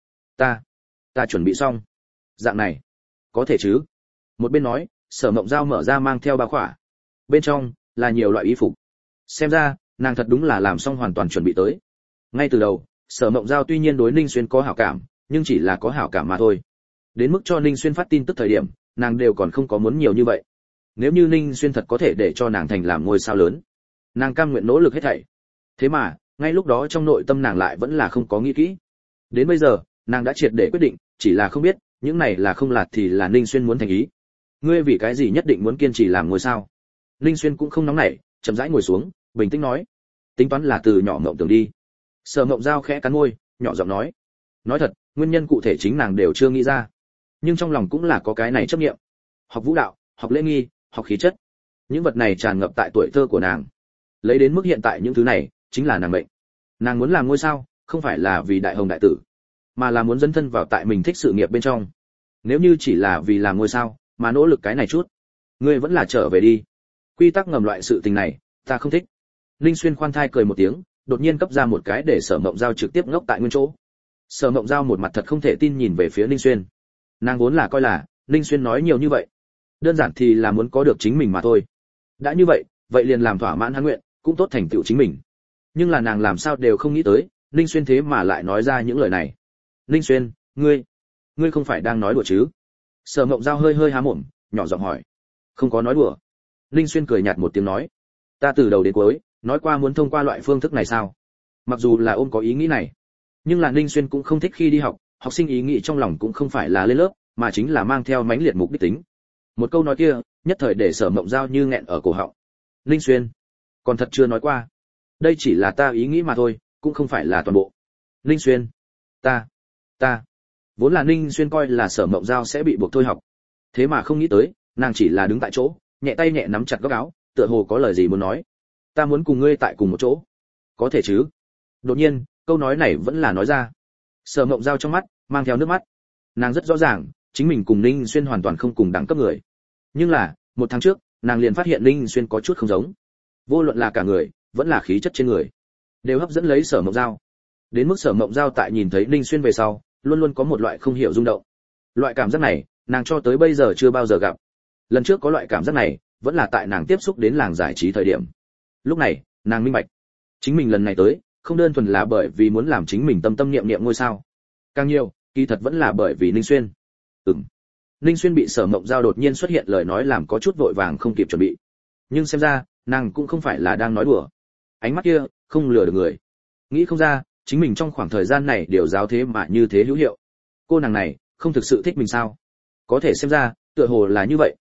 Ta chuẩn bị xong. Dạng này, có thể chứ? Một bên nói, Sở Mộng Giao mở ra mang theo bao khỏa. Bên trong là nhiều loại y phục. Xem ra, nàng thật đúng là làm xong hoàn toàn chuẩn bị tới. Ngay từ đầu, Sở Mộng Giao tuy nhiên đối Ninh Xuyên có hảo cảm, nhưng chỉ là có hảo cảm mà thôi. Đến mức cho Ninh Xuyên phát tin tức thời điểm, nàng đều còn không có muốn nhiều như vậy. Nếu như Ninh Xuyên thật có thể để cho nàng thành làm ngôi sao lớn, nàng cam nguyện nỗ lực hết thảy. Thế mà, ngay lúc đó trong nội tâm nàng lại vẫn là không có nghĩ kỹ. Đến bây giờ, nàng đã triệt để quyết định, chỉ là không biết, những này là không lạt thì là Ninh Xuyên muốn thành ý. Ngươi vì cái gì nhất định muốn kiên trì làm ngôi sao? Ninh Xuyên cũng không nóng nảy, chậm rãi ngồi xuống, bình tĩnh nói: tính toán là từ nhỏ mộng tưởng đi. Sở Mộng Giao khẽ cắn môi, nhỏ giọng nói: nói thật, nguyên nhân cụ thể chính nàng đều chưa nghĩ ra, nhưng trong lòng cũng là có cái này chấp niệm. Học vũ đạo, học lễ nghi, học khí chất, những vật này tràn ngập tại tuổi thơ của nàng. Lấy đến mức hiện tại những thứ này chính là nàng mệnh. Nàng muốn làm ngôi sao, không phải là vì đại hồng đại tử, mà là muốn dấn thân vào tại mình thích sự nghiệp bên trong. Nếu như chỉ là vì làm ngôi sao mà nỗ lực cái này chút, ngươi vẫn là trở về đi. Quy tắc ngầm loại sự tình này, ta không thích. Linh Xuyên khoan thai cười một tiếng, đột nhiên cấp ra một cái để Sở Mộng Giao trực tiếp ngốc tại nguyên chỗ. Sở Mộng Giao một mặt thật không thể tin nhìn về phía Linh Xuyên. Nàng vốn là coi là Linh Xuyên nói nhiều như vậy, đơn giản thì là muốn có được chính mình mà thôi. Đã như vậy, vậy liền làm thỏa mãn hắn nguyện, cũng tốt thành tựu chính mình. Nhưng là nàng làm sao đều không nghĩ tới, Linh Xuyên thế mà lại nói ra những lời này. Linh Xuyên, ngươi không phải đang nói đùa chứ? Sở Mộng Giao hơi hơi há mồm, nhỏ giọng hỏi. Không có nói đùa. Linh Xuyên cười nhạt một tiếng nói. Ta từ đầu đến cuối nói qua muốn thông qua loại phương thức này sao? Mặc dù là ôm có ý nghĩ này, nhưng là Linh Xuyên cũng không thích khi đi học, học sinh ý nghĩ trong lòng cũng không phải là lên lớp, mà chính là mang theo mãnh liệt mục đích tính. Một câu nói kia, nhất thời để Sở Mộng Giao như nghẹn ở cổ họng. Linh Xuyên, còn thật chưa nói qua. Đây chỉ là ta ý nghĩ mà thôi, cũng không phải là toàn bộ. Linh Xuyên, ta vốn là Linh Xuyên coi là Sở Mộng Giao sẽ bị buộc thôi học, thế mà không nghĩ tới, nàng chỉ là đứng tại chỗ, nhẹ tay nhẹ nắm chặt góc áo, tựa hồ có lời gì muốn nói. Ta muốn cùng ngươi tại cùng một chỗ, có thể chứ? Đột nhiên, câu nói này vẫn là nói ra. Sở Mộng Giao trong mắt mang theo nước mắt. Nàng rất rõ ràng chính mình cùng Ninh Xuyên hoàn toàn không cùng đẳng cấp người, nhưng là một tháng trước nàng liền phát hiện Ninh Xuyên có chút không giống, vô luận là cả người vẫn là khí chất trên người đều hấp dẫn lấy Sở Mộng Giao. Đến mức Sở Mộng Giao tại nhìn thấy Ninh Xuyên về sau luôn luôn có một loại không hiểu rung động. Loại cảm giác này nàng cho tới bây giờ chưa bao giờ gặp. Lần trước có loại cảm giác này vẫn là tại nàng tiếp xúc đến làng giải trí thời điểm. Lúc này nàng minh bạch chính mình lần này tới không đơn thuần là bởi vì muốn làm chính mình tâm tâm niệm niệm ngôi sao, càng nhiều kỳ thật vẫn là bởi vì Ninh Xuyên. Ninh Xuyên bị Sở Mộng Giao đột nhiên xuất hiện lời nói làm có chút vội vàng không kịp chuẩn bị, nhưng xem ra nàng cũng không phải là đang nói đùa. Ánh mắt kia không lừa được người. Nghĩ không ra chính mình trong khoảng thời gian này điều giáo thế mà như thế hữu hiệu. Cô nàng này không thực sự thích mình sao? Có thể xem ra tựa hồ là như vậy.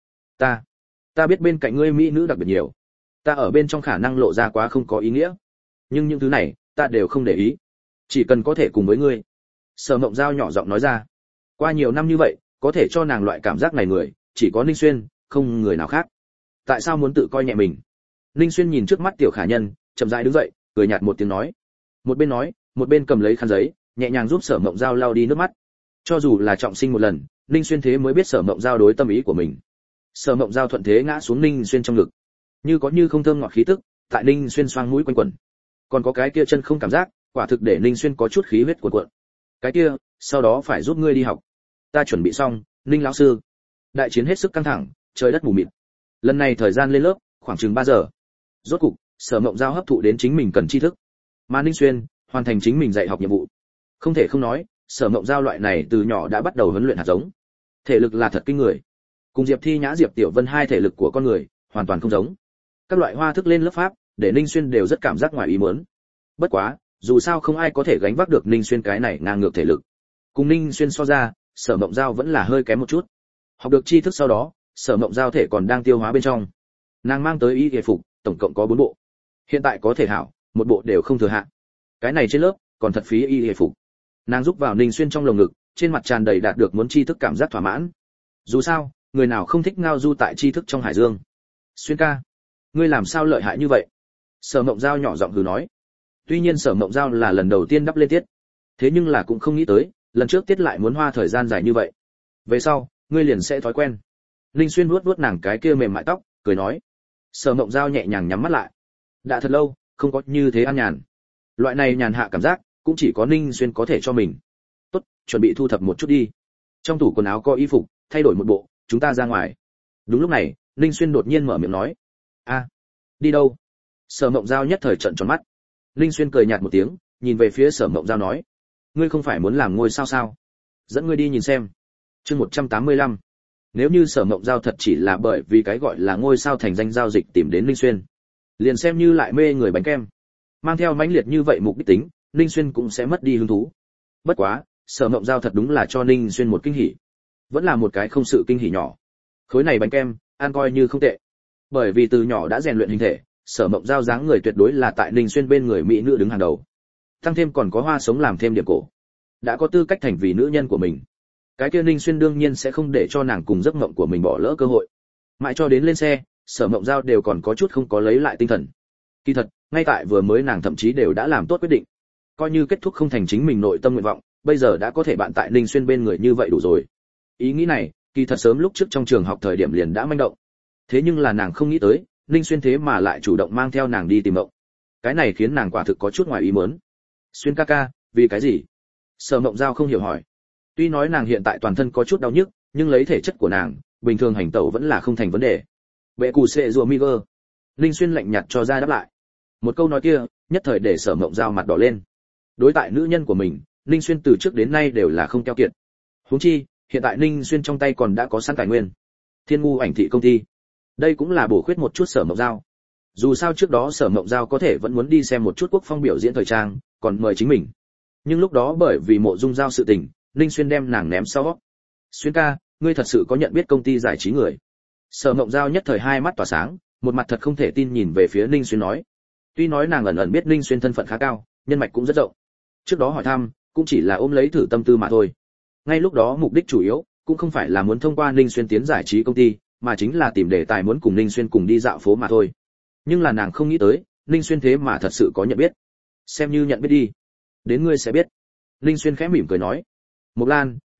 Ta biết bên cạnh ngươi mỹ nữ đặc biệt nhiều, ta ở bên trong khả năng lộ ra quá không có ý nghĩa, nhưng những thứ này ta đều không để ý, chỉ cần có thể cùng với ngươi. Sở Mộng Giao nhỏ giọng nói ra. Qua nhiều năm như vậy có thể cho nàng loại cảm giác này người chỉ có Ninh Xuyên, không người nào khác. Tại sao muốn tự coi nhẹ mình? Ninh Xuyên nhìn trước mắt tiểu khả nhân, chậm rãi đứng dậy, cười nhạt một tiếng nói, một bên cầm lấy khăn giấy nhẹ nhàng giúp Sở Mộng Giao lau đi nước mắt. Cho dù là trọng sinh một lần, Ninh Xuyên thế mới biết Sở Mộng Giao đối tâm ý của mình. Sở Mộng Giao thuận thế ngã xuống Ninh Xuyên trong ngực, như có như không thơm ngọt khí tức tại Ninh Xuyên xoang mũi quanh quẩn. Còn có cái kia chân không cảm giác, quả thực để Ninh Xuyên có chút khí huyết cuộn cuộn. Cái kia, sau đó phải giúp ngươi đi học. Ta chuẩn bị xong, Ninh lão sư. Đại chiến hết sức căng thẳng, trời đất mù mịt. Lần này thời gian lên lớp khoảng chừng 3 giờ. Rốt cục, Sở Mộng Giao hấp thụ đến chính mình cần tri thức, mà Ninh Xuyên hoàn thành chính mình dạy học nhiệm vụ. Không thể không nói, Sở Mộng Giao loại này từ nhỏ đã bắt đầu huấn luyện hạt giống, thể lực là thật kinh người. Cùng Diệp Thi Nhã, Diệp Tiểu Vân hai thể lực của con người hoàn toàn không giống. Các loại hoa thức lên lớp pháp, để Ninh Xuyên đều rất cảm giác ngoài ý muốn. Bất quá, dù sao không ai có thể gánh vác được Ninh Xuyên cái này ngang ngược thể lực. Cùng Ninh Xuyên so ra, Sở Mộng Giao vẫn là hơi kém một chút. Học được tri thức sau đó, Sở Mộng Giao thể còn đang tiêu hóa bên trong. Nàng mang tới y y phục, tổng cộng có 4 bộ. Hiện tại có thể hảo, một bộ đều không thừa hạn. Cái này trên lớp còn thật phí y y phục. Nàng giúp vào Ninh Xuyên trong lồng ngực, trên mặt tràn đầy đạt được muốn tri thức cảm giác thỏa mãn. Dù sao, người nào không thích ngao du tại tri thức trong hải dương. Xuyên ca, ngươi làm sao lợi hại như vậy? Sở Mộng Giao nhỏ giọng hừ nói. Tuy nhiên Sở Mộng Giao là lần đầu tiên đắp lên tiết, thế nhưng là cũng không nghĩ tới lần trước tiết lại muốn hoa thời gian dài như vậy. Về sau ngươi liền sẽ thói quen. Linh Xuyên vuốt vuốt nàng cái kia mềm mại tóc, cười nói. Sở Mộng Giao nhẹ nhàng nhắm mắt lại. Đã thật lâu không có như thế an nhàn. Loại này nhàn hạ cảm giác cũng chỉ có Ninh Xuyên có thể cho mình. Tốt, chuẩn bị thu thập một chút đi. Trong tủ quần áo có y phục, thay đổi một bộ, chúng ta ra ngoài. Đúng lúc này, Ninh Xuyên đột nhiên mở miệng nói. Đi đâu? Sở Mộng Giao nhất thời trợn tròn mắt. Ninh Xuyên cười nhạt một tiếng, nhìn về phía Sở Mộng Giao nói. Ngươi không phải muốn làm ngôi sao sao? Dẫn ngươi đi nhìn xem. Chương 185. Nếu như Sở Mộng Giao thật chỉ là bởi vì cái gọi là ngôi sao thành danh giao dịch tìm đến Ninh Xuyên, liền xem như lại mê người bánh kem, mang theo mãnh liệt như vậy mục đích tính, Ninh Xuyên cũng sẽ mất đi hứng thú. Bất quá, Sở Mộng Giao thật đúng là cho Ninh Xuyên một kinh hỉ, vẫn là một cái không sự kinh hỉ nhỏ. Khối này bánh kem, ăn coi như không tệ. Bởi vì từ nhỏ đã rèn luyện hình thể, Sở Mộng Giao dáng người tuyệt đối là tại Ninh Xuyên bên người mỹ nữ đứng hàng đầu. Tăng thêm còn có hoa sống làm thêm điểm cổ, đã có tư cách thành vì nữ nhân của mình. Cái kia Ninh Xuyên đương nhiên sẽ không để cho nàng cùng giấc mộng của mình bỏ lỡ cơ hội. Mãi cho đến lên xe, Sở Mộng Giao đều còn có chút không có lấy lại tinh thần. Kỳ thật, ngay tại vừa mới nàng thậm chí đều đã làm tốt quyết định, coi như kết thúc không thành chính mình nội tâm nguyện vọng, bây giờ đã có thể bạn tại Ninh Xuyên bên người như vậy đủ rồi. Ý nghĩ này, kỳ thật sớm lúc trước trong trường học thời điểm liền đã manh động. Thế nhưng là nàng không nghĩ tới, Ninh Xuyên thế mà lại chủ động mang theo nàng đi tìm mộng. Cái này khiến nàng quả thực có chút ngoài ý muốn. Xuyên ca ca, vì cái gì? Sở Mộng Giao không hiểu hỏi. Tuy nói nàng hiện tại toàn thân có chút đau nhức, nhưng lấy thể chất của nàng, bình thường hành tẩu vẫn là không thành vấn đề. Bệ cù sệ rùa miger. Ninh Xuyên lạnh nhạt cho ra đáp lại. Một câu nói kia, nhất thời để Sở Mộng Giao mặt đỏ lên. Đối tại nữ nhân của mình, Ninh Xuyên từ trước đến nay đều là không keo kiệt. Huống chi, hiện tại Ninh Xuyên trong tay còn đã có sẵn tài nguyên. Thiên Ngu ảnh thị công ty. Đây cũng là bổ khuyết một chút Sở Mộng Giao. Dù sao trước đó Sở Mộng Giao có thể vẫn muốn đi xem một chút Quốc Phong biểu diễn thời trang, còn mời chính mình. Nhưng lúc đó bởi vì Mộ Dung Giao sự tình, Ninh Xuyên đem nàng ném sau. Xuyên ca, ngươi thật sự có nhận biết công ty giải trí người? Sở Mộng Giao nhất thời hai mắt tỏa sáng, một mặt thật không thể tin nhìn về phía Ninh Xuyên nói. Tuy nói nàng ẩn ẩn biết Ninh Xuyên thân phận khá cao, nhân mạch cũng rất rộng. Trước đó hỏi thăm, cũng chỉ là ôm lấy thử tâm tư mà thôi. Ngay lúc đó mục đích chủ yếu cũng không phải là muốn thông qua Ninh Xuyên tiến giải trí công ty, mà chính là tìm đề tài muốn cùng Ninh Xuyên cùng đi dạo phố mà thôi. Nhưng là nàng không nghĩ tới, Ninh Xuyên thế mà thật sự có nhận biết. Xem như nhận biết đi. Đến ngươi sẽ biết. Ninh Xuyên khẽ mỉm cười nói. Mộc Lan,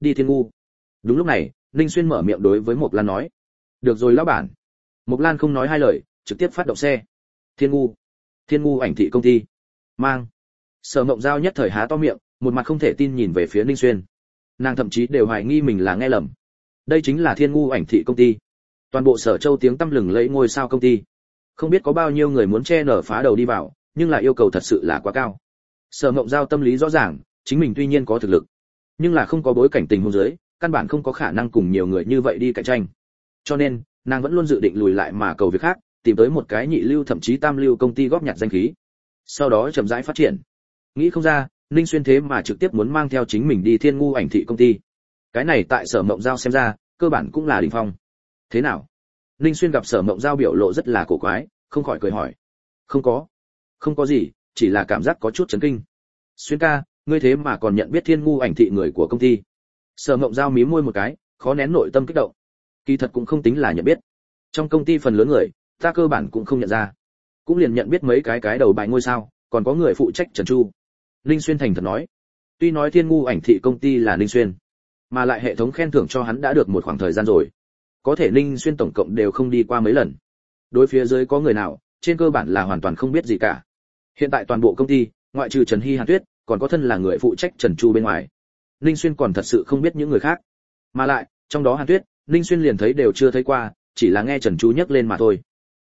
Đi Thiên Ngu. Đúng lúc này, Ninh Xuyên mở miệng đối với Mộc Lan nói. Được rồi lão bản. Mộc Lan không nói hai lời, trực tiếp phát động xe. Thiên Ngu. Thiên Ngu ảnh thị công ty. Mang. Sở Mộng Giao nhất thời há to miệng, một mặt không thể tin nhìn về phía Ninh Xuyên. Nàng thậm chí đều hoài nghi mình là nghe lầm. Đây chính là Thiên Ngu ảnh thị công ty. Toàn bộ Sở Châu tiếng tăm lừng lẫy ngôi sao công ty. Không biết có bao nhiêu người muốn che nở phá đầu đi vào, nhưng là yêu cầu thật sự là quá cao. Sở Mộng Giao tâm lý rõ ràng, chính mình tuy nhiên có thực lực, nhưng là không có bối cảnh tình huống dưới, căn bản không có khả năng cùng nhiều người như vậy đi cạnh tranh. Cho nên, nàng vẫn luôn dự định lùi lại mà cầu việc khác, tìm tới một cái nhị lưu thậm chí tam lưu công ty góp nhặt danh khí. Sau đó chậm rãi phát triển. Nghĩ không ra, Ninh Xuyên thế mà trực tiếp muốn mang theo chính mình đi Thiên Ngu ảnh thị công ty. Cái này tại Sở Mộng Giao xem ra, cơ bản cũng là đỉnh phong. Thế nào? Ninh Xuyên gặp Sở Mộng Giao biểu lộ rất là cổ quái, không khỏi cười hỏi. Không có gì, chỉ là cảm giác có chút chấn kinh. Xuyên ca, ngươi thế mà còn nhận biết Thiên Ngu ảnh thị người của công ty. Sở Mộng Giao mím môi một cái, khó nén nội tâm kích động. Kỳ thật cũng không tính là nhận biết. Trong công ty phần lớn người, ta cơ bản cũng không nhận ra. Cũng liền nhận biết mấy cái đầu bài ngôi sao, còn có người phụ trách Trần Chu. Ninh Xuyên thành thật nói. Tuy nói Thiên Ngu ảnh thị công ty là Ninh Xuyên, mà lại hệ thống khen thưởng cho hắn đã được một khoảng thời gian rồi. Có thể Ninh Xuyên tổng cộng đều không đi qua mấy lần. Đối phía dưới có người nào, trên cơ bản là hoàn toàn không biết gì cả. Hiện tại toàn bộ công ty, ngoại trừ Trần Hy Hàn Tuyết, còn có thân là người phụ trách Trần Chu bên ngoài. Ninh Xuyên còn thật sự không biết những người khác. Mà lại, trong đó Hàn Tuyết, Ninh Xuyên liền thấy đều chưa thấy qua, chỉ là nghe Trần Chu nhắc lên mà thôi.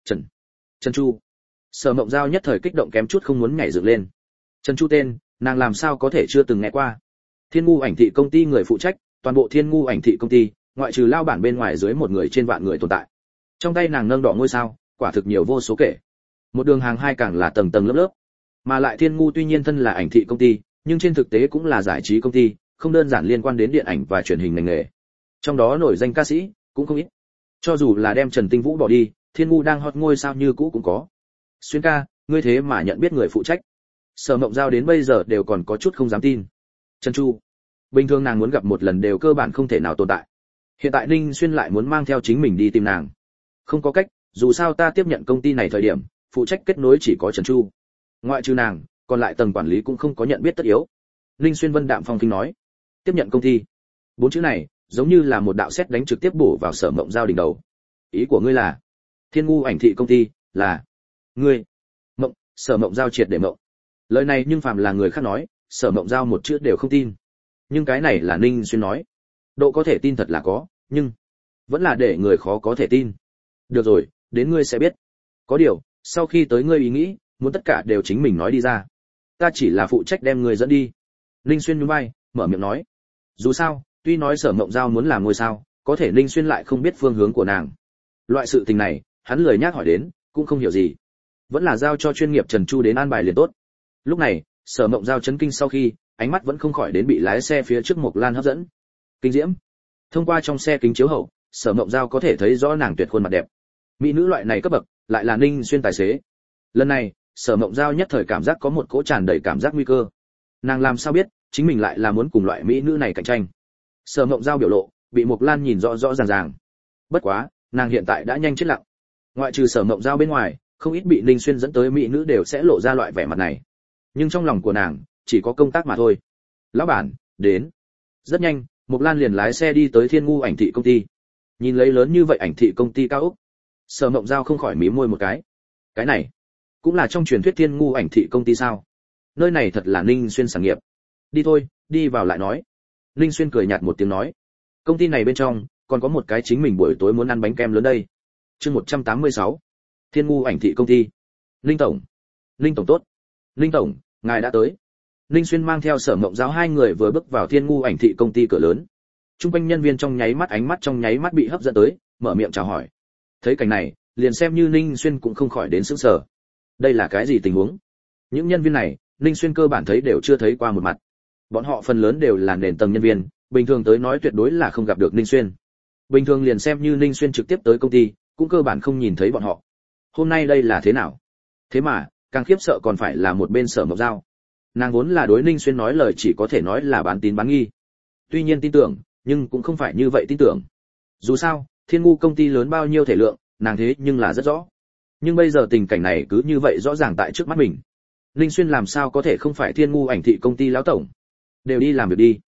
Trần Chu. Sở Mộng Giao nhất thời kích động kém chút không muốn nhảy dựng lên. Trần Chu tên, nàng làm sao có thể chưa từng nghe qua. Thiên Ngu ảnh thị công ty người phụ trách, toàn bộ Thiên Ngu ảnh thị công ty, ngoại trừ lao bản bên ngoài dưới một người trên vạn người tồn tại. Trong tay nàng nâng đỏ ngôi sao, quả thực nhiều vô số kể. Một đường hàng hai càng là tầng tầng lớp lớp. Mà lại Thiên Ngu tuy nhiên thân là ảnh thị công ty, nhưng trên thực tế cũng là giải trí công ty, không đơn giản liên quan đến điện ảnh và truyền hình ngành nghề. Trong đó nổi danh ca sĩ cũng không ít. Cho dù là đem Trần Tinh Vũ bỏ đi, Thiên Ngu đang hot ngôi sao như cũ cũng có. Xuyên ca, ngươi thế mà nhận biết người phụ trách. Sở Mộng Giao đến bây giờ đều còn có chút không dám tin. Trần Chu, bình thường nàng muốn gặp một lần đều cơ bản không thể nào tồn tại. Hiện tại Ninh Xuyên lại muốn mang theo chính mình đi tìm nàng. Không có cách, dù sao ta tiếp nhận công ty này thời điểm, phụ trách kết nối chỉ có Trần Chu. Ngoại trừ nàng, còn lại tầng quản lý cũng không có nhận biết tất yếu. Ninh Xuyên vân đạm phong khinh nói. Tiếp nhận công ty. Bốn chữ này, giống như là một đạo sét đánh trực tiếp bổ vào Sở Mộng Giao đỉnh đầu. Ý của ngươi là, Thiên Ngu ảnh thị công ty là ngươi? Mộng, Sở Mộng Giao triệt để mộng. Lời này nhưng phàm là người khác nói, Sở Mộng Giao một chữ đều không tin. Nhưng cái này là Ninh Xuyên nói. Độ có thể tin thật là có, nhưng vẫn là để người khó có thể tin. Được rồi, đến ngươi sẽ biết. Có điều, sau khi tới ngươi ý nghĩ, muốn tất cả đều chính mình nói đi ra. Ta chỉ là phụ trách đem ngươi dẫn đi. Ninh Xuyên nhún vai, mở miệng nói. Dù sao, tuy nói Sở Mộng Giao muốn làm ngôi sao, có thể Ninh Xuyên lại không biết phương hướng của nàng. Loại sự tình này, hắn lười nhác hỏi đến, cũng không hiểu gì. Vẫn là giao cho chuyên nghiệp Trần Chu đến an bài liền tốt. Lúc này, Sở Mộng Giao chấn kinh sau khi, ánh mắt vẫn không khỏi đến bị lái xe phía trước Mộc Lan hấp dẫn. Kinh diễm. Thông qua trong xe kính chiếu hậu, Sở Mộng Giao có thể thấy rõ nàng tuyệt khuôn mặt đẹp. Mỹ nữ loại này cấp bậc, lại là Ninh Xuyên tài xế. Lần này, Sở Mộng Giao nhất thời cảm giác có một cỗ tràn đầy cảm giác nguy cơ. Nàng làm sao biết, chính mình lại là muốn cùng loại mỹ nữ này cạnh tranh. Sở Mộng Giao biểu lộ, bị Mộc Lan nhìn rõ rõ ràng ràng. Bất quá, nàng hiện tại đã nhanh chết lặng. Ngoại trừ Sở Mộng Giao bên ngoài, không ít bị Ninh Xuyên dẫn tới mỹ nữ đều sẽ lộ ra loại vẻ mặt này. Nhưng trong lòng của nàng, chỉ có công tác mà thôi. Lão bản, đến. Rất nhanh, Mộc Lan liền lái xe đi tới Thiên Ngu ảnh thị công ty. Nhìn lấy lớn như vậy ảnh thị công ty cao ốc, Sở Mộng Giao không khỏi mím môi một cái. Cái này, cũng là trong truyền thuyết Thiên Ngu ảnh thị công ty sao? Nơi này thật là Ninh Xuyên sản nghiệp. Đi thôi, đi vào lại nói. Ninh Xuyên cười nhạt một tiếng nói. Công ty này bên trong, còn có một cái chính mình buổi tối muốn ăn bánh kem lớn đây. Chương 186. Thiên Ngu ảnh thị công ty. Ninh tổng tốt. Ninh tổng, ngài đã tới. Ninh Xuyên mang theo Sở Mộng Giao hai người vừa bước vào Thiên Ngu ảnh thị công ty cửa lớn. Trung quanh nhân viên trong nháy mắt ánh mắt trong nháy mắt bị hấp dẫn tới, mở miệng chào hỏi. Thấy cảnh này, liền xem như Ninh Xuyên cũng không khỏi đến sững sờ. Đây là cái gì tình huống? Những nhân viên này, Ninh Xuyên cơ bản thấy đều chưa thấy qua một mặt. Bọn họ phần lớn đều là nền tầng nhân viên, bình thường tới nói tuyệt đối là không gặp được Ninh Xuyên. Bình thường liền xem như Ninh Xuyên trực tiếp tới công ty, cũng cơ bản không nhìn thấy bọn họ. Hôm nay đây là thế nào? Thế mà, càng khiếp sợ còn phải là một bên Sở Mộng Giao. Nàng vốn là đối Ninh Xuyên nói lời chỉ có thể nói là bán tín bán nghi. Tuy nhiên tin tưởng, nhưng cũng không phải như vậy tin tưởng. Dù sao, Thiên Ngu công ty lớn bao nhiêu thể lượng, nàng thế nhưng là rất rõ. Nhưng bây giờ tình cảnh này cứ như vậy rõ ràng tại trước mắt mình. Ninh Xuyên làm sao có thể không phải Thiên Ngu ảnh thị công ty lão tổng? Đều đi làm việc đi.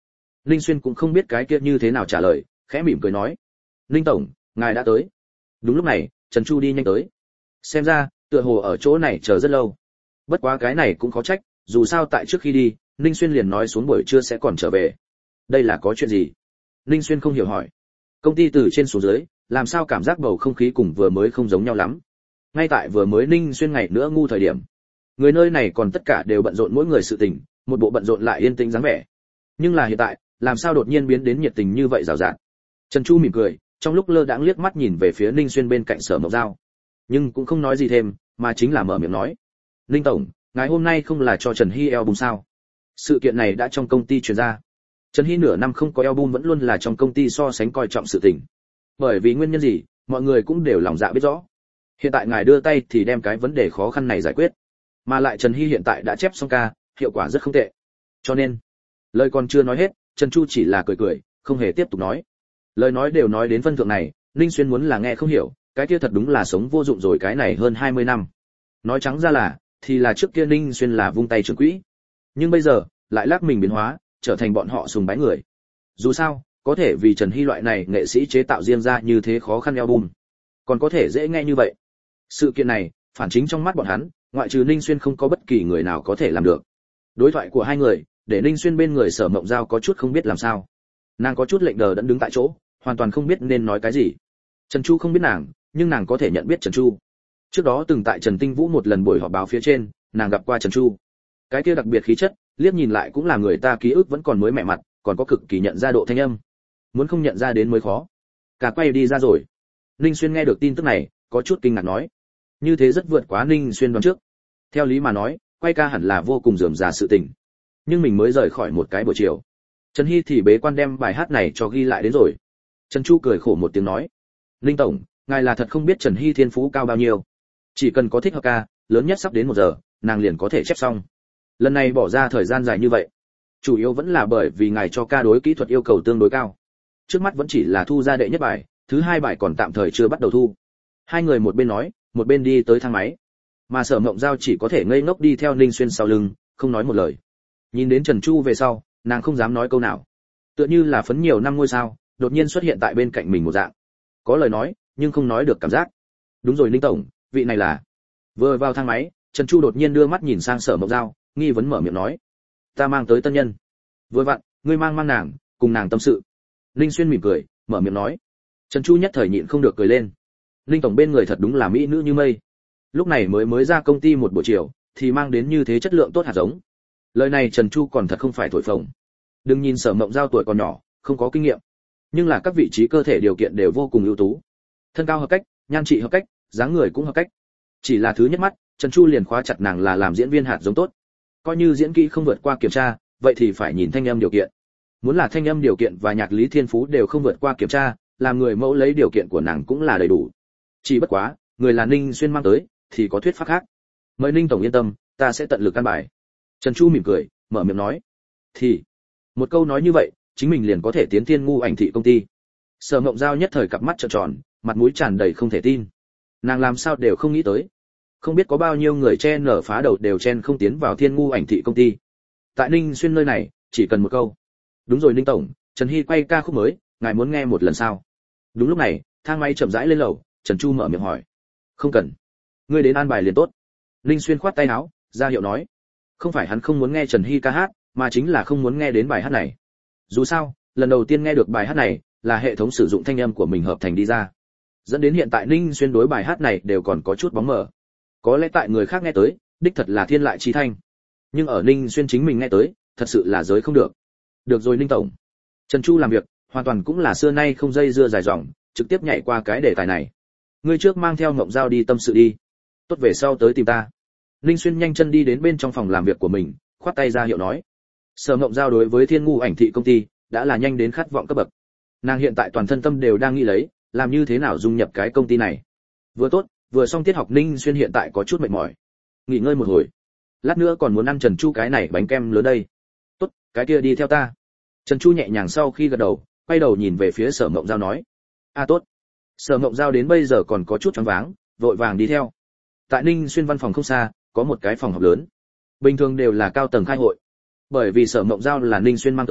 Ninh Xuyên cũng không biết cái kia như thế nào trả lời, khẽ mỉm cười nói: "Ninh tổng, ngài đã tới." Đúng lúc này, Trần Chu đi nhanh tới. Xem ra, tựa hồ ở chỗ này chờ rất lâu. Bất quá cái này cũng khó trách, dù sao tại trước khi đi, Ninh Xuyên liền nói xuống buổi trưa sẽ còn trở về. Đây là có chuyện gì? Ninh Xuyên không hiểu hỏi. Công ty từ trên xuống dưới, làm sao cảm giác bầu không khí cùng vừa mới không giống nhau lắm. Ngay tại vừa mới Ninh Xuyên ngày nữa ngu thời điểm, người nơi này còn tất cả đều bận rộn mỗi người sự tình, một bộ bận rộn lại yên tĩnh dáng vẻ. Nhưng là hiện tại, làm sao đột nhiên biến đến nhiệt tình như vậy rào rạt. Trần Chu mỉm cười, trong lúc lơ đãng liếc mắt nhìn về phía Ninh Xuyên bên cạnh Sở Mộc Dao, nhưng cũng không nói gì thêm, mà chính là mở miệng nói: "Ninh tổng, ngày hôm nay không là cho Trần Hy album sao? Sự kiện này đã trong công ty truyền ra. Trần Hy nửa năm không có album vẫn luôn là trong công ty so sánh coi trọng sự tình. Bởi vì nguyên nhân gì, mọi người cũng đều lòng dạ biết rõ. Hiện tại ngài đưa tay thì đem cái vấn đề khó khăn này giải quyết. Mà lại Trần Hy hiện tại đã chép xong ca, hiệu quả rất không tệ. Cho nên..." Lời còn chưa nói hết, Trần Chu chỉ là cười cười, không hề tiếp tục nói. Lời nói đều nói đến phân thượng này, Ninh Xuyên muốn là nghe không hiểu, cái kia thật đúng là sống vô dụng rồi, cái này hơn 20 năm. Nói trắng ra là, thì là trước kia Ninh Xuyên là vung tay trướng quỹ. Nhưng bây giờ, lại lắc mình biến hóa, trở thành bọn họ sùng bái người. Dù sao, có thể vì Trần Hy loại này nghệ sĩ chế tạo riêng ra như thế khó khăn album, còn có thể dễ nghe như vậy. Sự kiện này, phản chính trong mắt bọn hắn, ngoại trừ Ninh Xuyên không có bất kỳ người nào có thể làm được. Đối thoại của hai người, để Ninh Xuyên bên người Sở Mộng Dao có chút không biết làm sao. Nàng có chút lệnh đờ đẫn đứng tại chỗ, hoàn toàn không biết nên nói cái gì. Trần Chu không biết nàng, nhưng nàng có thể nhận biết Trần Chu. Trước đó từng tại Trần Tinh Vũ một lần buổi họp báo phía trên, nàng gặp qua Trần Chu. Cái kia đặc biệt khí chất, liếc nhìn lại cũng là người ta ký ức vẫn còn mới mẻ mặt, còn có cực kỳ nhận ra độ thanh âm. Muốn không nhận ra đến mới khó. Cả quay đi ra rồi. Ninh Xuyên nghe được tin tức này, có chút kinh ngạc nói: "Như thế rất vượt quá Ninh Xuyên đoán trước. Theo lý mà nói, quay ca hẳn là vô cùng rườm rà sự tình. Nhưng mình mới rời khỏi một cái buổi chiều. Trần Hy thì bế quan đem bài hát này cho ghi lại đến rồi." Trần Chu cười khổ một tiếng nói: "Ninh tổng, ngài là thật không biết Trần Hy thiên phú cao bao nhiêu. Chỉ cần có thích hợp ca, lớn nhất sắp đến 1 giờ, nàng liền có thể chép xong. Lần này bỏ ra thời gian dài như vậy, chủ yếu vẫn là bởi vì ngài cho ca đối kỹ thuật yêu cầu tương đối cao. Trước mắt vẫn chỉ là thu ra đệ nhất bài, thứ hai bài còn tạm thời chưa bắt đầu thu." Hai người một bên nói, một bên đi tới thang máy. Mà Sở Mộng Dao chỉ có thể ngây ngốc đi theo Ninh Xuyên sau lưng, không nói một lời. Nhìn đến Trần Chu về sau, nàng không dám nói câu nào. Tựa như là phấn nhiều năm ngôi sao, đột nhiên xuất hiện tại bên cạnh mình một dạng. Có lời nói, nhưng không nói được cảm giác. "Đúng rồi Ninh tổng, vị này là..." Vừa vào thang máy, Trần Chu đột nhiên đưa mắt nhìn sang Sở Mộng Dao, nghi vấn mở miệng nói: "Ta mang tới tân nhân." "Vừa vặn, ngươi mang nàng, cùng nàng tâm sự." Ninh Xuyên mỉm cười, mở miệng nói. Trần Chu nhất thời nhịn không được cười lên. Ninh tổng bên người thật đúng là mỹ nữ như mây. Lúc này mới ra công ty một buổi chiều, thì mang đến như thế chất lượng tốt hạt giống. Lời này Trần Chu còn thật không phải thổi phồng. Đừng nhìn Sở Mộng Dao tuổi còn nhỏ, không có kinh nghiệm, nhưng là các vị trí cơ thể điều kiện đều vô cùng ưu tú. Thân cao hợp cách, nhan trị hợp cách, dáng người cũng hợp cách. Chỉ là thứ nhất mắt, Trần Chu liền khóa chặt nàng là làm diễn viên hạt giống tốt. Coi như diễn kỹ không vượt qua kiểm tra, vậy thì phải nhìn thanh âm điều kiện. Muốn là thanh âm điều kiện và nhạc lý thiên phú đều không vượt qua kiểm tra, làm người mẫu lấy điều kiện của nàng cũng là đầy đủ. Chỉ bất quá, người là Ninh Xuyên mang tới, thì có thuyết pháp khác. Mời Ninh tổng yên tâm, ta sẽ tận lực căn bài. Trần Chu mỉm cười, mở miệng nói. Thì, một câu nói như vậy, chính mình liền có thể tiến Thiên Ngu ảnh thị công ty. Sở Mộng Dao nhất thời cặp mắt trợn tròn, mặt mũi tràn đầy không thể tin. Nàng làm sao đều không nghĩ tới, không biết có bao nhiêu người chen nở phá đầu đều chen không tiến vào Thiên Ngu ảnh thị công ty. Tại Ninh Xuyên nơi này, chỉ cần một câu. Đúng rồi Ninh tổng, Trần Hy quay ca khúc mới, ngài muốn nghe một lần sao? Đúng lúc này, thang máy chậm rãi lên lầu, Trần Chu mở miệng hỏi. Không cần, ngươi đến an bài liền tốt. Ninh Xuyên khoát tay áo, ra hiệu nói. Không phải hắn không muốn nghe Trần Hy ca hát, mà chính là không muốn nghe đến bài hát này. Dù sao, lần đầu tiên nghe được bài hát này, là hệ thống sử dụng thanh âm của mình hợp thành đi ra. Dẫn đến hiện tại Ninh Xuyên đối bài hát này đều còn có chút bóng mờ. Có lẽ tại người khác nghe tới, đích thật là thiên lại chi thanh. Nhưng ở Ninh Xuyên chính mình nghe tới, thật sự là giới không được. Được rồi Ninh tổng. Trần Chu làm việc, hoàn toàn cũng là xưa nay không dây dưa dài dòng, trực tiếp nhảy qua cái đề tài này. Ngươi trước mang theo Mộng Dao đi tâm sự đi. Tốt về sau tới tìm ta. Ninh Xuyên nhanh chân đi đến bên trong phòng làm việc của mình, khoát tay ra hiệu nói. Sở Mộng Dao đối với Thiên Ngu ảnh thị công ty đã là nhanh đến khát vọng cấp bậc. Nàng hiện tại toàn thân tâm đều đang nghĩ lấy, làm như thế nào dung nhập cái công ty này. Vừa tốt, vừa xong tiết học Ninh Xuyên hiện tại có chút mệt mỏi. Nghỉ ngơi một hồi. Lát nữa còn muốn ăn Trần Chu cái này bánh kem lớn đây. Tốt, cái kia đi theo ta. Trần Chu nhẹ nhàng sau khi gật đầu, quay đầu nhìn về phía Sở Mộng Dao nói. Tốt. Sở Mộng Dao đến bây giờ còn có chút choáng váng, vội vàng đi theo. Tại Ninh Xuyên văn phòng không xa, có một cái phòng họp lớn. Bình thường đều là cao tầng khai hội. Bởi vì Sở Mộng Dao là Ninh Xuyên mang tới,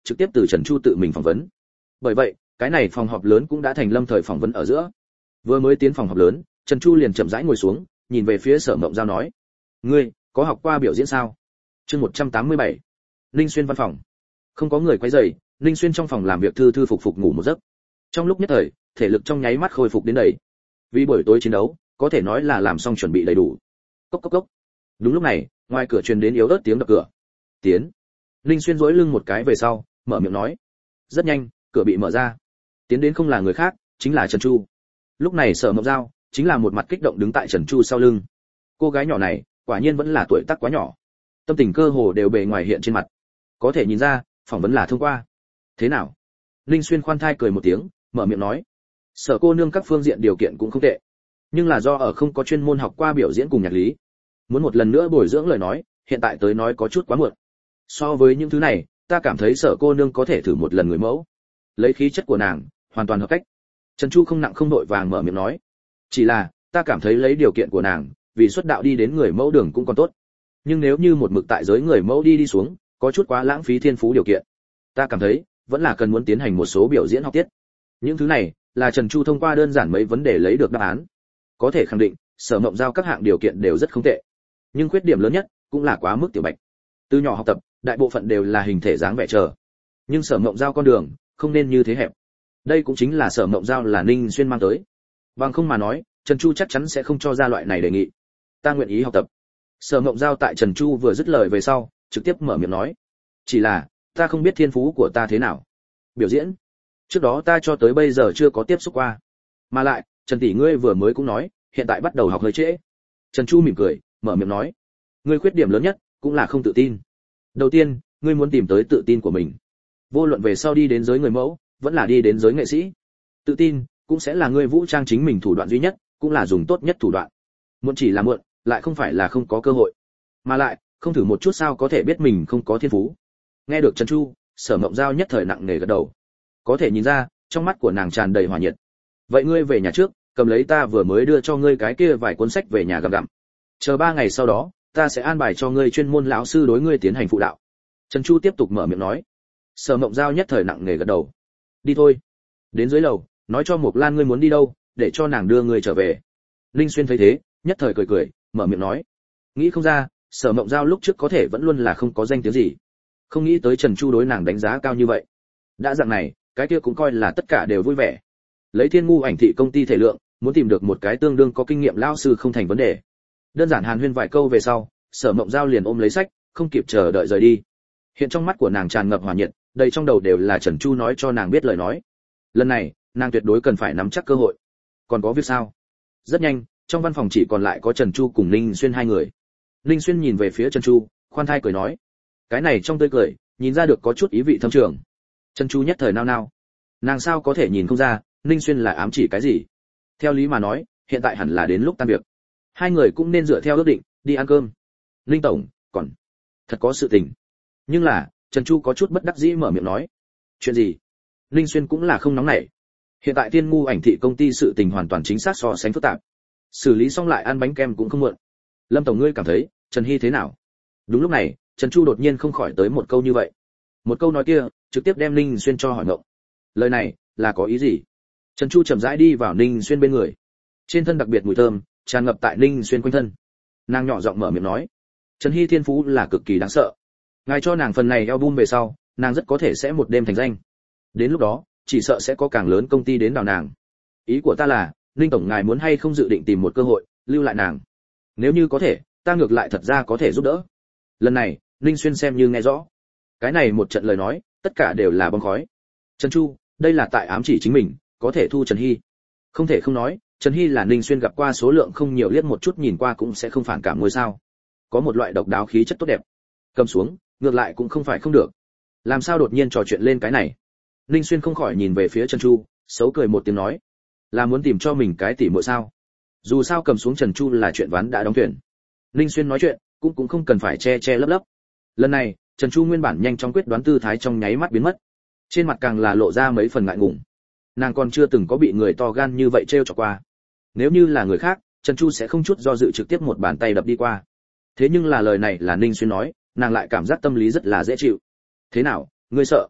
trực tiếp từ Trần Chu tự mình phỏng vấn. Bởi vậy, cái này phòng họp lớn cũng đã thành lâm thời phỏng vấn ở giữa. Vừa mới tiến phòng họp lớn, Trần Chu liền chậm rãi ngồi xuống, nhìn về phía Sở Mộng Giao nói: "Ngươi có học qua biểu diễn sao?" Chương 187. Ninh Xuyên văn phòng. Không có người quấy rầy, Ninh Xuyên trong phòng làm việc thư thư phục phục ngủ một giấc. Trong lúc nhất thời, thể lực trong nháy mắt khôi phục đến đầy. Vì buổi tối chiến đấu, có thể nói là làm xong chuẩn bị đầy đủ. Cốc cốc cốc. Đúng lúc này, ngoài cửa truyền đến yếu ớt tiếng đập cửa. "Tiến." Ninh Xuyên duỗi lưng một cái về sau, mở miệng nói. Rất nhanh, cửa bị mở ra. Tiến đến không là người khác, chính là Trần Chu. Lúc này Sở Mộng Giao chính là một mặt kích động đứng tại Trần Chu sau lưng. Cô gái nhỏ này, quả nhiên vẫn là tuổi tác quá nhỏ. Tâm tình cơ hồ đều bề ngoài hiện trên mặt. Có thể nhìn ra, phỏng vấn là thông qua. Thế nào? Ninh Xuyên khoan thai cười một tiếng, mở miệng nói. Sở cô nương các phương diện điều kiện cũng không tệ, nhưng là do ở không có chuyên môn học qua biểu diễn cùng nhạc lý. Muốn một lần nữa bồi dưỡng lời nói, hiện tại tới nói có chút quá muộn. So với những thứ này, ta cảm thấy Sở cô nương có thể thử một lần người mẫu. Lấy khí chất của nàng, hoàn toàn hợp cách. Trần Chu không nặng không đội vàng mở miệng nói. Chỉ là, ta cảm thấy lấy điều kiện của nàng, vì xuất đạo đi đến người mẫu đường cũng còn tốt. Nhưng nếu như một mực tại giới người mẫu đi xuống, có chút quá lãng phí thiên phú điều kiện. Ta cảm thấy, vẫn là cần muốn tiến hành một số biểu diễn học tiết. Những thứ này, là Trần Chu thông qua đơn giản mấy vấn đề lấy được đáp án. Có thể khẳng định, Sở Mộng Giao các hạng điều kiện đều rất không tệ. Nhưng khuyết điểm lớn nhất, cũng là quá mức tiểu bạch. Từ nhỏ học tập, đại bộ phận đều là hình thể dáng vẻ chờ. Nhưng Sở Mộng Giao con đường, không nên như thế hẹp. Đây cũng chính là Sở Mộng Giao là Ninh Xuyên mang tới. Bằng không mà nói, Trần Chu chắc chắn sẽ không cho ra loại này đề nghị. Ta nguyện ý học tập. Sở Mộng Giao tại Trần Chu vừa dứt lời về sau, trực tiếp mở miệng nói. Chỉ là, ta không biết thiên phú của ta thế nào. Biểu diễn, trước đó ta cho tới bây giờ chưa có tiếp xúc qua. Mà lại, Trần tỷ ngươi vừa mới cũng nói, hiện tại bắt đầu học hơi trễ. Trần Chu mỉm cười, mở miệng nói. Ngươi khuyết điểm lớn nhất, cũng là không tự tin. Đầu tiên, ngươi muốn tìm tới tự tin của mình. Vô luận về sau đi đến giới người mẫu, vẫn là đi đến giới nghệ sĩ. Tự tin, cũng sẽ là ngươi vũ trang chính mình thủ đoạn duy nhất, cũng là dùng tốt nhất thủ đoạn. Muộn chỉ là muộn, lại không phải là không có cơ hội. Mà lại, không thử một chút sao có thể biết mình không có thiên phú. Nghe được Trần Chu, Sở Mộng Giao nhất thời nặng nề gật đầu. Có thể nhìn ra, trong mắt của nàng tràn đầy hỏa nhiệt. Vậy ngươi về nhà trước, cầm lấy ta vừa mới đưa cho ngươi cái kia vài cuốn sách về nhà gặm gặm. Chờ 3 ngày sau đó, ta sẽ an bài cho ngươi chuyên môn lão sư đối ngươi tiến hành phụ đạo. Trần Chu tiếp tục mở miệng nói. Sở Mộng Giao nhất thời nặng nề gật đầu. Đi thôi. Đến dưới lầu, nói cho Mộc Lan ngươi muốn đi đâu, để cho nàng đưa ngươi trở về. Linh Xuyên thấy thế, nhất thời cười cười, mở miệng nói. Nghĩ không ra, Sở Mộng Giao lúc trước có thể vẫn luôn là không có danh tiếng gì. Không nghĩ tới Trần Chu đối nàng đánh giá cao như vậy. Đã dạng này, cái kia cũng coi là tất cả đều vui vẻ. Lấy Thiên Ngu ảnh thị công ty thể lượng, muốn tìm được một cái tương đương có kinh nghiệm lão sư không thành vấn đề. Đơn giản hàn huyên vài câu về sau, Sở Mộng Giao liền ôm lấy sách, không kịp chờ đợi rời đi. Hiện trong mắt của nàng tràn ngập hỏa nhiệt, đầy trong đầu đều là Trần Chu nói cho nàng biết lời nói. Lần này, nàng tuyệt đối cần phải nắm chắc cơ hội. Còn có việc sao? Rất nhanh, trong văn phòng chỉ còn lại có Trần Chu cùng Ninh Xuyên hai người. Ninh Xuyên nhìn về phía Trần Chu, khoan thai cười nói. Cái này trong tươi cười, nhìn ra được có chút ý vị thâm trường. Trần Chu nhất thời nao nao. Nàng sao có thể nhìn không ra, Ninh Xuyên là ám chỉ cái gì? Theo lý mà nói, hiện tại hẳn là đến lúc tan việc. Hai người cũng nên dựa theo ước định, đi ăn cơm. Ninh tổng, còn thật có sự tình. Nhưng là, Trần Chu có chút bất đắc dĩ mở miệng nói. Chuyện gì? Ninh Xuyên cũng là không nóng nảy. Hiện tại Thiên Ngu ảnh thị công ty sự tình hoàn toàn chính xác so sánh phức tạp. Xử lý xong lại ăn bánh kem cũng không muộn. Lâm tổng ngươi cảm thấy, Trần Hy thế nào? Đúng lúc này, Trần Chu đột nhiên không khỏi tới một câu như vậy. Một câu nói kia, trực tiếp đem Ninh Xuyên cho hỏi ngộng. Lời này, là có ý gì? Trần Chu chậm rãi đi vào Ninh Xuyên bên người. Trên thân đặc biệt mùi thơm, tràn ngập tại Ninh Xuyên quanh thân. Nàng nhỏ giọng mở miệng nói. Trần Hy thiên phú là cực kỳ đáng sợ. Ngài cho nàng phần này album về sau, nàng rất có thể sẽ một đêm thành danh. Đến lúc đó, chỉ sợ sẽ có càng lớn công ty đến đào nàng. Ý của ta là, Ninh tổng ngài muốn hay không dự định tìm một cơ hội, lưu lại nàng. Nếu như có thể, ta ngược lại thật ra có thể giúp đỡ. Lần này, Ninh Xuyên xem như nghe rõ. Cái này một trận lời nói, tất cả đều là bong khói. Trần Chu, đây là tại ám chỉ chính mình, có thể thu Trần Hy. Không thể không nói, Trần Hy là Ninh Xuyên gặp qua số lượng không nhiều, liếc một chút nhìn qua cũng sẽ không phản cảm ngôi sao. Có một loại độc đáo khí chất tốt đẹp. Cầm xuống, ngược lại cũng không phải không được. Làm sao đột nhiên trò chuyện lên cái này? Ninh Xuyên không khỏi nhìn về phía Trần Chu, xấu cười một tiếng nói, là muốn tìm cho mình cái tỉ muội sao? Dù sao cầm xuống Trần Chu là chuyện ván đã đóng thuyền. Ninh Xuyên nói chuyện, cũng không cần phải che che lấp lấp. Lần này, Trần Chu nguyên bản nhanh chóng quyết đoán tư thái trong nháy mắt biến mất. Trên mặt càng là lộ ra mấy phần ngại ngùng. Nàng còn chưa từng có bị người to gan như vậy trêu chọc qua. Nếu như là người khác, Trần Chu sẽ không chút do dự trực tiếp một bàn tay đập đi qua. Thế nhưng là lời này là Ninh Xuyên nói, nàng lại cảm giác tâm lý rất là dễ chịu. Thế nào, ngươi sợ?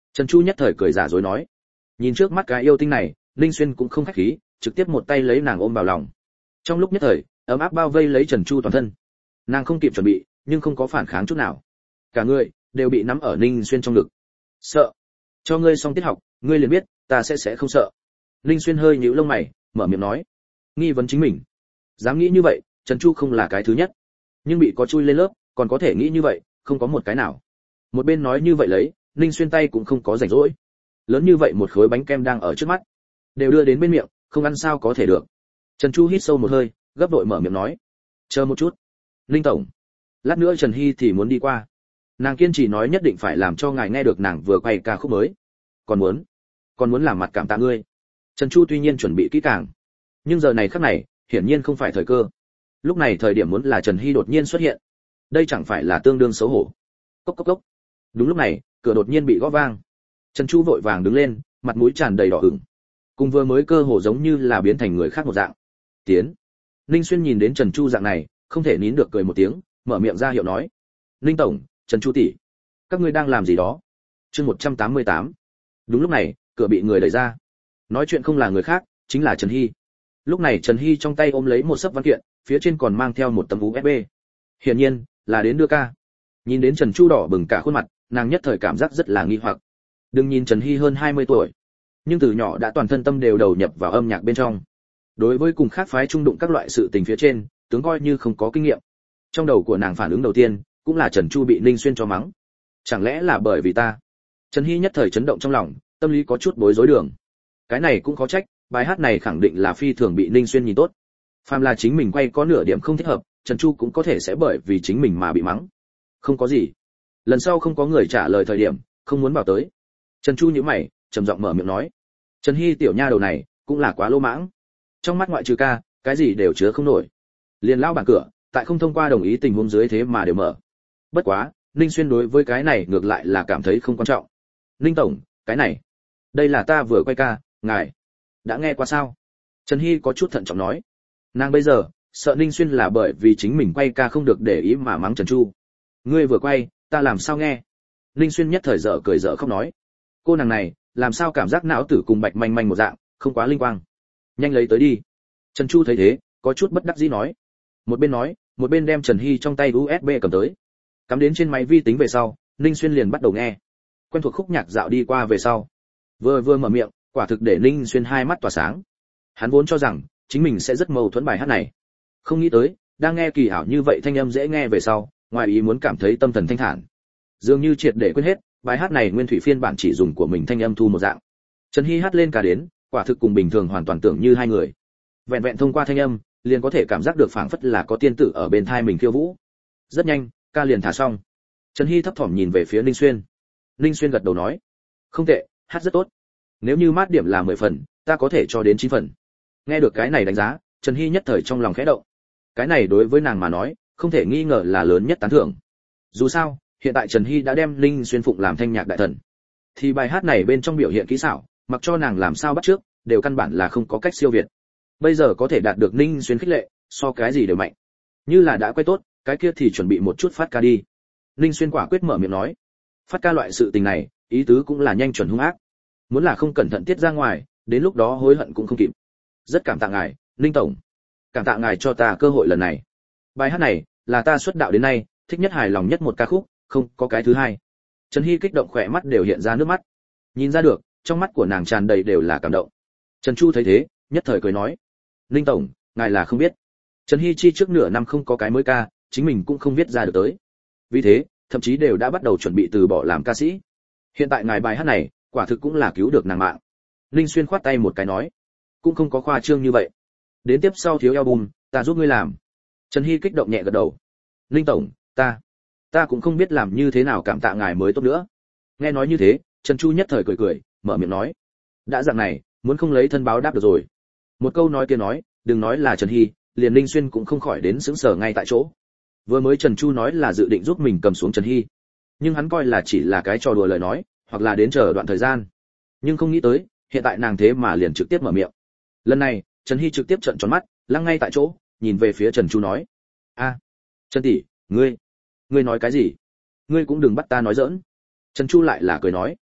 Trần Chu nhất thời cười giả dối nói. Nhìn trước mắt cái yêu tinh này, Ninh Xuyên cũng không khách khí, trực tiếp một tay lấy nàng ôm vào lòng. Trong lúc nhất thời, ấm áp bao vây lấy Trần Chu toàn thân. Nàng không kịp chuẩn bị, nhưng không có phản kháng chút nào. Cả người đều bị nắm ở Ninh Xuyên trong ngực. Sợ? Cho ngươi xong tiết học, ngươi liền biết, ta sẽ không sợ. Ninh Xuyên hơi nhíu lông mày, mở miệng nói. Nghi vấn chính mình. Dám nghĩ như vậy, Trần Chu không là cái thứ nhất. Nhưng bị có chui lên lớp, còn có thể nghĩ như vậy, không có một cái nào. Một bên nói như vậy lấy, Ninh Xuyên tay cũng không có rảnh rỗi. Lớn như vậy một khối bánh kem đang ở trước mắt, đều đưa đến bên miệng, không ăn sao có thể được. Trần Chu hít sâu một hơi, gấp vội mở miệng nói. Chờ một chút. Ninh tổng. Lát nữa Trần Hy thì muốn đi qua. Nàng kiên trì nói nhất định phải làm cho ngài nghe được nàng vừa quay ca khúc mới. Còn muốn làm mặt cảm tạ ngươi. Trần Chu tuy nhiên chuẩn bị kỹ càng, nhưng giờ này khắc này, hiển nhiên không phải thời cơ. Lúc này thời điểm muốn là Trần Hy đột nhiên xuất hiện, đây chẳng phải là tương đương xấu hổ. Cốc cốc cốc. Đúng lúc này, cửa đột nhiên bị gõ vang. Trần Chu vội vàng đứng lên, mặt mũi tràn đầy đỏ ửng. Cùng vừa mới cơ hồ giống như là biến thành người khác một dạng. Tiến. Ninh Xuyên nhìn đến Trần Chu dạng này, không thể nín được cười một tiếng, mở miệng ra hiệu nói: "Ninh tổng, Trần Chu tỷ, các ngươi đang làm gì đó?" Chương 188. Đúng lúc này, cửa bị người đẩy ra. Nói chuyện không là người khác, chính là Trần Hy. Lúc này Trần Hy trong tay ôm lấy một xấp văn kiện, phía trên còn mang theo một tấm USB. Hiển nhiên, là đến đưa ca. Nhìn đến Trần Chu đỏ bừng cả khuôn mặt, nàng nhất thời cảm giác rất là nghi hoặc. Đừng nhìn Trần Hy hơn 20 tuổi, nhưng từ nhỏ đã toàn thân tâm đều đầu nhập vào âm nhạc bên trong. Đối với cùng khác phái trung đụng các loại sự tình phía trên, tướng coi như không có kinh nghiệm. Trong đầu của nàng phản ứng đầu tiên, cũng là Trần Chu bị Ninh Xuyên cho mắng. Chẳng lẽ là bởi vì ta? Trần Hy nhất thời chấn động trong lòng, tâm lý có chút bối rối đường. Cái này cũng khó trách, bài hát này khẳng định là phi thường bị Ninh Xuyên nhìn tốt. Phàm là chính mình quay có nửa điểm không thích hợp, Trần Chu cũng có thể sẽ bởi vì chính mình mà bị mắng. Không có gì. Lần sau không có người trả lời thời điểm, không muốn bảo tới. Trần Chu nhíu mày, trầm giọng mở miệng nói. Trần Hy tiểu nha đầu này, cũng là quá lô mãng. Trong mắt ngoại trừ ca, cái gì đều chứa không nổi. Liền lao bảng cửa, tại không thông qua đồng ý tình huống dưới thế mà đều mở. Bất quá, Ninh Xuyên đối với cái này ngược lại là cảm thấy không quan trọng. Ninh tổng, cái này, đây là ta vừa quay ca, ngài đã nghe qua sao? Trần Hy có chút thận trọng nói. Nàng bây giờ sợ Ninh Xuyên là bởi vì chính mình quay ca không được để ý mà mắng Trần Chu. Ngươi vừa quay, ta làm sao nghe? Ninh Xuyên nhất thời dở cười dở khóc nói. Cô nàng này, làm sao cảm giác não tử cùng bạch manh manh một dạng, không quá linh quang. Nhanh lấy tới đi. Trần Chu thấy thế, có chút bất đắc dĩ nói. Một bên nói, một bên đem Trần Hy trong tay USB cầm tới. Cắm đến trên máy vi tính về sau, Ninh Xuyên liền bắt đầu nghe. Quen thuộc khúc nhạc dạo đi qua về sau. Vừa mở miệng, quả thực để Ninh Xuyên hai mắt tỏa sáng. Hắn vốn cho rằng chính mình sẽ rất mâu thuẫn bài hát này, không nghĩ tới đang nghe kỳ ảo như vậy thanh âm dễ nghe về sau, ngoài ý muốn cảm thấy tâm thần thanh thản, dường như triệt để quên hết bài hát này nguyên thủy phiên bản chỉ dùng của mình thanh âm thu một dạng. Trần Hy hát lên cả đến, quả thực cùng bình thường hoàn toàn tưởng như hai người. Vẹn vẹn thông qua thanh âm, liền có thể cảm giác được phảng phất là có tiên tử ở bên thai mình khiêu vũ. Rất nhanh, ca liền thả xong. Trần Hy thấp thỏm nhìn về phía Ninh Xuyên. Ninh Xuyên gật đầu nói, không tệ, hát rất tốt. Nếu như mát điểm là 10 phần, ta có thể cho đến 9 phần. Nghe được cái này đánh giá, Trần Hy nhất thời trong lòng khẽ động. Cái này đối với nàng mà nói, không thể nghi ngờ là lớn nhất tán thưởng. Dù sao, hiện tại Trần Hy đã đem Ninh Xuyên phụng làm thanh nhạc đại thần, thì bài hát này bên trong biểu hiện kỹ xảo, mặc cho nàng làm sao bắt trước, đều căn bản là không có cách siêu việt. Bây giờ có thể đạt được Ninh Xuyên khích lệ, so cái gì đều mạnh. Như là đã quay tốt, cái kia thì chuẩn bị một chút phát ca đi. Ninh Xuyên quả quyết mở miệng nói. Phát ca loại sự tình này, ý tứ cũng là nhanh chuẩn hung ác. Muốn là không cẩn thận tiết ra ngoài, đến lúc đó hối hận cũng không kịp. Rất cảm tạ ngài, Ninh tổng. Cảm tạ ngài cho ta cơ hội lần này. Bài hát này là ta xuất đạo đến nay thích nhất, hài lòng nhất một ca khúc, không có cái thứ hai. Trần Hy kích động khỏe mắt đều hiện ra nước mắt. Nhìn ra được, trong mắt của nàng tràn đầy đều là cảm động. Trần Chu thấy thế, nhất thời cười nói, Ninh tổng, ngài là không biết, Trần Hy chi trước nửa năm không có cái mới ca, chính mình cũng không viết ra được tới. Vì thế, thậm chí đều đã bắt đầu chuẩn bị từ bỏ làm ca sĩ. Hiện tại ngài bài hát này, quả thực cũng là cứu được nàng mạng. Ninh Xuyên khoát tay một cái nói, cũng không có khoa trương như vậy. Đến tiếp sau thiếu album, ta giúp ngươi làm. Trần Hy kích động nhẹ gật đầu. Ninh tổng, ta cũng không biết làm như thế nào cảm tạ ngài mới tốt nữa. Nghe nói như thế, Trần Chu nhất thời cười cười, mở miệng nói, đã dạng này, muốn không lấy thân báo đáp được rồi. Một câu nói kia nói, đừng nói là Trần Hy, liền Ninh Xuyên cũng không khỏi đến sững sờ ngay tại chỗ. Vừa mới Trần Chu nói là dự định giúp mình cầm xuống Trần Hy, nhưng hắn coi là chỉ là cái trò đùa lời nói, hoặc là đến chờ đoạn thời gian. Nhưng không nghĩ tới, hiện tại nàng thế mà liền trực tiếp mở miệng. Lần này, Trần Hy trực tiếp trợn tròn mắt, lăng ngay tại chỗ, nhìn về phía Trần Chu nói, Trần tỷ, ngươi nói cái gì? Ngươi cũng đừng bắt ta nói giỡn. Trần Chu lại là cười nói,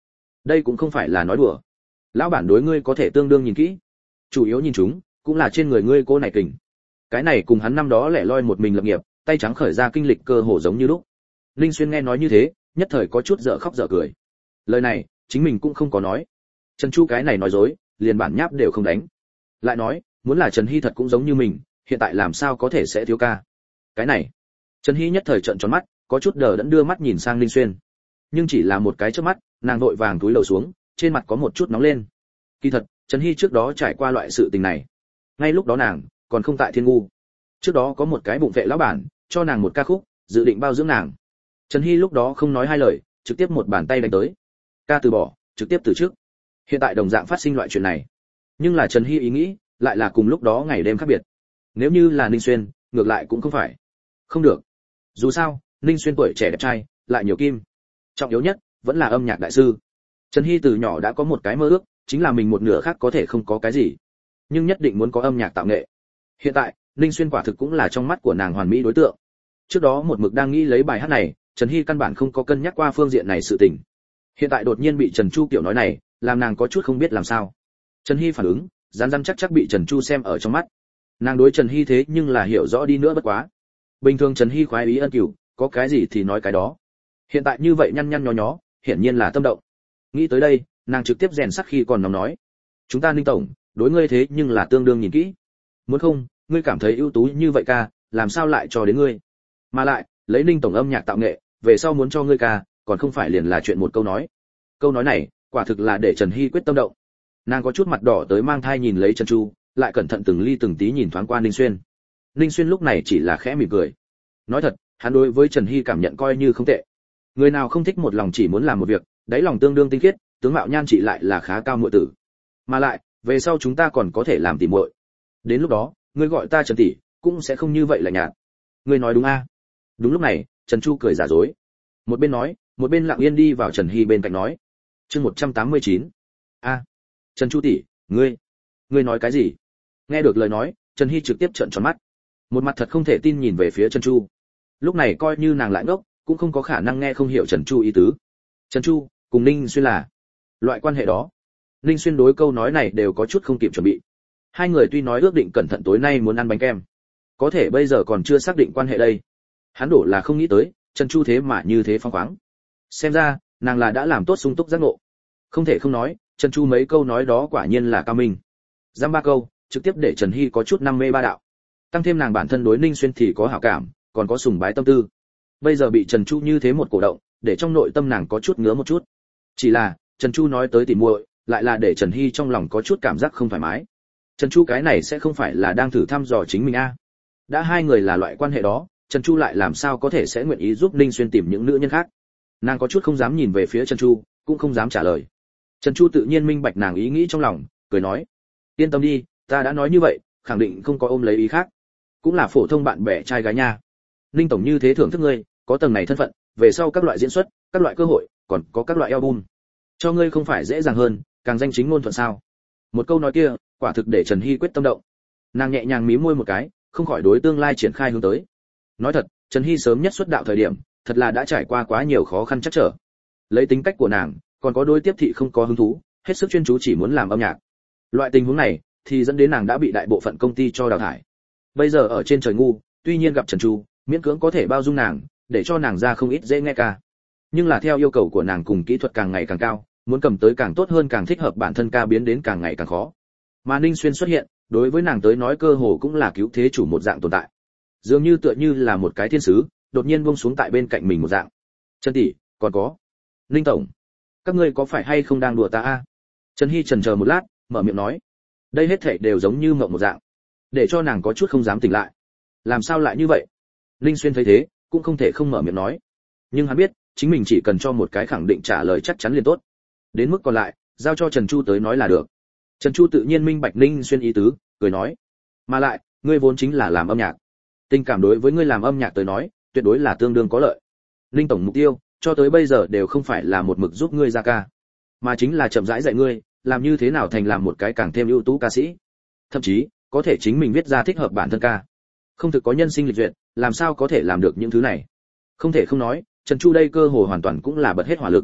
Đây cũng không phải là nói đùa. Lão bản đối ngươi có thể tương đương nhìn kỹ, chủ yếu nhìn chúng cũng là trên người ngươi cô này kình. Cái này cùng hắn năm đó lẻ loi một mình lập nghiệp, tay trắng khởi ra kinh lịch cơ hồ giống như lúc. Linh Xuyên nghe nói như thế, nhất thời có chút dở khóc dở cười. Lời này, chính mình cũng không có nói. Trần Chu cái này nói dối, liền bản nháp đều không đánh. Lại nói, muốn là Trần Hy thật cũng giống như mình, hiện tại làm sao có thể sẽ thiếu ca. Cái này, Trần Hy nhất thời trợn tròn mắt, có chút đờ đẫn đưa mắt nhìn sang Linh Xuyên. Nhưng chỉ là một cái chớp mắt, nàng vội vàng túi lầu xuống, trên mặt có một chút nóng lên. Kỳ thật, Trần Hy trước đó trải qua loại sự tình này. Ngay lúc đó nàng còn không tại Thiên Ngu. Trước đó có một cái bụng vệ lão bản, cho nàng một ca khúc, dự định bao dưỡng nàng. Trần Hy lúc đó không nói hai lời, trực tiếp một bàn tay đánh tới. Ca từ bỏ, trực tiếp từ trước. Hiện tại đồng dạng phát sinh loại chuyện này. Nhưng là Trần Hy ý nghĩ, lại là cùng lúc đó ngày đêm khác biệt. Nếu như là Ninh Xuyên, ngược lại cũng không phải. Không được. Dù sao, Ninh Xuyên tuổi trẻ đẹp trai, lại nhiều kim. Trọng yếu nhất, vẫn là âm nhạc đại sư. Trần Hy từ nhỏ đã có một cái mơ ước, chính là mình một nửa khác có thể không có cái gì, nhưng nhất định muốn có âm nhạc tạo nghệ. Hiện tại, Ninh Xuyên quả thực cũng là trong mắt của nàng hoàn mỹ đối tượng. Trước đó một mực đang nghĩ lấy bài hát này, Trần Hy căn bản không có cân nhắc qua phương diện này sự tình. Hiện tại đột nhiên bị Trần Chu kiểu nói này, làm nàng có chút không biết làm sao. Trần Hy phản ứng, rắn chắc bị Trần Chu xem ở trong mắt. Nàng đối Trần Hy thế nhưng là hiểu rõ đi nữa bất quá. Bình thường Trần Hy khoái ý ân cửu, có cái gì thì nói cái đó. Hiện tại như vậy nhăn nhó nhó, hiển nhiên là tâm động. Nghĩ tới đây, nàng trực tiếp rèn sắc khi còn nóng nói: "Chúng ta Ninh tổng, đối ngươi thế nhưng là tương đương nhìn kỹ. Muốn không, ngươi cảm thấy ưu tú như vậy ca, làm sao lại cho đến ngươi? Mà lại, lấy Ninh tổng âm nhạc tạo nghệ, về sau muốn cho ngươi ca, còn không phải liền là chuyện một câu nói." Câu nói này, quả thực là để Trần Hy quyết tâm động. Nàng có chút mặt đỏ tới mang thai nhìn lấy Trần Chu, lại cẩn thận từng ly từng tí nhìn thoáng qua Ninh Xuyên. Ninh Xuyên lúc này chỉ là khẽ mỉm cười. Nói thật, hắn đối với Trần Hy cảm nhận coi như không tệ. Người nào không thích một lòng chỉ muốn làm một việc, đáy lòng tương đương tinh khiết, tướng mạo nhan trị lại là khá cao muội tử. Mà lại, về sau chúng ta còn có thể làm tỉ muội. Đến lúc đó, ngươi gọi ta Trần tỷ, cũng sẽ không như vậy là nhạt. Ngươi nói đúng a? Đúng lúc này, Trần Chu cười giả dối. Một bên nói, một bên lặng yên đi vào Trần Hy bên cạnh nói. Chương 189. A, Trần Chu tỷ, ngươi nói cái gì? Nghe được lời nói, Trần Hy trực tiếp trợn tròn mắt. Một mặt thật không thể tin nhìn về phía Trần Chu. Lúc này coi như nàng lại ngốc, cũng không có khả năng nghe không hiểu Trần Chu ý tứ. Trần Chu cùng Ninh Xuyên là loại quan hệ đó. Ninh Xuyên đối câu nói này đều có chút không kịp chuẩn bị. Hai người tuy nói ước định cẩn thận tối nay muốn ăn bánh kem, có thể bây giờ còn chưa xác định quan hệ đây. Hắn đổ là không nghĩ tới, Trần Chu thế mà như thế phóng khoáng. Xem ra, nàng là đã làm tốt sung túc giác ngộ. Không thể không nói, Trần Chu mấy câu nói đó quả nhiên là cao minh. Giam ba câu, trực tiếp để Trần Hy có chút năm mê ba đạo. Tăng thêm nàng bản thân đối Ninh Xuyên thì có hảo cảm, còn có sùng bái tâm tư. Bây giờ bị Trần Chu như thế một cổ động, để trong nội tâm nàng có chút ngứa một chút. Chỉ là, Trần Chu nói tới tỉ muội, lại là để Trần Hy trong lòng có chút cảm giác không thoải mái. Trần Chu cái này sẽ không phải là đang thử thăm dò chính mình a? Đã hai người là loại quan hệ đó, Trần Chu lại làm sao có thể sẽ nguyện ý giúp Ninh Xuyên tìm những nữ nhân khác? Nàng có chút không dám nhìn về phía Trần Chu, cũng không dám trả lời. Trần Chu tự nhiên minh bạch nàng ý nghĩ trong lòng, cười nói: "Yên tâm đi, ta đã nói như vậy, khẳng định không có ôm lấy ý khác. Cũng là phổ thông bạn bè trai gái nha. Ninh tổng như thế thưởng thức ngươi, có tầng này thân phận, về sau các loại diễn xuất, các loại cơ hội, còn có các loại album. Cho ngươi không phải dễ dàng hơn, càng danh chính ngôn thuận sao?" Một câu nói kia, quả thực để Trần Hy quyết tâm động. Nàng nhẹ nhàng mí môi một cái, không khỏi đối tương lai triển khai hướng tới. Nói thật, Trần Hy sớm nhất xuất đạo thời điểm, thật là đã trải qua quá nhiều khó khăn trắc trở. Lấy tính cách của nàng, còn có đối tiếp thị không có hứng thú, hết sức chuyên chú chỉ muốn làm âm nhạc. Loại tình huống này, thì dẫn đến nàng đã bị đại bộ phận công ty cho đào thải. Bây giờ ở trên trời ngu, tuy nhiên gặp Trần Chu, miễn cưỡng có thể bao dung nàng, để cho nàng ra không ít dễ nghe ca. Nhưng là theo yêu cầu của nàng cùng kỹ thuật càng ngày càng cao, muốn cầm tới càng tốt hơn càng thích hợp bản thân ca biến đến càng ngày càng khó. Mà Ninh Xuyên xuất hiện, đối với nàng tới nói cơ hồ cũng là cứu thế chủ một dạng tồn tại. Dường như tựa như là một cái thiên sứ, đột nhiên buông xuống tại bên cạnh mình một dạng. Trần tỷ, còn có Ninh tổng, các ngươi có phải hay không đang đùa ta a? Trần Hy chần chờ một lát, mở miệng nói. Đây hết thảy đều giống như mộng một dạng, để cho nàng có chút không dám tỉnh lại. Làm sao lại như vậy? Ninh Xuyên thấy thế, cũng không thể không mở miệng nói. Nhưng hắn biết, chính mình chỉ cần cho một cái khẳng định trả lời chắc chắn liền tốt. Đến mức còn lại, giao cho Trần Chu tới nói là được. Trần Chu tự nhiên minh bạch Ninh Xuyên ý tứ, cười nói. Mà lại, ngươi vốn chính là làm âm nhạc. Tình cảm đối với ngươi làm âm nhạc tới nói, tuyệt đối là tương đương có lợi. Ninh tổng mục tiêu, cho tới bây giờ đều không phải là một mực giúp ngươi ra ca, mà chính là chậm rãi dạy ngươi, làm như thế nào thành làm một cái càng thêm ưu tú ca sĩ. Thậm chí, có thể chính mình viết ra thích hợp bản thân ca. Không thực có nhân sinh lịch duyệt, làm sao có thể làm được những thứ này? Không thể không nói, Trần Chu đây cơ hồ hoàn toàn cũng là bật hết hỏa lực.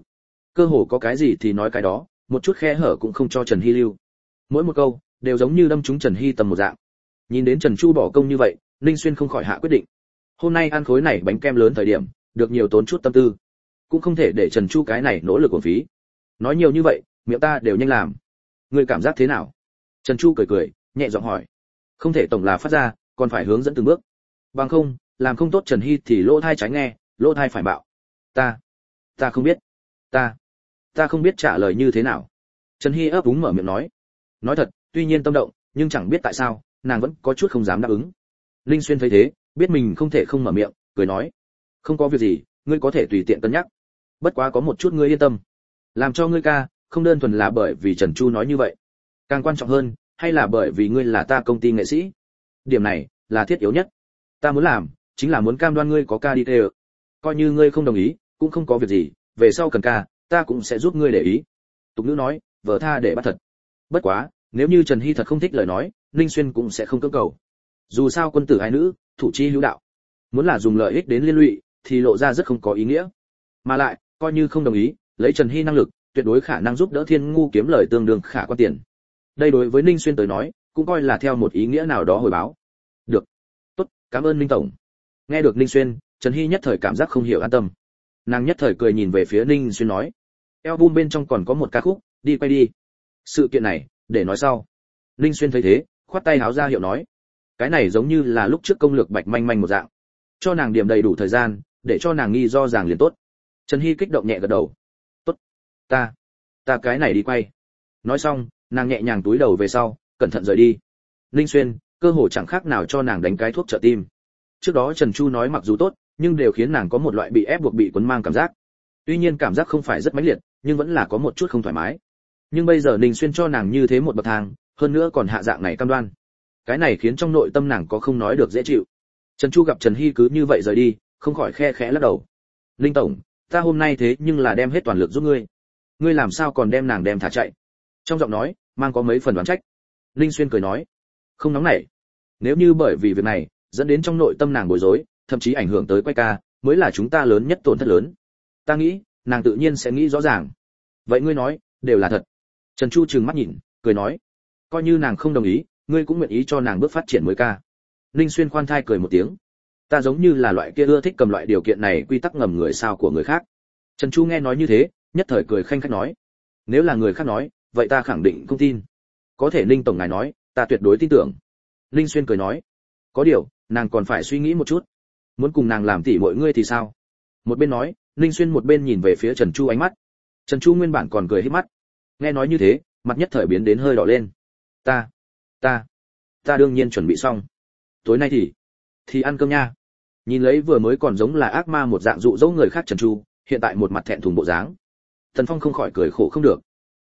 cơ hồ có cái gì thì nói cái đó, một chút khe hở cũng không cho Trần Hy lưu. Mỗi một câu đều giống như đâm trúng Trần Hy tầm một dạng. Nhìn đến Trần Chu bỏ công như vậy, Ninh Xuyên không khỏi hạ quyết định. Hôm nay ăn khối này bánh kem lớn thời điểm, được nhiều tốn chút tâm tư, cũng không thể để Trần Chu cái này nỗ lực uổng phí. Nói nhiều như vậy, miệng ta đều nhanh làm. Ngươi cảm giác thế nào? Trần Chu cười cười, nhẹ giọng hỏi. Không thể tổng là phát ra, còn phải hướng dẫn từng bước. Bằng không, làm không tốt Trần Hy thì lỗ thai trái nghe, lỗ thai phải bạo. Ta không biết. Ta không biết trả lời như thế nào. Trần Hy ấp úng mở miệng nói. Nói thật, tuy nhiên tâm động, nhưng chẳng biết tại sao, nàng vẫn có chút không dám đáp ứng. Linh Xuyên thấy thế, biết mình không thể không mở miệng, cười nói. Không có việc gì, ngươi có thể tùy tiện cân nhắc. Bất quá có một chút ngươi yên tâm. Làm cho ngươi ca, không đơn thuần là bởi vì Trần Chu nói như vậy. Càng quan trọng hơn, hay là bởi vì ngươi là ta công ty nghệ sĩ. Điểm này, là thiết yếu nhất. Ta muốn làm, chính là muốn cam đoan ngươi có ca đi theo. Coi như ngươi không đồng ý, cũng không có việc gì, về sau cần ca, ta cũng sẽ giúp ngươi để ý. Tục ngữ nói, vợ tha để bắt thật. Bất quá, nếu như Trần Hy thật không thích lời nói, Ninh Xuyên cũng sẽ không cưỡng cầu. Dù sao quân tử hai nữ, thủ chi hữu đạo. Muốn là dùng lợi ích đến liên lụy, thì lộ ra rất không có ý nghĩa. Mà lại, coi như không đồng ý, lấy Trần Hy năng lực, tuyệt đối khả năng giúp đỡ Thiên Ngu kiếm lời tương đương khả quan tiền. Đây đối với Ninh Xuyên tới nói, cũng coi là theo một ý nghĩa nào đó hồi báo. Được. Tốt, cảm ơn Ninh tổng. Nghe được Ninh Xuyên, Trần Hy nhất thời cảm giác không hiểu an tâm. Nàng nhất thời cười nhìn về phía Ninh Xuyên nói, album bên trong còn có một ca khúc, đi quay đi. Sự kiện này, để nói sau. Ninh Xuyên thấy thế, khoát tay háo ra hiệu nói, cái này giống như là lúc trước công lược Bạch Manh Manh một dạng, cho nàng điểm đầy đủ thời gian, để cho nàng nghi do ràng liền tốt. Trần Hy kích động nhẹ gật đầu. Tốt, ta cái này đi quay. Nói xong, nàng nhẹ nhàng túi đầu về sau, cẩn thận rời đi. Ninh Xuyên, cơ hồ chẳng khác nào cho nàng đánh cái thuốc trợ tim. Trước đó Trần Chu nói mặc dù tốt, nhưng đều khiến nàng có một loại bị ép buộc bị quấn mang cảm giác. Tuy nhiên cảm giác không phải rất mãnh liệt, nhưng vẫn là có một chút không thoải mái. Nhưng bây giờ Ninh Xuyên cho nàng như thế một bậc thang, hơn nữa còn hạ dạng này cam đoan. Cái này khiến trong nội tâm nàng có không nói được dễ chịu. Trần Chu gặp Trần Hy cứ như vậy rời đi, không khỏi khe khẽ lắc đầu. Linh tổng, ta hôm nay thế nhưng là đem hết toàn lực giúp ngươi. Ngươi làm sao còn đem nàng đem thả chạy? Trong giọng nói, mang có mấy phần đoán trách. Linh Xuyên cười nói, không nóng nảy. Nếu như bởi vì việc này, dẫn đến trong nội tâm nàng bối rối, thậm chí ảnh hưởng tới quay ca, mới là chúng ta lớn nhất tổn thất lớn. Ta nghĩ, nàng tự nhiên sẽ nghĩ rõ ràng. Vậy ngươi nói, đều là thật. Trần Chu trừng mắt nhìn, cười nói, coi như nàng không đồng ý, ngươi cũng nguyện ý cho nàng bước phát triển mới ca. Ninh Xuyên khoan thai cười một tiếng, ta giống như là loại kia ưa thích cầm loại điều kiện này quy tắc ngầm người sao của người khác. Trần Chu nghe nói như thế, nhất thời cười khanh khách nói, nếu là người khác nói, vậy ta khẳng định không tin. Có thể Ninh tổng ngài nói, ta tuyệt đối tin tưởng. Ninh Xuyên cười nói, có điều, nàng còn phải suy nghĩ một chút. Muốn cùng nàng làm tỉ mọi ngươi thì sao? Một bên nói, Ninh Xuyên một bên nhìn về phía Trần Chu ánh mắt. Trần Chu nguyên bản còn cười híp mắt, nghe nói như thế, mặt nhất thời biến đến hơi đỏ lên. Ta đương nhiên chuẩn bị xong. Tối nay thì ăn cơm nha. Nhìn lấy vừa mới còn giống là ác ma một dạng dụ dỗ người khác Trần Chu, hiện tại một mặt thẹn thùng bộ dáng. Tần Phong không khỏi cười khổ không được.